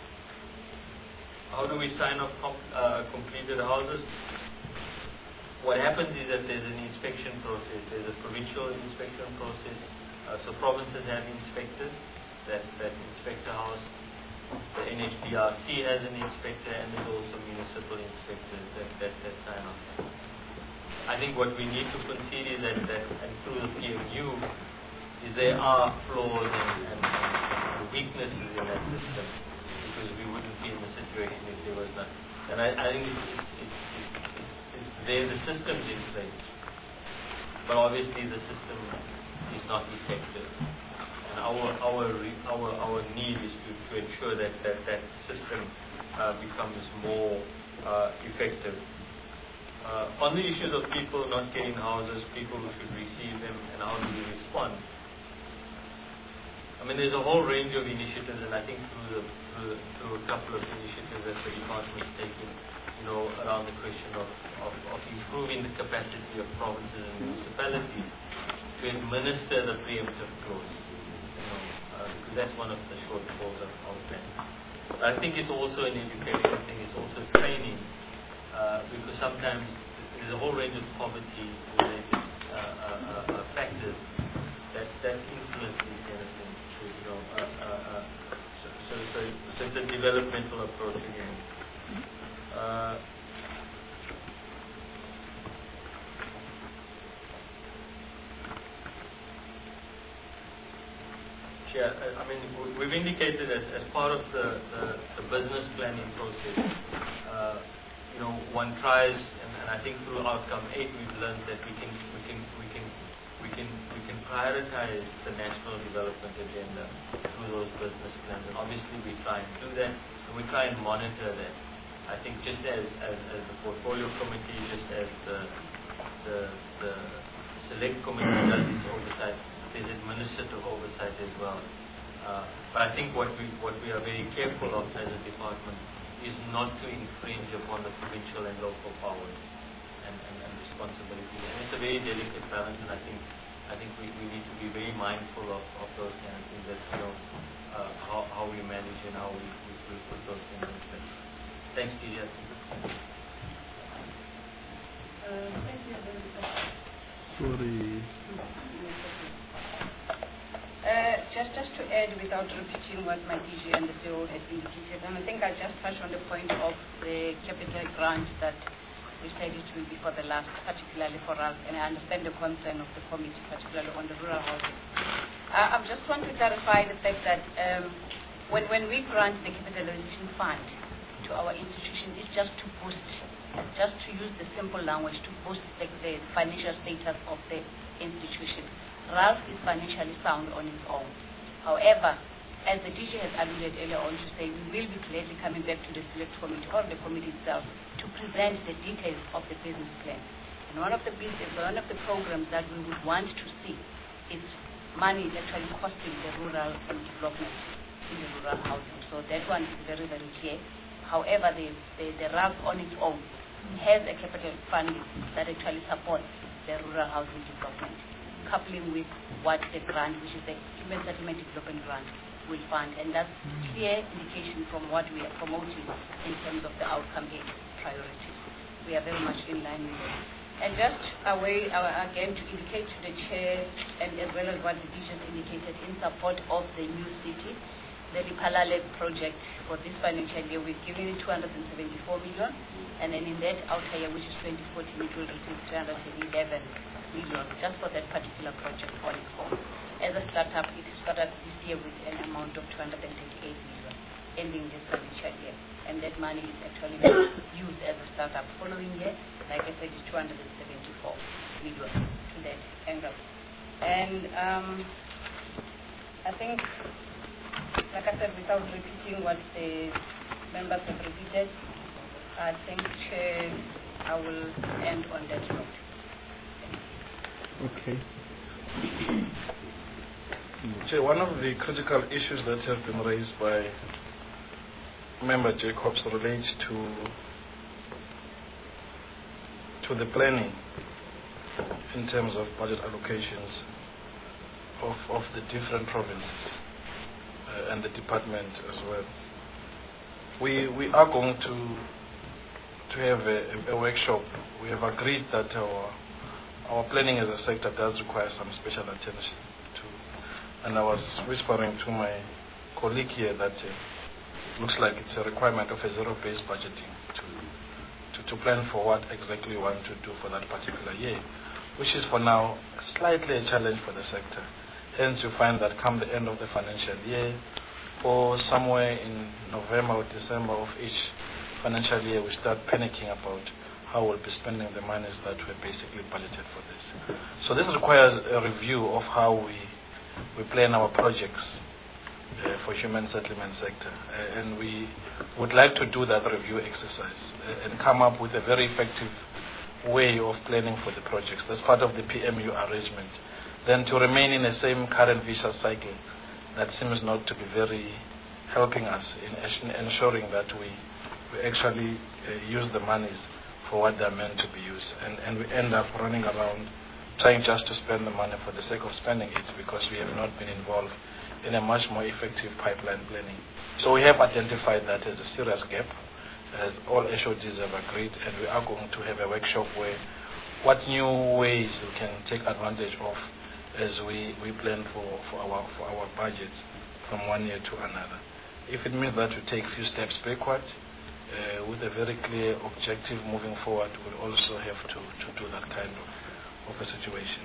how do we sign off com uh, completed houses? What happens is that there's an inspection process. There's a provincial inspection process. Uh, so provinces have inspectors that, that inspect the house. The N H D R C has an inspector, and there's also municipal inspectors that, that, that sign off. I think what we need to concede is that, that and through the P M U, is there are flaws and, and, and weaknesses in that system, because we wouldn't be in the situation if there was none. And I, I think it's, it's, it's, it's there, the system's in place, but obviously the system is not effective. And our our our our need is to, to ensure that that, that system uh, becomes more uh, effective. Uh, on the issues of people not getting houses, people who should receive them, and how do we respond? I mean, there's a whole range of initiatives, and I think through, the, through, the, through a couple of initiatives that the department is taking, you know, around the question of, of, of improving the capacity of provinces and municipalities to administer the preemptive clause, you know, uh, because that's one of the shortfalls of our plan. I think it's also an education thing, it's also training, uh, because sometimes there's a whole range of poverty-related uh, uh, uh, factors that, that influence these kind of things. You know, uh, uh, uh, so, so, so, so it's a developmental approach again. Uh, yeah, I mean, we've indicated as, as part of the, the, the business planning process, uh, you know, one tries, and, and I think through outcome eight we've learned that we can, we can, we can We can we can prioritize the national development agenda through those business plans, and obviously we try and do that, and we try and monitor that. I think just as as, as the portfolio committee, just as the the, the select committee does its oversight, there's administrative oversight as well. Uh, but I think what we what we are very careful of as a department is not to infringe upon the provincial and local powers and, and, and responsibilities. And it's a very delicate balance, and I think I think we, we need to be very mindful of, of those kind of things, that, you know, uh, how, how we manage and how we, we, we put those things in place. Thanks, D J. Uh, thank you very much. Sorry. Uh, just, just to add, without repeating what my D G and the C E O has indicated, and I think I just touched on the point of the capital grant that we said it will be for the last, particularly for us, and I understand the concern of the committee, particularly on the rural housing. Uh, I just want to clarify the fact that um, when, when we grant the capitalization fund to our institution, it's just to boost, just to use the simple language, to boost the, the financial status of the institution. Ralph is financially sound on its own. However, as the D G has alluded earlier on to say, we will be gladly coming back to the select committee or the committee itself to present the details of the business plan. And one of the business, one of the programs that we would want to see is money actually costing the rural development in the rural housing. So that one is very, very clear. However, the, the, the R A L on its own has a capital funding that actually supports the rural housing development, coupling with what the grant, which is the Human Settlement Development Grant, will fund, and that's clear indication from what we are promoting in terms of the outcome eight priorities. We are very much in line with it. And just a way, uh, again, to indicate to the chair, and as well as what the D G has indicated in support of the new city, the Ripalale project for this financial year, we've given it two hundred seventy-four million, and then in that outer year, which is twenty fourteen, it will receive three hundred eleven million, just for that particular project on its own. As a startup, it started this year with an amount of two hundred thirty-eight million, ending this financial year. And that money is actually used as a startup. Following year, like I said, is two hundred seventy-four million to that angle. And um, I think, like I said, without repeating what the members have repeated, I think, Chair, I will end on that note. Okay. Chair, one of the critical issues that have been raised by Member Jacobs relates to to the planning in terms of budget allocations of, of the different provinces uh, and the department as well. we we are going to to have a, a workshop. We have agreed that our our planning as a sector does require some special attention to, and I was whispering to my colleague here that uh, looks like it's a requirement of a zero-based budgeting to, to to plan for what exactly we want to do for that particular year, which is for now slightly a challenge for the sector. Hence, you find that come the end of the financial year, or somewhere in November or December of each financial year, we start panicking about how we'll be spending the monies that were basically budgeted for this. So this requires a review of how we we plan our projects uh, for human settlement sector, uh, and we would like to do that review exercise uh, and come up with a very effective way of planning for the projects. That's part of the P M U arrangement. Then to remain in the same current vicious cycle that seems not to be very helping us in ensuring that we, we actually uh, use the monies for what they're meant to be used. And, and we end up running around trying just to spend the money for the sake of spending it because we have not been involved in a much more effective pipeline planning. So we have identified that as a serious gap, as all H O Ds have agreed, and we are going to have a workshop where what new ways we can take advantage of as we, we plan for, for our for our budgets from one year to another. If it means that we take a few steps backward, uh, with a very clear objective moving forward, we'll also have to, to do that kind of, of a situation.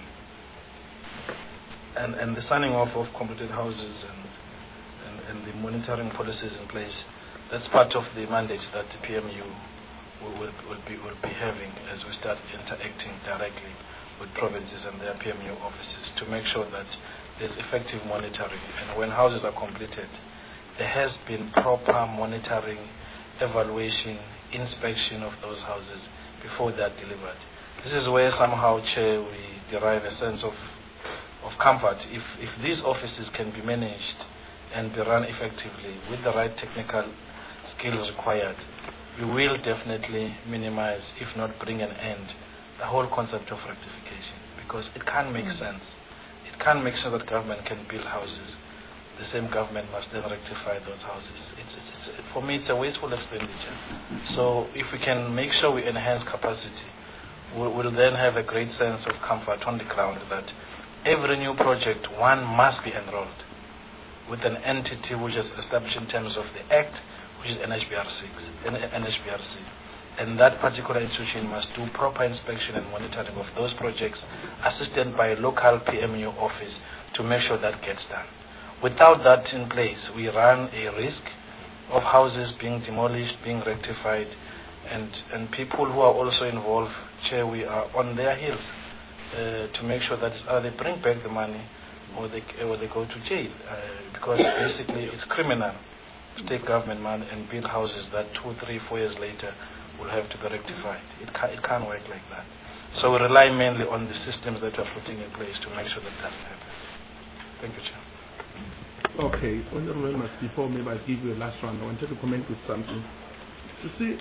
And and the signing off of completed houses and, and, and the monitoring policies in place, that's part of the mandate that the P M U will, will, will, be, will be having as we start interacting directly with provinces and their P M U offices to make sure that there's effective monitoring. And when houses are completed, there has been proper monitoring, evaluation, inspection of those houses before they are delivered. This is where somehow, Chair, we derive a sense of, of comfort. If, if these offices can be managed and be run effectively with the right technical skills required, we will definitely minimize, if not bring an end, the whole concept of rectification, because it can't make mm. sense. It can't make sense that government can build houses. The same government must then rectify those houses. It's, it's, it's, for me, it's a wasteful expenditure. So if we can make sure we enhance capacity, we'll, we'll then have a great sense of comfort on the ground that every new project, one must be enrolled with an entity which is established in terms of the Act, which is N H B R C. N H B R C. And that particular institution must do proper inspection and monitoring of those projects, assisted by a local P M U office to make sure that gets done. Without that in place, we run a risk of houses being demolished, being rectified, and, and people who are also involved, Chair, we are on their heels uh, to make sure that uh, they bring back the money or they, or they go to jail, uh, because basically it's criminal to take government money and build houses that two, three, four years later will have to be rectified. It, ca it can't work like that. So we rely mainly on the systems that we're putting in place to make sure that that happens. Thank you, Chair. Okay, Honorable members, before maybe I give you a last round, I wanted to comment with something. You see,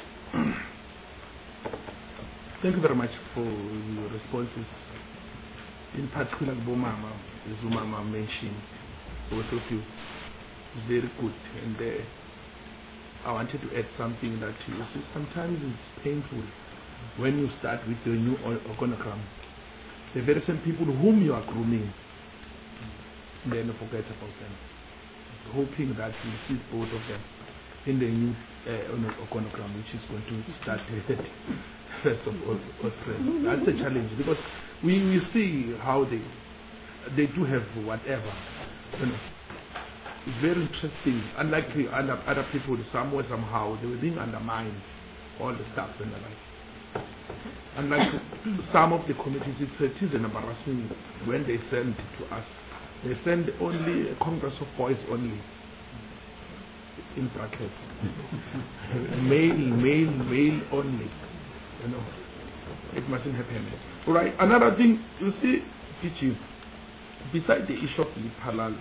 thank you very much for your responses. In particular, Bomama, as Umama mentioned, both of you, is very good. And uh, I wanted to add something that you see, sometimes it's painful when you start with the new organogram. The very same people whom you are grooming, then forget about them. Hoping that you see both of them in the new uh, organogram, which is going to start first of all. That's a challenge because we, we see how they they do have whatever. You know, it's very interesting. Unlike the other, other people, somewhere somehow they were being undermined, all the stuff and the like. Unlike some of the committees, it's, it is an embarrassment when they send to us. They send only a Congress of Boys only, in brackets. male, male, male only. You know, it mustn't happen. All right. Another thing, you see, teaching, besides the issue of the halal,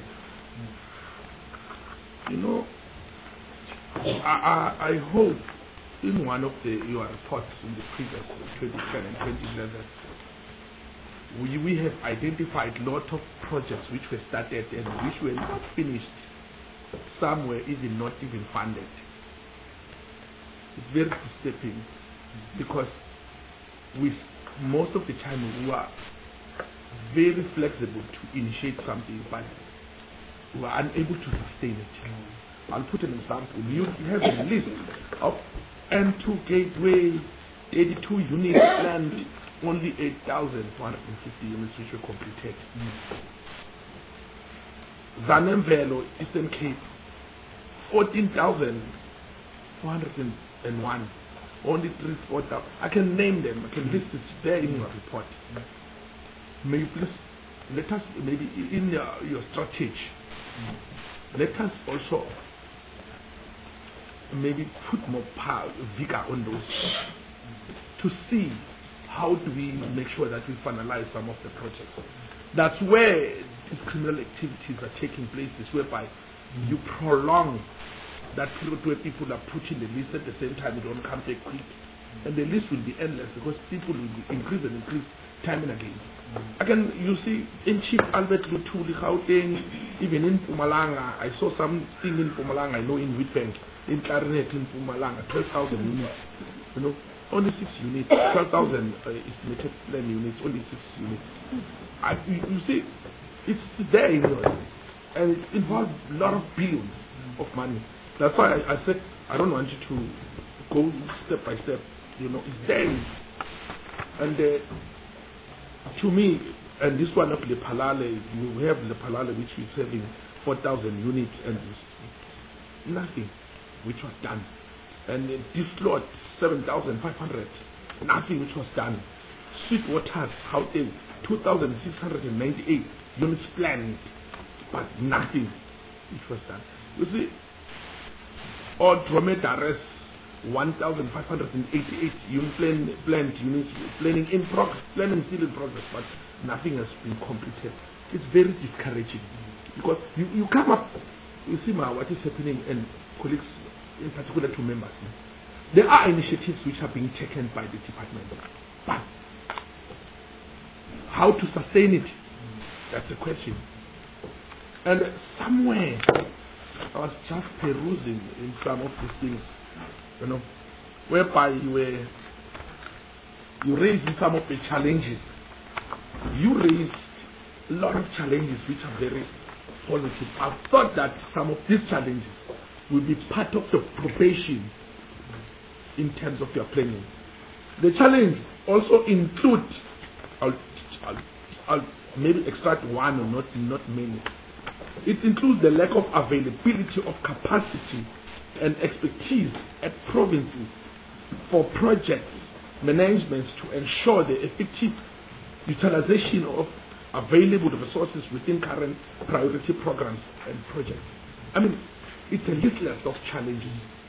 you know, I, I, I hope in one of the your reports in the previous twenty ten and twenty eleven, we, we have identified a lot of projects which were started and which were not finished. Some were even not even funded. It's very disturbing because we, most of the time, we are very flexible to initiate something, but we are unable to sustain it. I'll put an example. You have a list of N two Gateway, eighty-two units planned, only eight thousand four hundred fifty units which were completed. Mm. Zanemvelo, Eastern Cape, fourteen thousand four hundred one, only three, four thousand. I can name them, I can list it there in your report. Mm. May you please let us, maybe in your, your strategy, mm. let us also maybe put more power, vigor on those to see how do we make sure that we finalize some of the projects. That's where these criminal activities are taking place, is whereby mm. you prolong that period where people are putting the list at the same time, they don't come back quick. Mm. And the list will be endless because people will be increase and increase time and again. Mm. Again, you see, in Chief Albert Lutuli, Gauteng, even in Mpumalanga, I saw something in Mpumalanga, I know in Witbank, in Clarinet in Mpumalanga, twelve thousand units. You know, only six units, twelve thousand uh, estimated plan units, only six units. I, you, you see, it's there, you know, and it involves a lot of billions of money. That's why I, I said I don't want you to go step by step. You know, it's there, and uh, to me, and this one of the Palale, we have the Palale which is having four thousand units, and nothing which was done. And uh, this lot, seven thousand five hundred, nothing which was done. Sweet waters, Gauteng, two thousand six hundred ninety-eight units planned, but nothing which was done. You see, or dromedaries, one thousand five hundred eighty-eight unit plan, planned units, planning in progress, planning still in progress, but nothing has been completed. It's very discouraging because you, you come up, you see ma, what is happening, and colleagues, in particular to members. There are initiatives which are being taken by the department, but how to sustain it, that's the question. And somewhere, I was just perusing in some of these things, you know, whereby you were, you raised some of the challenges. You raised a lot of challenges which are very positive. I thought that some of these challenges will be part of the probation in terms of your planning. The challenge also includes, I'll, I'll, I'll maybe extract one or not, not many. It includes the lack of availability of capacity and expertise at provinces for project management to ensure the effective utilization of available resources within current priority programs and projects. I mean, it's a list of challenges.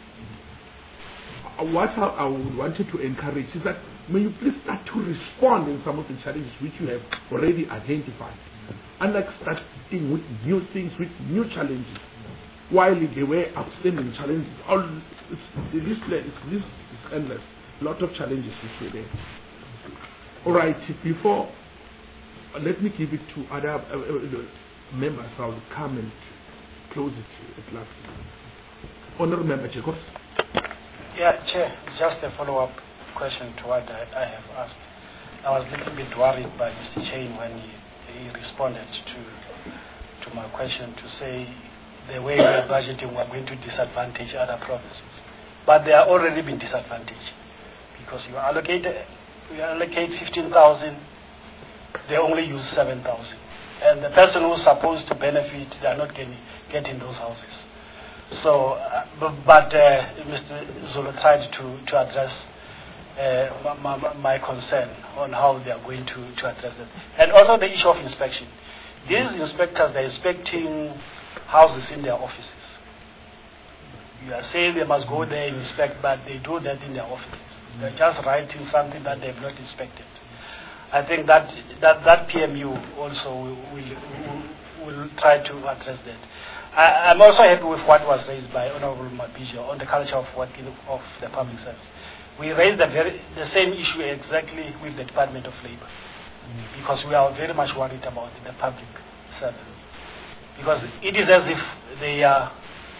What I, I wanted to encourage is that when you please start to respond in some of the challenges which you have already identified, unlike starting with new things, with new challenges, while there were outstanding challenges, all it's, the list, it's, this is endless. A lot of challenges which were there. All right, before, let me give it to other uh, uh, members. I'll come and close it at last. Honourable Member Jacobs. Yeah, Chair, just a follow-up question to what I, I have asked. I was a little bit worried by Mister Chain when he, he responded to to my question to say the way we are budgeting, we are going to disadvantage other provinces. But they are already been disadvantaged because you allocate, you allocate fifteen thousand, they only use seven thousand. And the person who's supposed to benefit, they are not getting, getting those houses. So, uh, but, but uh, Mister Zulu tried to, to address uh, my, my, my concern on how they are going to, to address it. And also the issue of inspection. These inspectors, they're inspecting houses in their offices. You are saying they must go there and inspect, but they do that in their offices. They're just writing something that they've not inspected. I think that that, that P M U also will, will, will try to address that. I, I'm also happy with what was raised by Honorable Mabijo on the culture of working of the public service. We raised the, very, the same issue exactly with the Department of Labor, mm. because we are very much worried about the public service. Because it is as if they are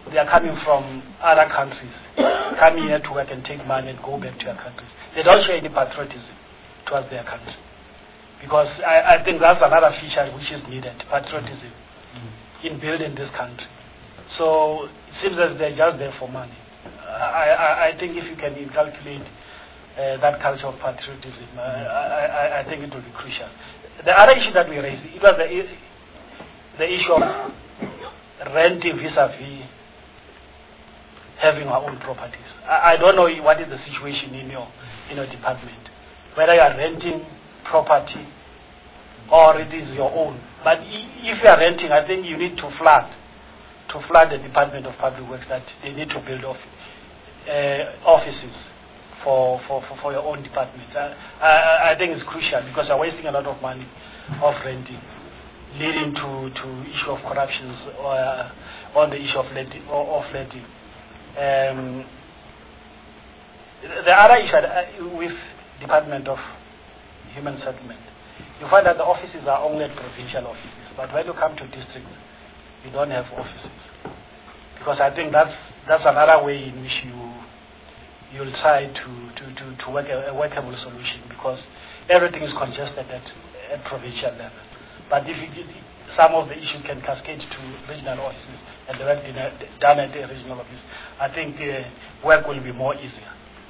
they are coming from other countries, come here to work and take money and go back to their countries. They don't show any patriotism towards their country. Because I, I think that's another feature which is needed, patriotism, mm-hmm. in building this country. So it seems that they're just there for money. I, I, I think if you can inculcate uh, that culture of patriotism, uh, I, I, I think it will be crucial. The other issue that we raised, it was the, the issue of renting vis-a-vis having our own properties. I, I don't know what is the situation in your, in your department, whether you are renting property or it is your own. But if you are renting, I think you need to flood, to flood the Department of Public Works that they need to build off, uh, offices for, for, for, for your own department. I, I, I think it's crucial because you're wasting a lot of money of renting, leading to, to issue of corruptions or uh, on the issue of letting. Of letting. Um, the other issue uh, with Department of Human Settlement, you find that the offices are only provincial offices, but when you come to districts, you don't have offices. Because I think that's that's another way in which you you'll try to to, to, to work a, a workable solution, because everything is congested at, at provincial level. But if you, some of the issues can cascade to regional offices and the work done at the regional office, I think uh, work will be more easier.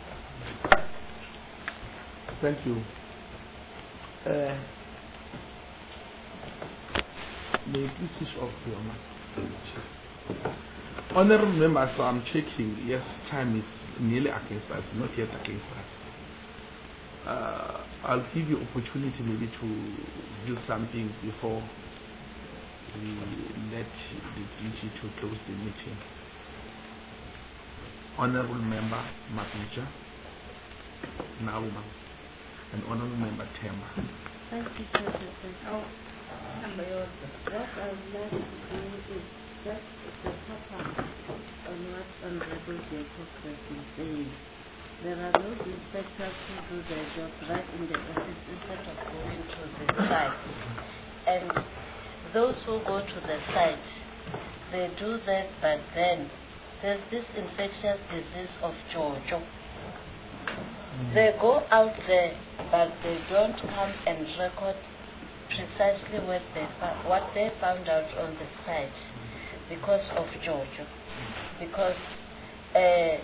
Thank you. Uh, may you please switch off your mic. Honorable members, so I'm checking. Yes, time is nearly against us, not yet against us. Uh, I'll give you opportunity maybe to do something before we let the D G to close the meeting. Honorable Member Mapija, Nauma, and Honorable Member Temba. Thank you, President. Oh, what I would like to do is just to top up on what Honorable Jacob has been saying. There are no inspectors who do their job right in the office instead of going to the site. And those who go to the site, they do that, but then there's this infectious disease of Jojo. They go out there, but they don't come and record precisely what they, what they found out on the site because of Jojo. Because uh,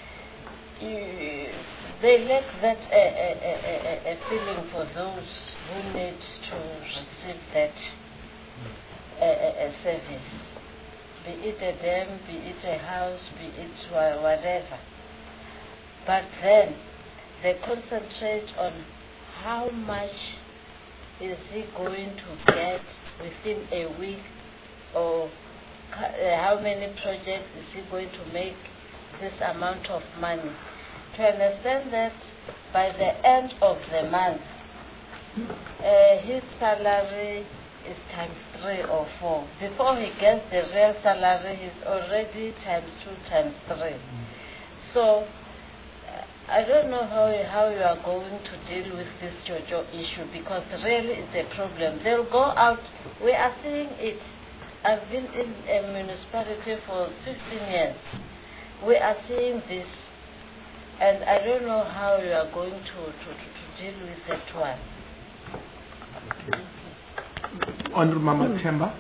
they lack that uh, uh, uh, uh, feeling for those who need to receive that uh, uh, service. Be it a dam, be it a house, be it whatever. But then they concentrate on how much is he going to get within a week, or uh, how many projects is he going to make this amount of money. To understand that by the end of the month, uh, his salary is times three or four. Before he gets the real salary, he's already times two, times three. So, I don't know how, how you are going to deal with this Jojo issue, because really it's a problem. They'll go out, we are seeing it. I've been in a municipality for fifteen years. We are seeing this, and I don't know how you are going to, to, to, to deal with that one. Honorable Mama Temba.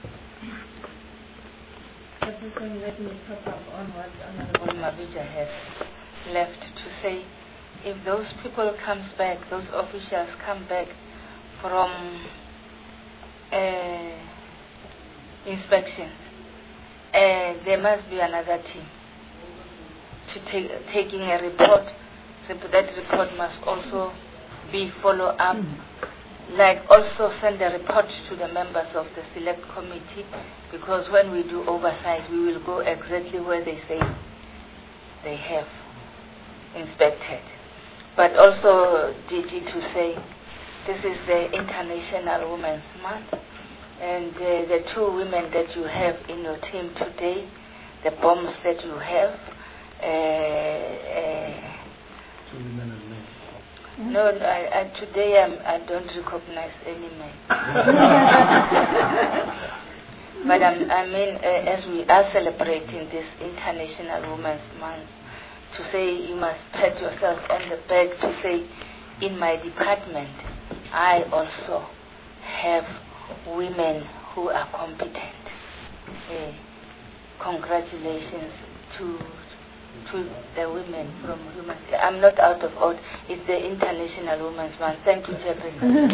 Let me top up on what Honorable Mapija has left to say. If those people comes back, those officials come back from uh, inspection, uh, there must be another team to take taking a report. That report must also be followed up, like also send a report to the members of the select committee, because when we do oversight, we will go exactly where they say they have inspected. But also, D G, to say this is the International Women's Month, and uh, the two women that you have in your team today, the bombs that you have, uh, uh, two women and men. no, I, I, today I'm, I don't recognize any men. But um, I mean, uh, as we are celebrating this International Women's Month, to say you must pat yourself on the back to say, in my department, I also have women who are competent. Uh, congratulations to to the women from Human. I'm not out of order. It's the International Women's Month. Thank you, Chairperson.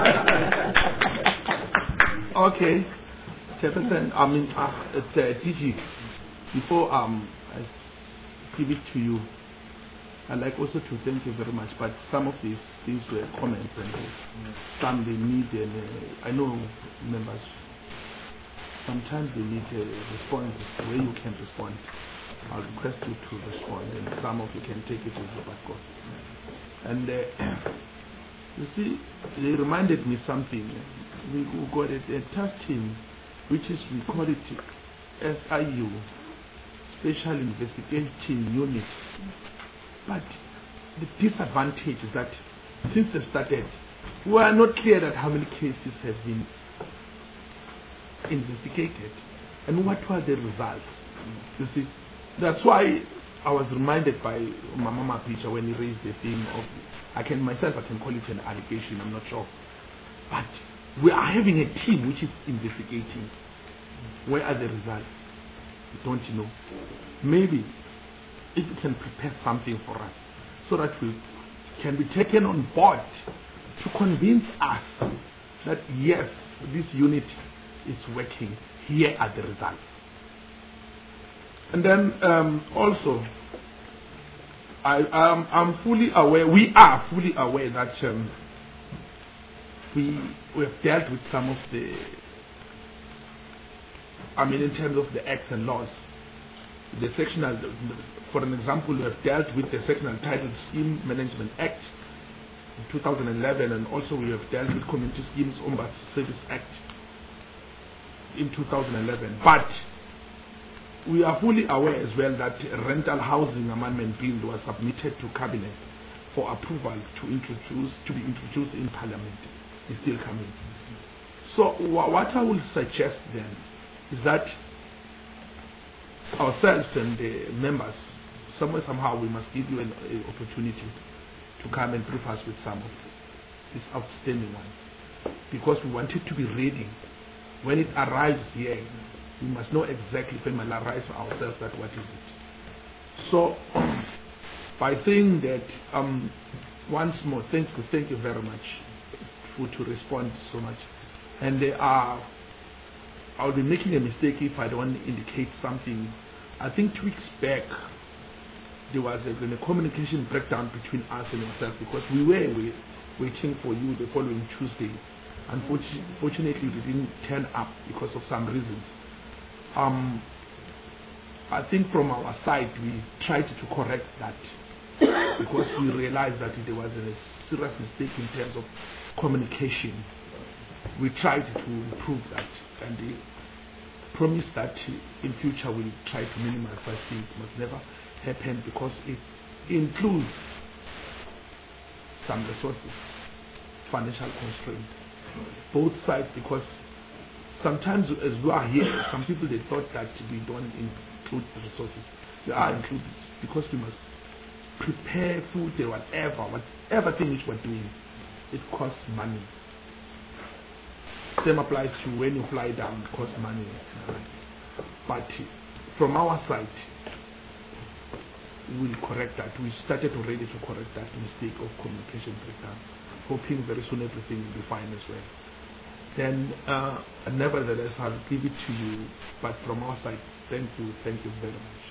Okay, Chairperson. I mean, uh, it's, uh, D G. Before um, I give it to you, I'd like also to thank you very much. But some of these things were comments, and uh, some they need. And uh, I know members. Sometimes they need a response where you can respond. I'll request you to respond, and some of you can take it as a bad course. And uh, you see, they reminded me something. We got a, a task team, which is, we call it S I U, Special Investigation Unit. But the disadvantage is that since they started, we are not clear that how many cases have been investigated and what were the results. You see, that's why I was reminded by Mama Picha when he raised the theme of, I can myself I can call it an allegation, I'm not sure, but we are having a team which is investigating. Where are the results? Don't you know? Maybe if you can prepare something for us so that we can be taken on board to convince us that yes, this unit is working. Here are the results. And then um, also, I am I'm fully aware, we are fully aware that um, we, we have dealt with some of the, I mean in terms of the acts and laws, the sectional, for an example, we have dealt with the Sectional Title Scheme Management Act in two thousand eleven, and also we have dealt with Community Schemes Ombuds Service Act in two thousand eleven. But we are fully aware as well that rental housing amendment bill was submitted to cabinet for approval to introduce to be introduced in parliament. It's still coming. So what I will suggest then is that ourselves and the members, somewhere somehow we must give you an uh, opportunity to come and brief us with some of these outstanding ones, because we want it to be ready when it arrives here. We must know exactly, familiarize ourselves that what is it. So by saying that, um, once more, thank you, thank you very much for to respond so much. And there are, I'll be making a mistake if I don't indicate something. I think two weeks back there was a, a communication breakdown between us and yourself, because we were wait, waiting for you the following Tuesday. Unfortunately, we didn't turn up because of some reasons. Um, I think from our side we tried to correct that, because we realized that there was a serious mistake in terms of communication. We tried to improve that, and they promised that in future we'll try to minimize such things. It must never happen, because it includes some resources, financial constraint, both sides, because sometimes as we are here, some people they thought that we don't include the resources. They are included, because we must prepare food or whatever, whatever thing which we're doing, it costs money. Same applies to when you fly down, it costs money. But from our side, we'll correct that. We started already to correct that mistake of communication breakdown, hoping very soon everything will be fine as well. Then, uh, nevertheless, I'll give it to you. But from our side, thank you, thank you very much.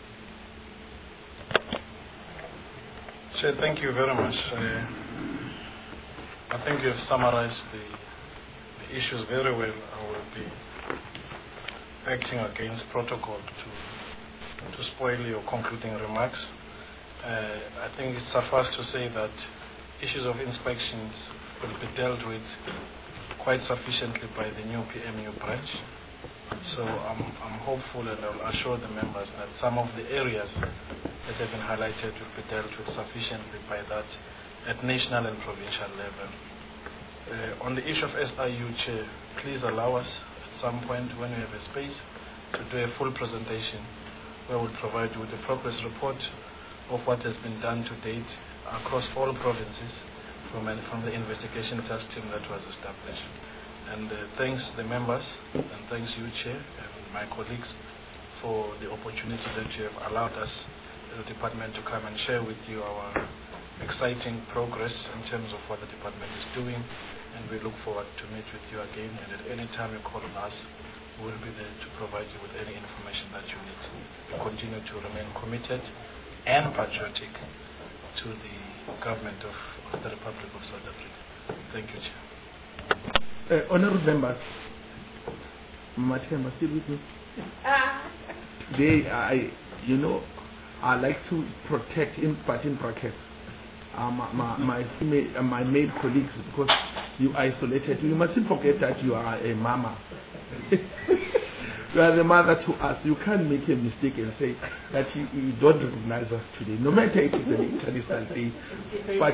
Chair, thank you very much. Uh, I think you've summarized the, the issues very well. I will be acting against protocol to to spoil your concluding remarks. Uh, I think it's suffice to say that issues of inspections will be dealt with quite sufficiently by the new P M U branch. So I'm, I'm hopeful, and I'll assure the members that some of the areas that have been highlighted will be dealt with sufficiently by that at national and provincial level. Uh, on the issue of S I U, Chair, please allow us at some point when we have a space to do a full presentation where we'll provide you with a progress report of what has been done to date across all provinces from, from the investigation task team that was established. And uh, thanks the members and thanks you, Chair, and my colleagues for the opportunity that you have allowed us, the department, to come and share with you our exciting progress in terms of what the department is doing. And we look forward to meet with you again. And at any time you call on us, we will be there to provide you with any information that you need. We continue to remain committed and patriotic to the government of, of the Republic of South Africa. Thank you, Chair. Uh, honorable members, Matemba, still with me? Today, I, you know, I like to protect, in, but in brackets, uh, my, my, my, female, uh, my male colleagues, because you isolated. You mustn't forget that you are a mama. You are the mother to us. You can't make a mistake and say that you, you don't recognize us today, no matter it is an international day. But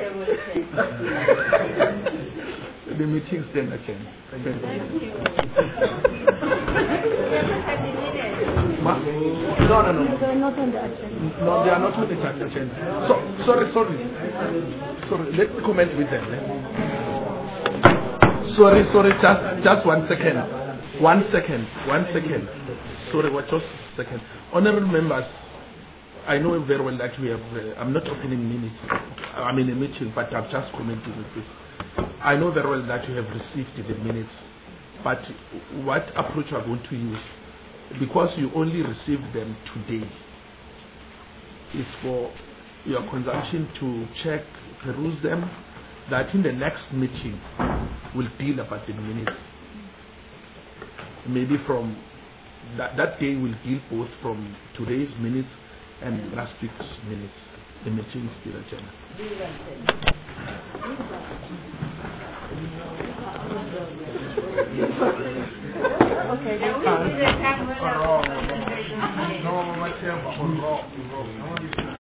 the meeting stand a chance. Thank you. Ma? No, no, no. They are not on the agenda. No, they are not on the agenda. So, sorry, sorry. Sorry, let me comment with them. Eh? Sorry, sorry, just, just one second. One second, one second. Sorry, what just a second. Honorable members, I know very well that we have, uh, I'm not opening minutes. I'm in a meeting, but I'm just commenting with this. I know very well that you have received the minutes, but what approach are going to use, because you only received them today, is for your consumption to check, peruse them, that in the next meeting we'll deal about the minutes. Maybe from that, that day will deal both from today's minutes and last week's minutes. The meeting is still agenda. Okay. No,